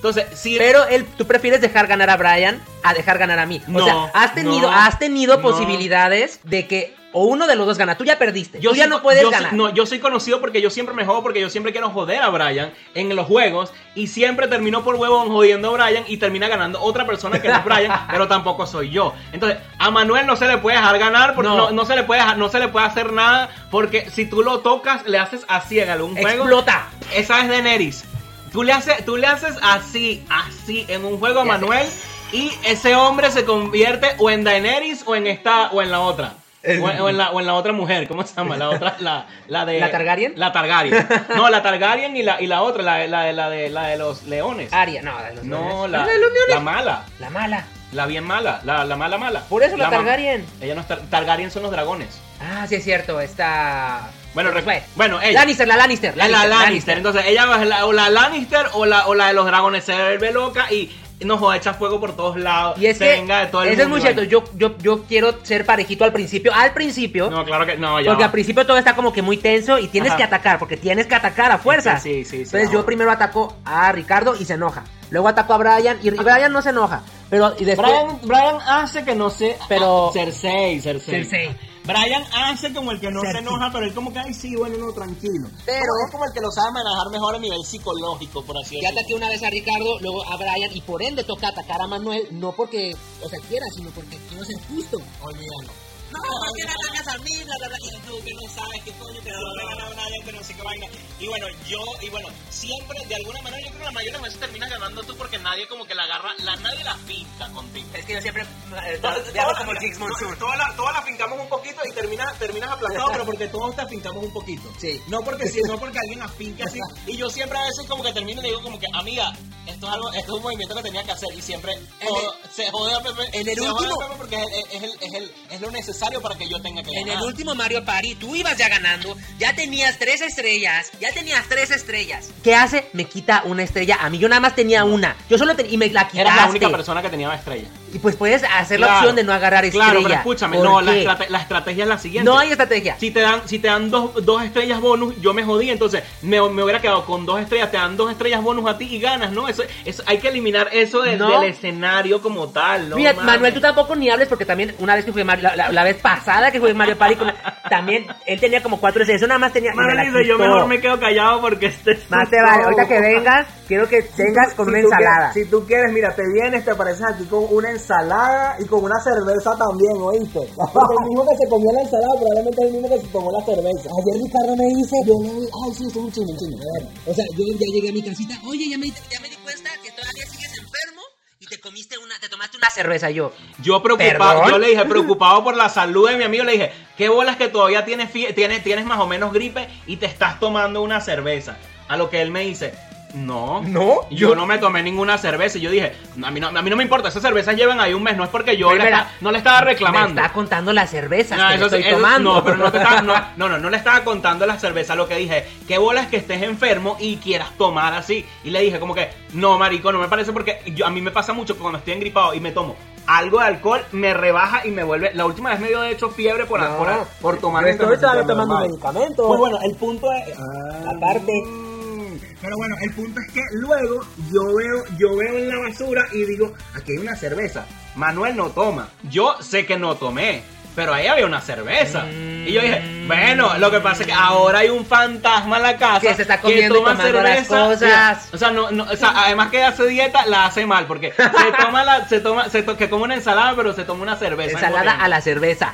Entonces, si... Pero él, tú prefieres dejar ganar a Bryan a dejar ganar a mí. No, o sea, has tenido, no, has tenido no. posibilidades de que o uno de los dos gana. Tú ya perdiste. Yo tú ya soy- no puedes yo soy- ganar. no, yo soy conocido porque yo siempre me jodo, porque yo siempre quiero joder a Bryan en los juegos y siempre termino por huevón jodiendo a Bryan y termina ganando otra persona que no es Bryan, pero tampoco soy yo. Entonces, a Manuel no se le puede dejar ganar, porque No. no, no se le puede dejar- no se le puede hacer nada, porque si tú lo tocas, le haces así en algún juego. Explota. Esa es Daenerys. Tú le haces, tú le haces así, así en un juego a Ya sé. Manuel y ese hombre se convierte o en Daenerys o en esta o en la otra. O en, o en la, o en la otra mujer, ¿cómo se llama? La otra, la, la de... ¿La Targaryen? La Targaryen. No, la Targaryen y la, y la otra, la, la, la, de, la de los leones. Aria, no, de los No, leones. la, ¿Es de los leones? la mala. La mala. La bien mala. La, la mala mala. Por eso la ma- Targaryen. Ella no es Tar- Targaryen, son los dragones. Ah, sí es cierto, está... Bueno, Pues, rec- bueno, ella. Lannister, la Lannister. La, la Lannister. Entonces, ella es la, o la Lannister o la, o la de los dragones se vuelve loca y nos echa fuego por todos lados. Y es se que, venga de todo el eso es mundo. muy cierto, yo, yo, yo quiero ser parejito al principio, al principio, No, claro que no, ya. porque va. al principio todo está como que muy tenso y tienes Ajá. que atacar, porque tienes que atacar a fuerza. Sí, sí, sí, sí, Entonces yo ahora. primero ataco a Ricardo y se enoja. Luego ataco a Bryan y Bryan no se enoja. Pero y después... Brian, Brian hace que no se... Pero- Ah, Cersei, Cersei. Cersei. Brian hace como el que no Cersei. se enoja, pero él como que, ay, sí, bueno, no, tranquilo. Pero- Como- es como el que lo sabe manejar mejor a nivel psicológico, por así Ya decirlo. ataqué una vez a Ricardo, luego a Bryan y por ende toca atacar a Manuel, no porque, o sea, quiera, sino porque quiero ser justo. Olvídalo. No, ¿por qué me atacas a mí? Bla, bla, bla. Y tú que no sabes qué coño, que no le gana a Brian, que no sé qué vaina. Y bueno, yo, y bueno, siempre, de alguna manera, yo creo que la mayoría de veces terminas ganando tú porque nadie como que la agarra, la, nadie la pinta contigo. Es que yo siempre eh, Todas- te hago todas- como el Six mira, Monsoon. Todas la, todas la fincamos un poquito y termina, terminas aplastado, pero porque todos te afincamos un poquito. Sí. No porque sí, no porque alguien afinque así. Y yo siempre a veces como que termino y le digo como que, amiga, esto es algo, esto es un movimiento que tenía que hacer. Y siempre En todo- se jode a Pepe. en el se jode a último- Pepe porque es, es, el, es, el, es lo necesario para que yo tenga que En ganar. el último Mario Party, tú ibas ya ganando, ya tenías tres estrellas, ya tenías tres estrellas. ¿Qué hace? Me quita una estrella a mí. Yo nada más tenía una. Yo solo tenía y me la quitaste. Eras la única persona que tenía estrella. Y pues puedes hacer la Claro. opción de no agarrar estrella. Claro, pero escúchame, ¿Por no, la, qué? estrate- la estrategia es la siguiente. No hay estrategia. Si te dan, si te dan dos, dos estrellas bonus, yo me jodí, entonces me, me hubiera quedado con dos estrellas, te dan dos estrellas bonus a ti y ganas, ¿no? Eso, eso hay que eliminar eso de- No. del escenario como tal, ¿no? Mira, mames. Manuel, tú tampoco ni hables porque también una vez que fui a Mario, la, la- la vez pasada que fui a Mario Party, con- también él tenía como cuatro estrellas. Yo nada más tenía. y me la Manuel dice, yo quitó. mejor me quedo callado porque este... Más te vale. Ahorita que vengas, quiero que vengas con Si una tú ensalada. quieres- si tú quieres, mira, te vienes, te apareces aquí con una ensalada y con una cerveza también, ¿oíste? Porque el mismo que se comió la ensalada probablemente es el mismo que se tomó la cerveza. Ayer Ricardo me dice, yo le di, ay, sí, esto es un chisme, un chisme. Bueno, o sea, yo ya llegué a mi casita, Oye, ya me, ya me di cuenta que todavía sigues enfermo y te comiste una, te tomaste una cerveza. Yo, Yo preocupado, ¿Perdón? yo le dije, preocupado por la salud de mi amigo, le dije, qué bolas que todavía tienes, fie- tienes, tienes más o menos gripe y te estás tomando una cerveza. A lo que él me dice, no, ¿No? yo Yo- no me tomé ninguna cerveza. Y yo dije, a mí no, a mí no me importa, esas cervezas llevan ahí un mes, no es porque yo Pero le mira, esta- no le estaba me reclamando. está contando las cervezas No, que eso le sí, estoy eso- tomando. no, pero no te estaba, no, no, no, no le estaba contando las cervezas. Lo que dije, qué bolas que estés enfermo y quieras tomar así. Y le dije como que, no, marico, no me parece porque yo, a mí me pasa mucho que cuando estoy engripado y me tomo algo de alcohol, me rebaja y me vuelve. La última vez me dio de hecho fiebre por, No, por, por tomar yo estoy todavía medicamento tomando normal. medicamentos. Pues bueno, el punto es. Ah, Aparte, Mm, Pero bueno, el punto es que luego yo veo, yo veo en la basura y digo, aquí hay una cerveza. Manuel no toma. Yo sé que no tomé, pero ahí había una cerveza. Y yo dije, bueno, lo que pasa es que ahora hay un fantasma en la casa Que se está comiendo y toma tomando las cosas. Mira, o sea, no, no, o sea, además que hace dieta, la hace mal, porque se toma la, se toma, se to- que come una ensalada, pero se toma una cerveza. ensalada a la cerveza.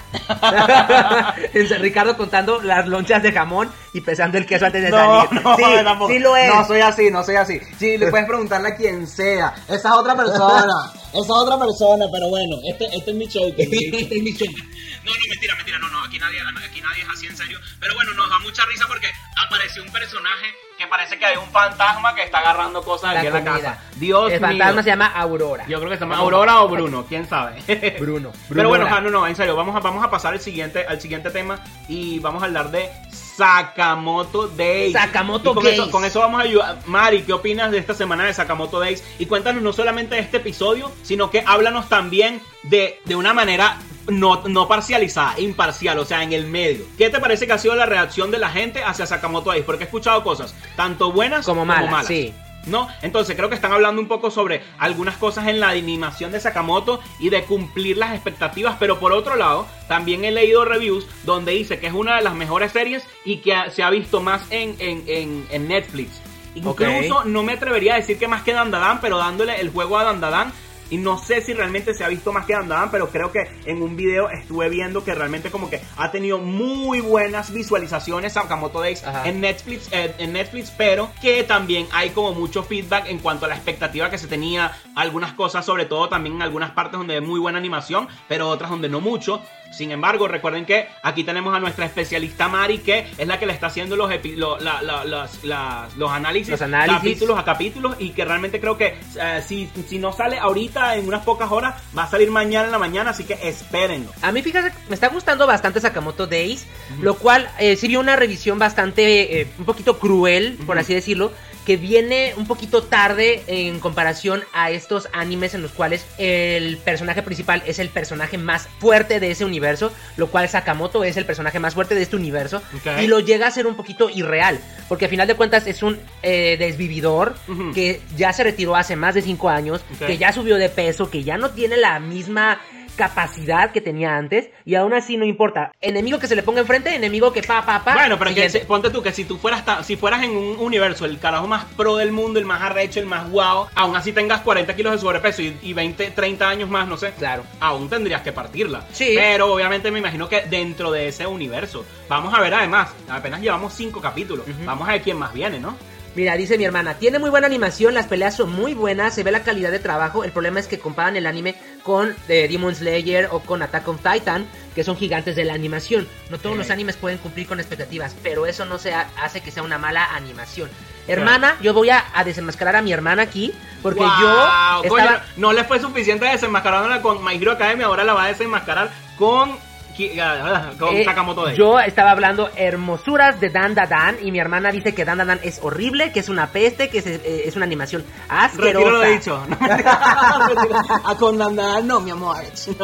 Ricardo contando las lonchas de jamón y pesando el queso antes de No, salir. no, sí, tampoco. sí lo es. No soy así, no soy así. Sí, le puedes preguntarle a quien sea. Esa es otra persona. Esa es otra persona, pero bueno, este, este es mi show. Este es mi show. No, no, mentira, mentira, no, no, aquí nadie, aquí nadie es así en serio. Pero bueno, nos da mucha risa porque apareció un personaje que parece que hay un fantasma que está agarrando cosas aquí en la comida. casa. Dios El mío. fantasma se llama Aurora. Yo creo que se llama Aurora o Bruno, quién sabe. Bruno. Pero bueno, Brunora. ja, no, no, en serio, vamos a, vamos a pasar al siguiente, al siguiente tema y vamos a hablar de Sakamoto Days. Sakamoto Y con Days. eso, con eso vamos a ayudar. Mari, ¿qué opinas de esta semana de Sakamoto Days? Y cuéntanos no solamente de este episodio, sino que háblanos también de, de una manera no, no parcializada, imparcial, o sea, en el medio. ¿Qué te parece que ha sido la reacción de la gente hacia Sakamoto Days? Porque he escuchado cosas, tanto buenas Como malas, sí. ¿no? Entonces creo que están hablando un poco sobre algunas cosas en la animación de Sakamoto y de cumplir las expectativas, pero por otro lado, también he leído reviews donde dice que es una de las mejores series y que ha, se ha visto más en, en, en, en Netflix. Incluso okay. no me atrevería a decir que más que Dandadan, pero dándole el juego a Dandadan. Y no sé si realmente se ha visto más que Dandadan, pero creo que en un video estuve viendo que realmente como que ha tenido muy buenas visualizaciones Sakamoto Days en Netflix, eh, en Netflix, pero que también hay como mucho feedback en cuanto a la expectativa que se tenía, algunas cosas, sobre todo también en algunas partes donde hay muy buena animación, pero otras donde no mucho. Sin embargo, recuerden que aquí tenemos a nuestra especialista Mari, que es la que le está haciendo los, epi- lo, la, la, las, la, los, análisis, los análisis capítulos a capítulos, y que realmente creo que uh, si, si no sale ahorita en unas pocas horas, va a salir mañana en la mañana, así que espérenlo. A mí, fíjate, me está gustando bastante Sakamoto Days, uh-huh. lo cual eh, sí vio una revisión bastante, eh, un poquito cruel, uh-huh. por así decirlo, que viene un poquito tarde en comparación a estos animes en los cuales el personaje principal es el personaje más fuerte de ese universo, lo cual Sakamoto es el personaje más fuerte de este universo, okay. y lo llega a ser un poquito irreal, porque al final de cuentas es un eh, desvividor uh-huh. que ya se retiró hace más de cinco años, okay. que ya subió de peso, que ya no tiene la misma capacidad que tenía antes, y aún así no importa. Enemigo que se le ponga enfrente, enemigo que pa, pa, pa. Bueno, pero que, se, ponte tú que si tú fueras ta, si fueras en un universo el carajo más pro del mundo, el más arrecho, el más guau, aún así tengas cuarenta kilos de sobrepeso y, y veinte, treinta años más, no sé. Claro. Aún tendrías que partirla. Sí. Pero obviamente me imagino que dentro de ese universo, vamos a ver además, apenas llevamos cinco capítulos. Uh-huh. Vamos a ver quién más viene, ¿no? Mira, dice mi hermana, tiene muy buena animación, las peleas son muy buenas, se ve la calidad de trabajo. El problema es que comparan el anime con eh, Demon Slayer o con Attack on Titan, que son gigantes de la animación. No todos sí. los animes pueden cumplir con expectativas, pero eso no se ha- hace que sea una mala animación. Hermana, yo voy a, a desenmascarar a mi hermana aquí, porque wow, yo estaba... coño, no le fue suficiente desenmascarándola con My Hero Academia, ahora la va a desenmascarar con... con eh, Sakamoto Days. Yo estaba hablando hermosuras de Dandadan y mi hermana dice que Dandadan es horrible, que es una peste, que es, eh, es una animación asquerosa. Retiro lo dicho. A con Dandadan no, mi amor.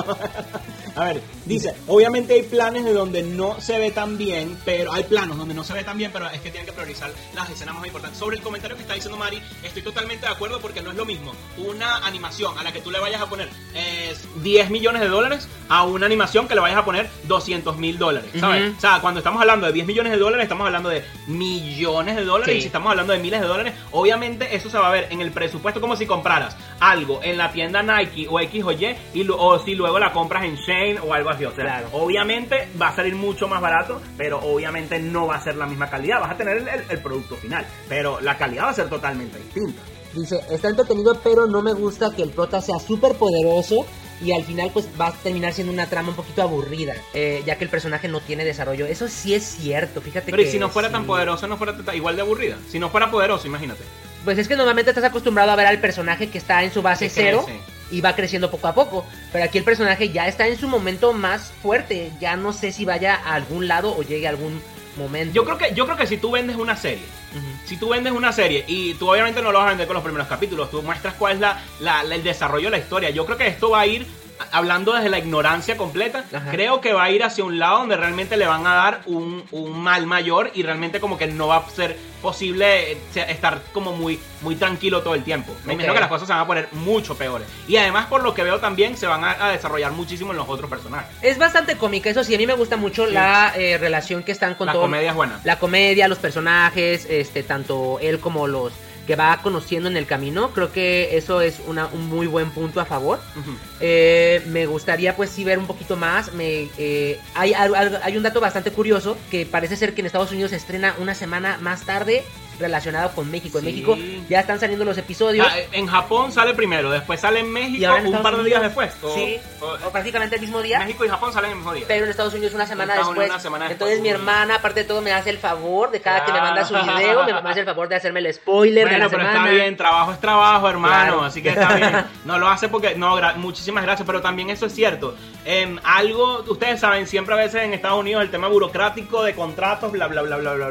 A ver, dice, obviamente hay planes de donde no se ve tan bien, pero hay planos donde no se ve tan bien, pero es que tienen que priorizar las escenas más importantes. Sobre el comentario que está diciendo Mari, estoy totalmente de acuerdo, porque no es lo mismo una animación a la que tú le vayas a poner eh, diez millones de dólares a una animación que le vayas a poner doscientos mil dólares, ¿sabes? Uh-huh. O sea, cuando estamos hablando de diez millones de dólares, estamos hablando de millones de dólares, sí. Y si estamos hablando de miles de dólares, obviamente eso se va a ver en el presupuesto, como si compraras algo en la tienda Nike o X o Y, y lo, o si luego la compras en Shane o algo así, o sea, claro. Obviamente va a salir mucho más barato, pero obviamente no va a ser la misma calidad, vas a tener el, el, el producto final, pero la calidad va a ser totalmente distinta. Dice, está entretenido, pero no me gusta que el prota sea súper poderoso y al final pues va a terminar siendo una trama un poquito aburrida, eh, ya que el personaje no tiene desarrollo. Eso sí es cierto, fíjate. Pero que y si no fuera sí. tan poderoso, no fuera t- igual de aburrida. Si no fuera poderoso, imagínate. Pues es que normalmente estás acostumbrado a ver al personaje que está en su base Que cero crece. y va creciendo poco a poco, pero aquí el personaje ya está en su momento más fuerte. Ya no sé si vaya a algún lado o llegue a algún momento. Yo creo que, yo creo que si tú vendes una serie, uh-huh. si tú vendes una serie y tú obviamente no lo vas a vender con los primeros capítulos, tú muestras cuál es la, la, la- el desarrollo de la historia. Yo creo que esto va a ir, hablando desde la ignorancia completa, Ajá. creo que va a ir hacia un lado donde realmente le van a dar un, un mal mayor y realmente como que no va a ser posible eh, estar como muy, muy tranquilo todo el tiempo. Me Ok. imagino que las cosas se van a poner mucho peores. Y además, por lo que veo también, se van a, a desarrollar muchísimo en los otros personajes. Es bastante cómica, eso sí, a mí me gusta mucho Sí. la eh, relación que están con La todo. comedia es buena. La comedia, los personajes, este, tanto él como los que va conociendo en el camino. Creo que eso es una, un muy buen punto a favor. Ujú. Eh, me gustaría pues sí ver un poquito más. Me, eh, hay, hay, hay un dato bastante curioso, que parece ser que en Estados Unidos se estrena una semana más tarde relacionado con México. En Sí. México ya están saliendo los episodios. Ah, en Japón sale primero, después sale en Y México ahora en un Estados par de días Unidos, después. O- sí, o- o prácticamente el mismo día. México y Japón salen el mismo día. Pero en Estados Unidos una semana Estados Unidos después. una semana Entonces después. mi hermana, aparte de todo, me hace el favor de cada que me manda su Claro. video, me hace el favor de hacerme el spoiler de Bueno, la pero semana. está bien, trabajo es trabajo, hermano, Claro. así que está bien. No lo hace porque, no, gra- muchísimas gracias, pero también eso es cierto. Em, algo, ustedes saben, siempre a veces en Estados Unidos el tema burocrático de contratos, bla, bla, bla, bla, bla, bla.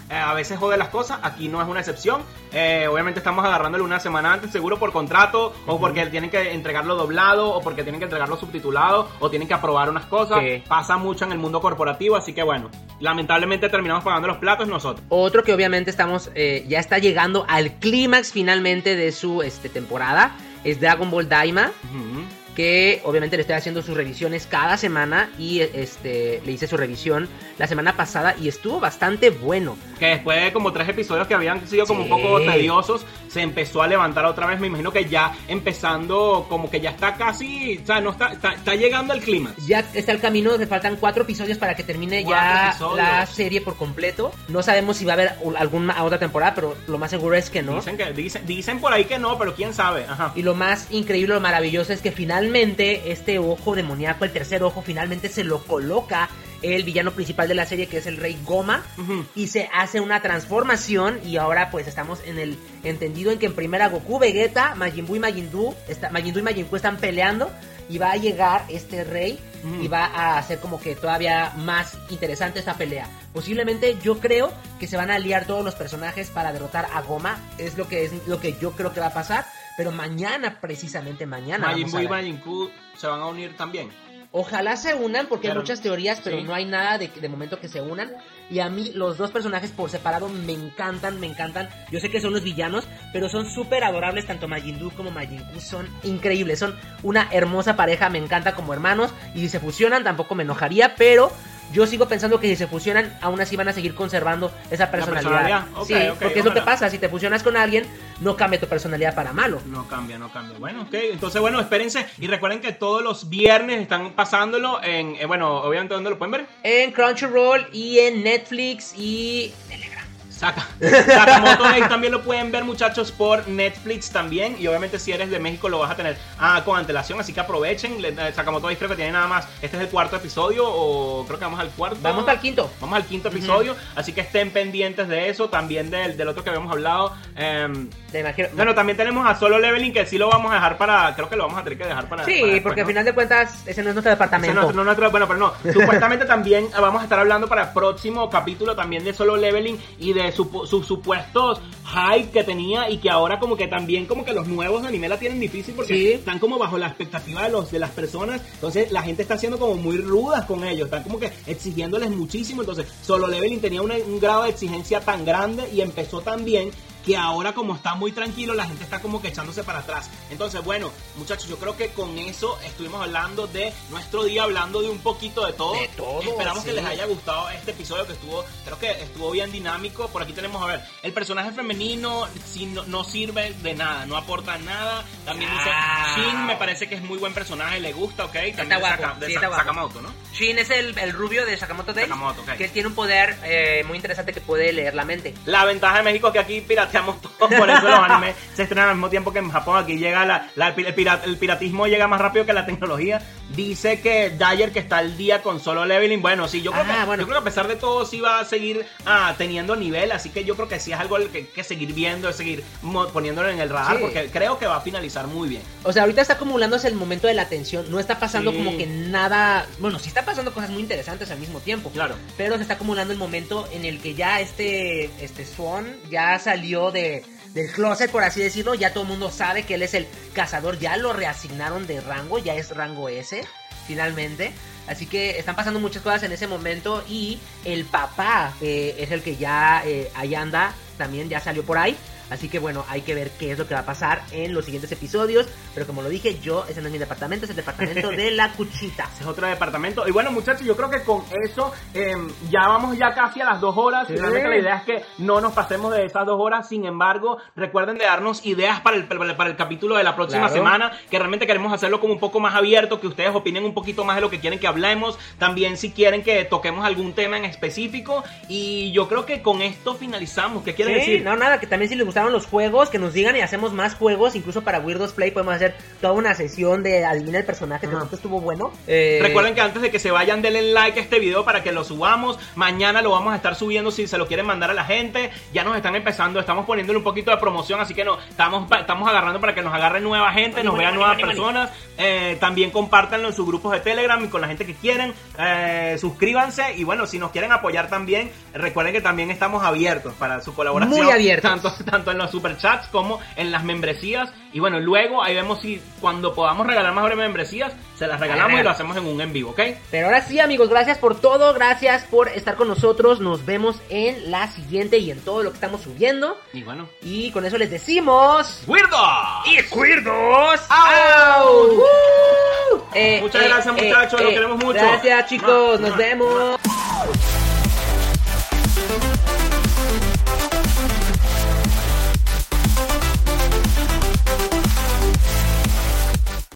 eh, a veces jode las cosas, aquí no es una excepción. Eh, obviamente estamos agarrándole una semana antes, seguro por contrato, uh-huh. o porque tienen que entregarlo doblado, o porque tienen que entregarlo subtitulado, o tienen que aprobar unas cosas. Sí. Pasa mucho en el mundo corporativo, así que bueno, lamentablemente terminamos pagando los platos nosotros. Otro que obviamente estamos, eh, ya está llegando al clímax finalmente de su este, temporada, es Dragon Ball Daima. Uh-huh. Que obviamente le estoy haciendo sus revisiones cada semana y este le hice su revisión la semana pasada y estuvo bastante bueno. Que después de como tres episodios que habían sido como sí. un poco tediosos, se empezó a levantar otra vez. Me imagino que ya empezando, como que ya está casi, o sea, no está, está, está llegando al clímax. Ya está el camino, le faltan cuatro episodios para que termine ya episodios. La serie por completo. No sabemos si va a haber alguna otra temporada, pero lo más seguro es que no. Dicen, que, dicen, dicen por ahí que no, pero quién sabe. Ajá. Y lo más increíble, lo maravilloso es que finalmente Finalmente, este ojo demoníaco, el tercer ojo, finalmente se lo coloca el villano principal de la serie, que es el Rey Goma, uh-huh. y se hace una transformación. Y ahora pues estamos en el entendido en que en primera Goku, Vegeta, Majin Buu y Majin Buu, está, Majin Buu y Majin Buu están peleando, y va a llegar este rey uh-huh. y va a hacer como que todavía más interesante esta pelea. Posiblemente yo creo que se van a aliar todos los personajes para derrotar a Goma, es lo que es lo que yo creo que va a pasar. Pero mañana, precisamente mañana, Majin Buu y Majin Buu se van a unir también. Ojalá se unan, porque claro. hay muchas teorías, pero sí. no hay nada de, de momento que se unan. Y a mí los dos personajes por separado me encantan, me encantan. Yo sé que son los villanos, pero son súper adorables. Tanto Majin Buu como Majin Buu son increíbles. Son una hermosa pareja, me encanta como hermanos. Y si se fusionan tampoco me enojaría, pero yo sigo pensando que si se fusionan, aún así van a seguir conservando esa personalidad. personalidad? Okay, sí, okay, porque ojalá. Es lo que pasa, si te fusionas con alguien, no cambia tu personalidad para malo. No cambia, no cambia. Bueno, ok, entonces bueno, espérense y recuerden que todos los viernes están pasándolo en, eh, bueno, obviamente, ¿dónde lo pueden ver? En Crunchyroll y en Netflix y Telegram. Saca. Sakamoto Days también lo pueden ver, muchachos, por Netflix también. Y obviamente si eres de México lo vas a tener ah, con antelación, así que aprovechen. Sakamoto Days creo que tiene nada más. Este es el cuarto episodio, o creo que vamos al cuarto. Vamos al quinto. Vamos al quinto episodio, uh-huh. así que estén pendientes de eso. También del, del otro que habíamos hablado. Um, Te imagino. Bueno, también tenemos a Solo Leveling, que sí lo vamos a dejar para, creo que lo vamos a tener que dejar para. Sí, para después, porque ¿no? al final de cuentas ese no es nuestro departamento. Ese no, no, nuestro, bueno, pero no. Supuestamente también vamos a estar hablando para el próximo capítulo también de Solo Leveling y de su, su, su supuestos hype que tenía, y que ahora como que también como que los nuevos de anime la tienen difícil porque sí. están como bajo la expectativa de los de las personas. Entonces la gente está siendo como muy rudas con ellos, están como que exigiéndoles muchísimo. Entonces Solo Leveling tenía una, un grado de exigencia tan grande y empezó tan bien que ahora como está muy tranquilo, la gente está como que echándose para atrás. Entonces, bueno, muchachos, yo creo que con eso estuvimos hablando de nuestro día, hablando de un poquito de todo. De todo, Esperamos sí. que les haya gustado este episodio, que estuvo, creo que estuvo bien dinámico. Por aquí tenemos, a ver, el personaje femenino sí, no, no sirve de nada, no aporta nada. También ah. dice, Shin me parece que es muy buen personaje, le gusta, ok. También está guapo, Saka, de sí, Sa- está guapo. Sakamoto, ¿no? Shin es el, el rubio de Sakamoto Days, Sakamoto, okay. que tiene un poder eh, muy interesante que puede leer la mente. La ventaja de México es que aquí pirateamos todo, por eso los animes se estrenan al mismo tiempo que en Japón. Aquí llega la, la el, pirat, el piratismo llega más rápido que la tecnología. Dice que Dyer que está al día con Solo Leveling. Bueno, sí, yo creo, ah, que, bueno. yo creo que a pesar de todo sí va a seguir ah, teniendo nivel, así que yo creo que sí es algo que hay que seguir viendo, es seguir mo- poniéndolo en el radar, sí. porque creo que va a finalizar muy bien. O sea, ahorita está acumulándose el momento de la tensión, no está pasando sí. como que nada, bueno, sí está pasando cosas muy interesantes al mismo tiempo. Claro. Pero se está acumulando el momento en el que ya este, este Swan ya salió de... del closet, por así decirlo, ya todo el mundo sabe que él es el cazador, ya lo reasignaron de rango, ya es rango S, finalmente, así que están pasando muchas cosas en ese momento, y el papá eh, es el que ya eh, ahí anda, también ya salió por ahí. Así que bueno, hay que ver qué es lo que va a pasar en los siguientes episodios. Pero como lo dije, yo, ese no es mi departamento, es el departamento de la cuchita. Ese es otro departamento. Y bueno, muchachos, yo creo que con eso eh, ya vamos ya casi a las dos horas. Sí. Y realmente la idea es que no nos pasemos de esas dos horas. Sin embargo, recuerden de darnos ideas para el, para el capítulo de la próxima claro. semana, que realmente queremos hacerlo como un poco más abierto, que ustedes opinen un poquito más de lo que quieren que hablemos. También si quieren que toquemos algún tema en específico. Y yo creo que con esto finalizamos. ¿Qué quieren sí, decir? No, nada, que también si les gusta gustaron los juegos, que nos digan y hacemos más juegos. Incluso para Weirdos Play podemos hacer toda una sesión de adivina el personaje, que Ajá. estuvo bueno. Eh, Recuerden que antes de que se vayan, denle like a este video para que lo subamos. Mañana lo vamos a estar subiendo si se lo quieren mandar a la gente. Ya nos están empezando, estamos poniéndole un poquito de promoción, así que no, estamos, estamos agarrando para que nos agarre nueva gente, nos vean nuevas personas. Eh, también compártanlo en sus grupos de Telegram y con la gente que quieren. Eh, suscríbanse y bueno, si nos quieren apoyar también, recuerden que también estamos abiertos para su colaboración. Muy abiertos. Tanto, tanto en los superchats como en las membresías. Y bueno, luego ahí vemos si cuando podamos regalar más membresías, se las regalamos y lo hacemos en un en vivo, ¿ok? Pero ahora sí, amigos, gracias por todo, gracias por estar con nosotros. Nos vemos en la siguiente y en todo lo que estamos subiendo. Y bueno, Y con eso les decimos... ¡Weirdos! ¡Y Queerdos! ¡Au! ¡Out! Uh, eh, Muchas eh, gracias, eh, muchachos, los eh, queremos mucho. Gracias, chicos, Mua, nos mua, vemos.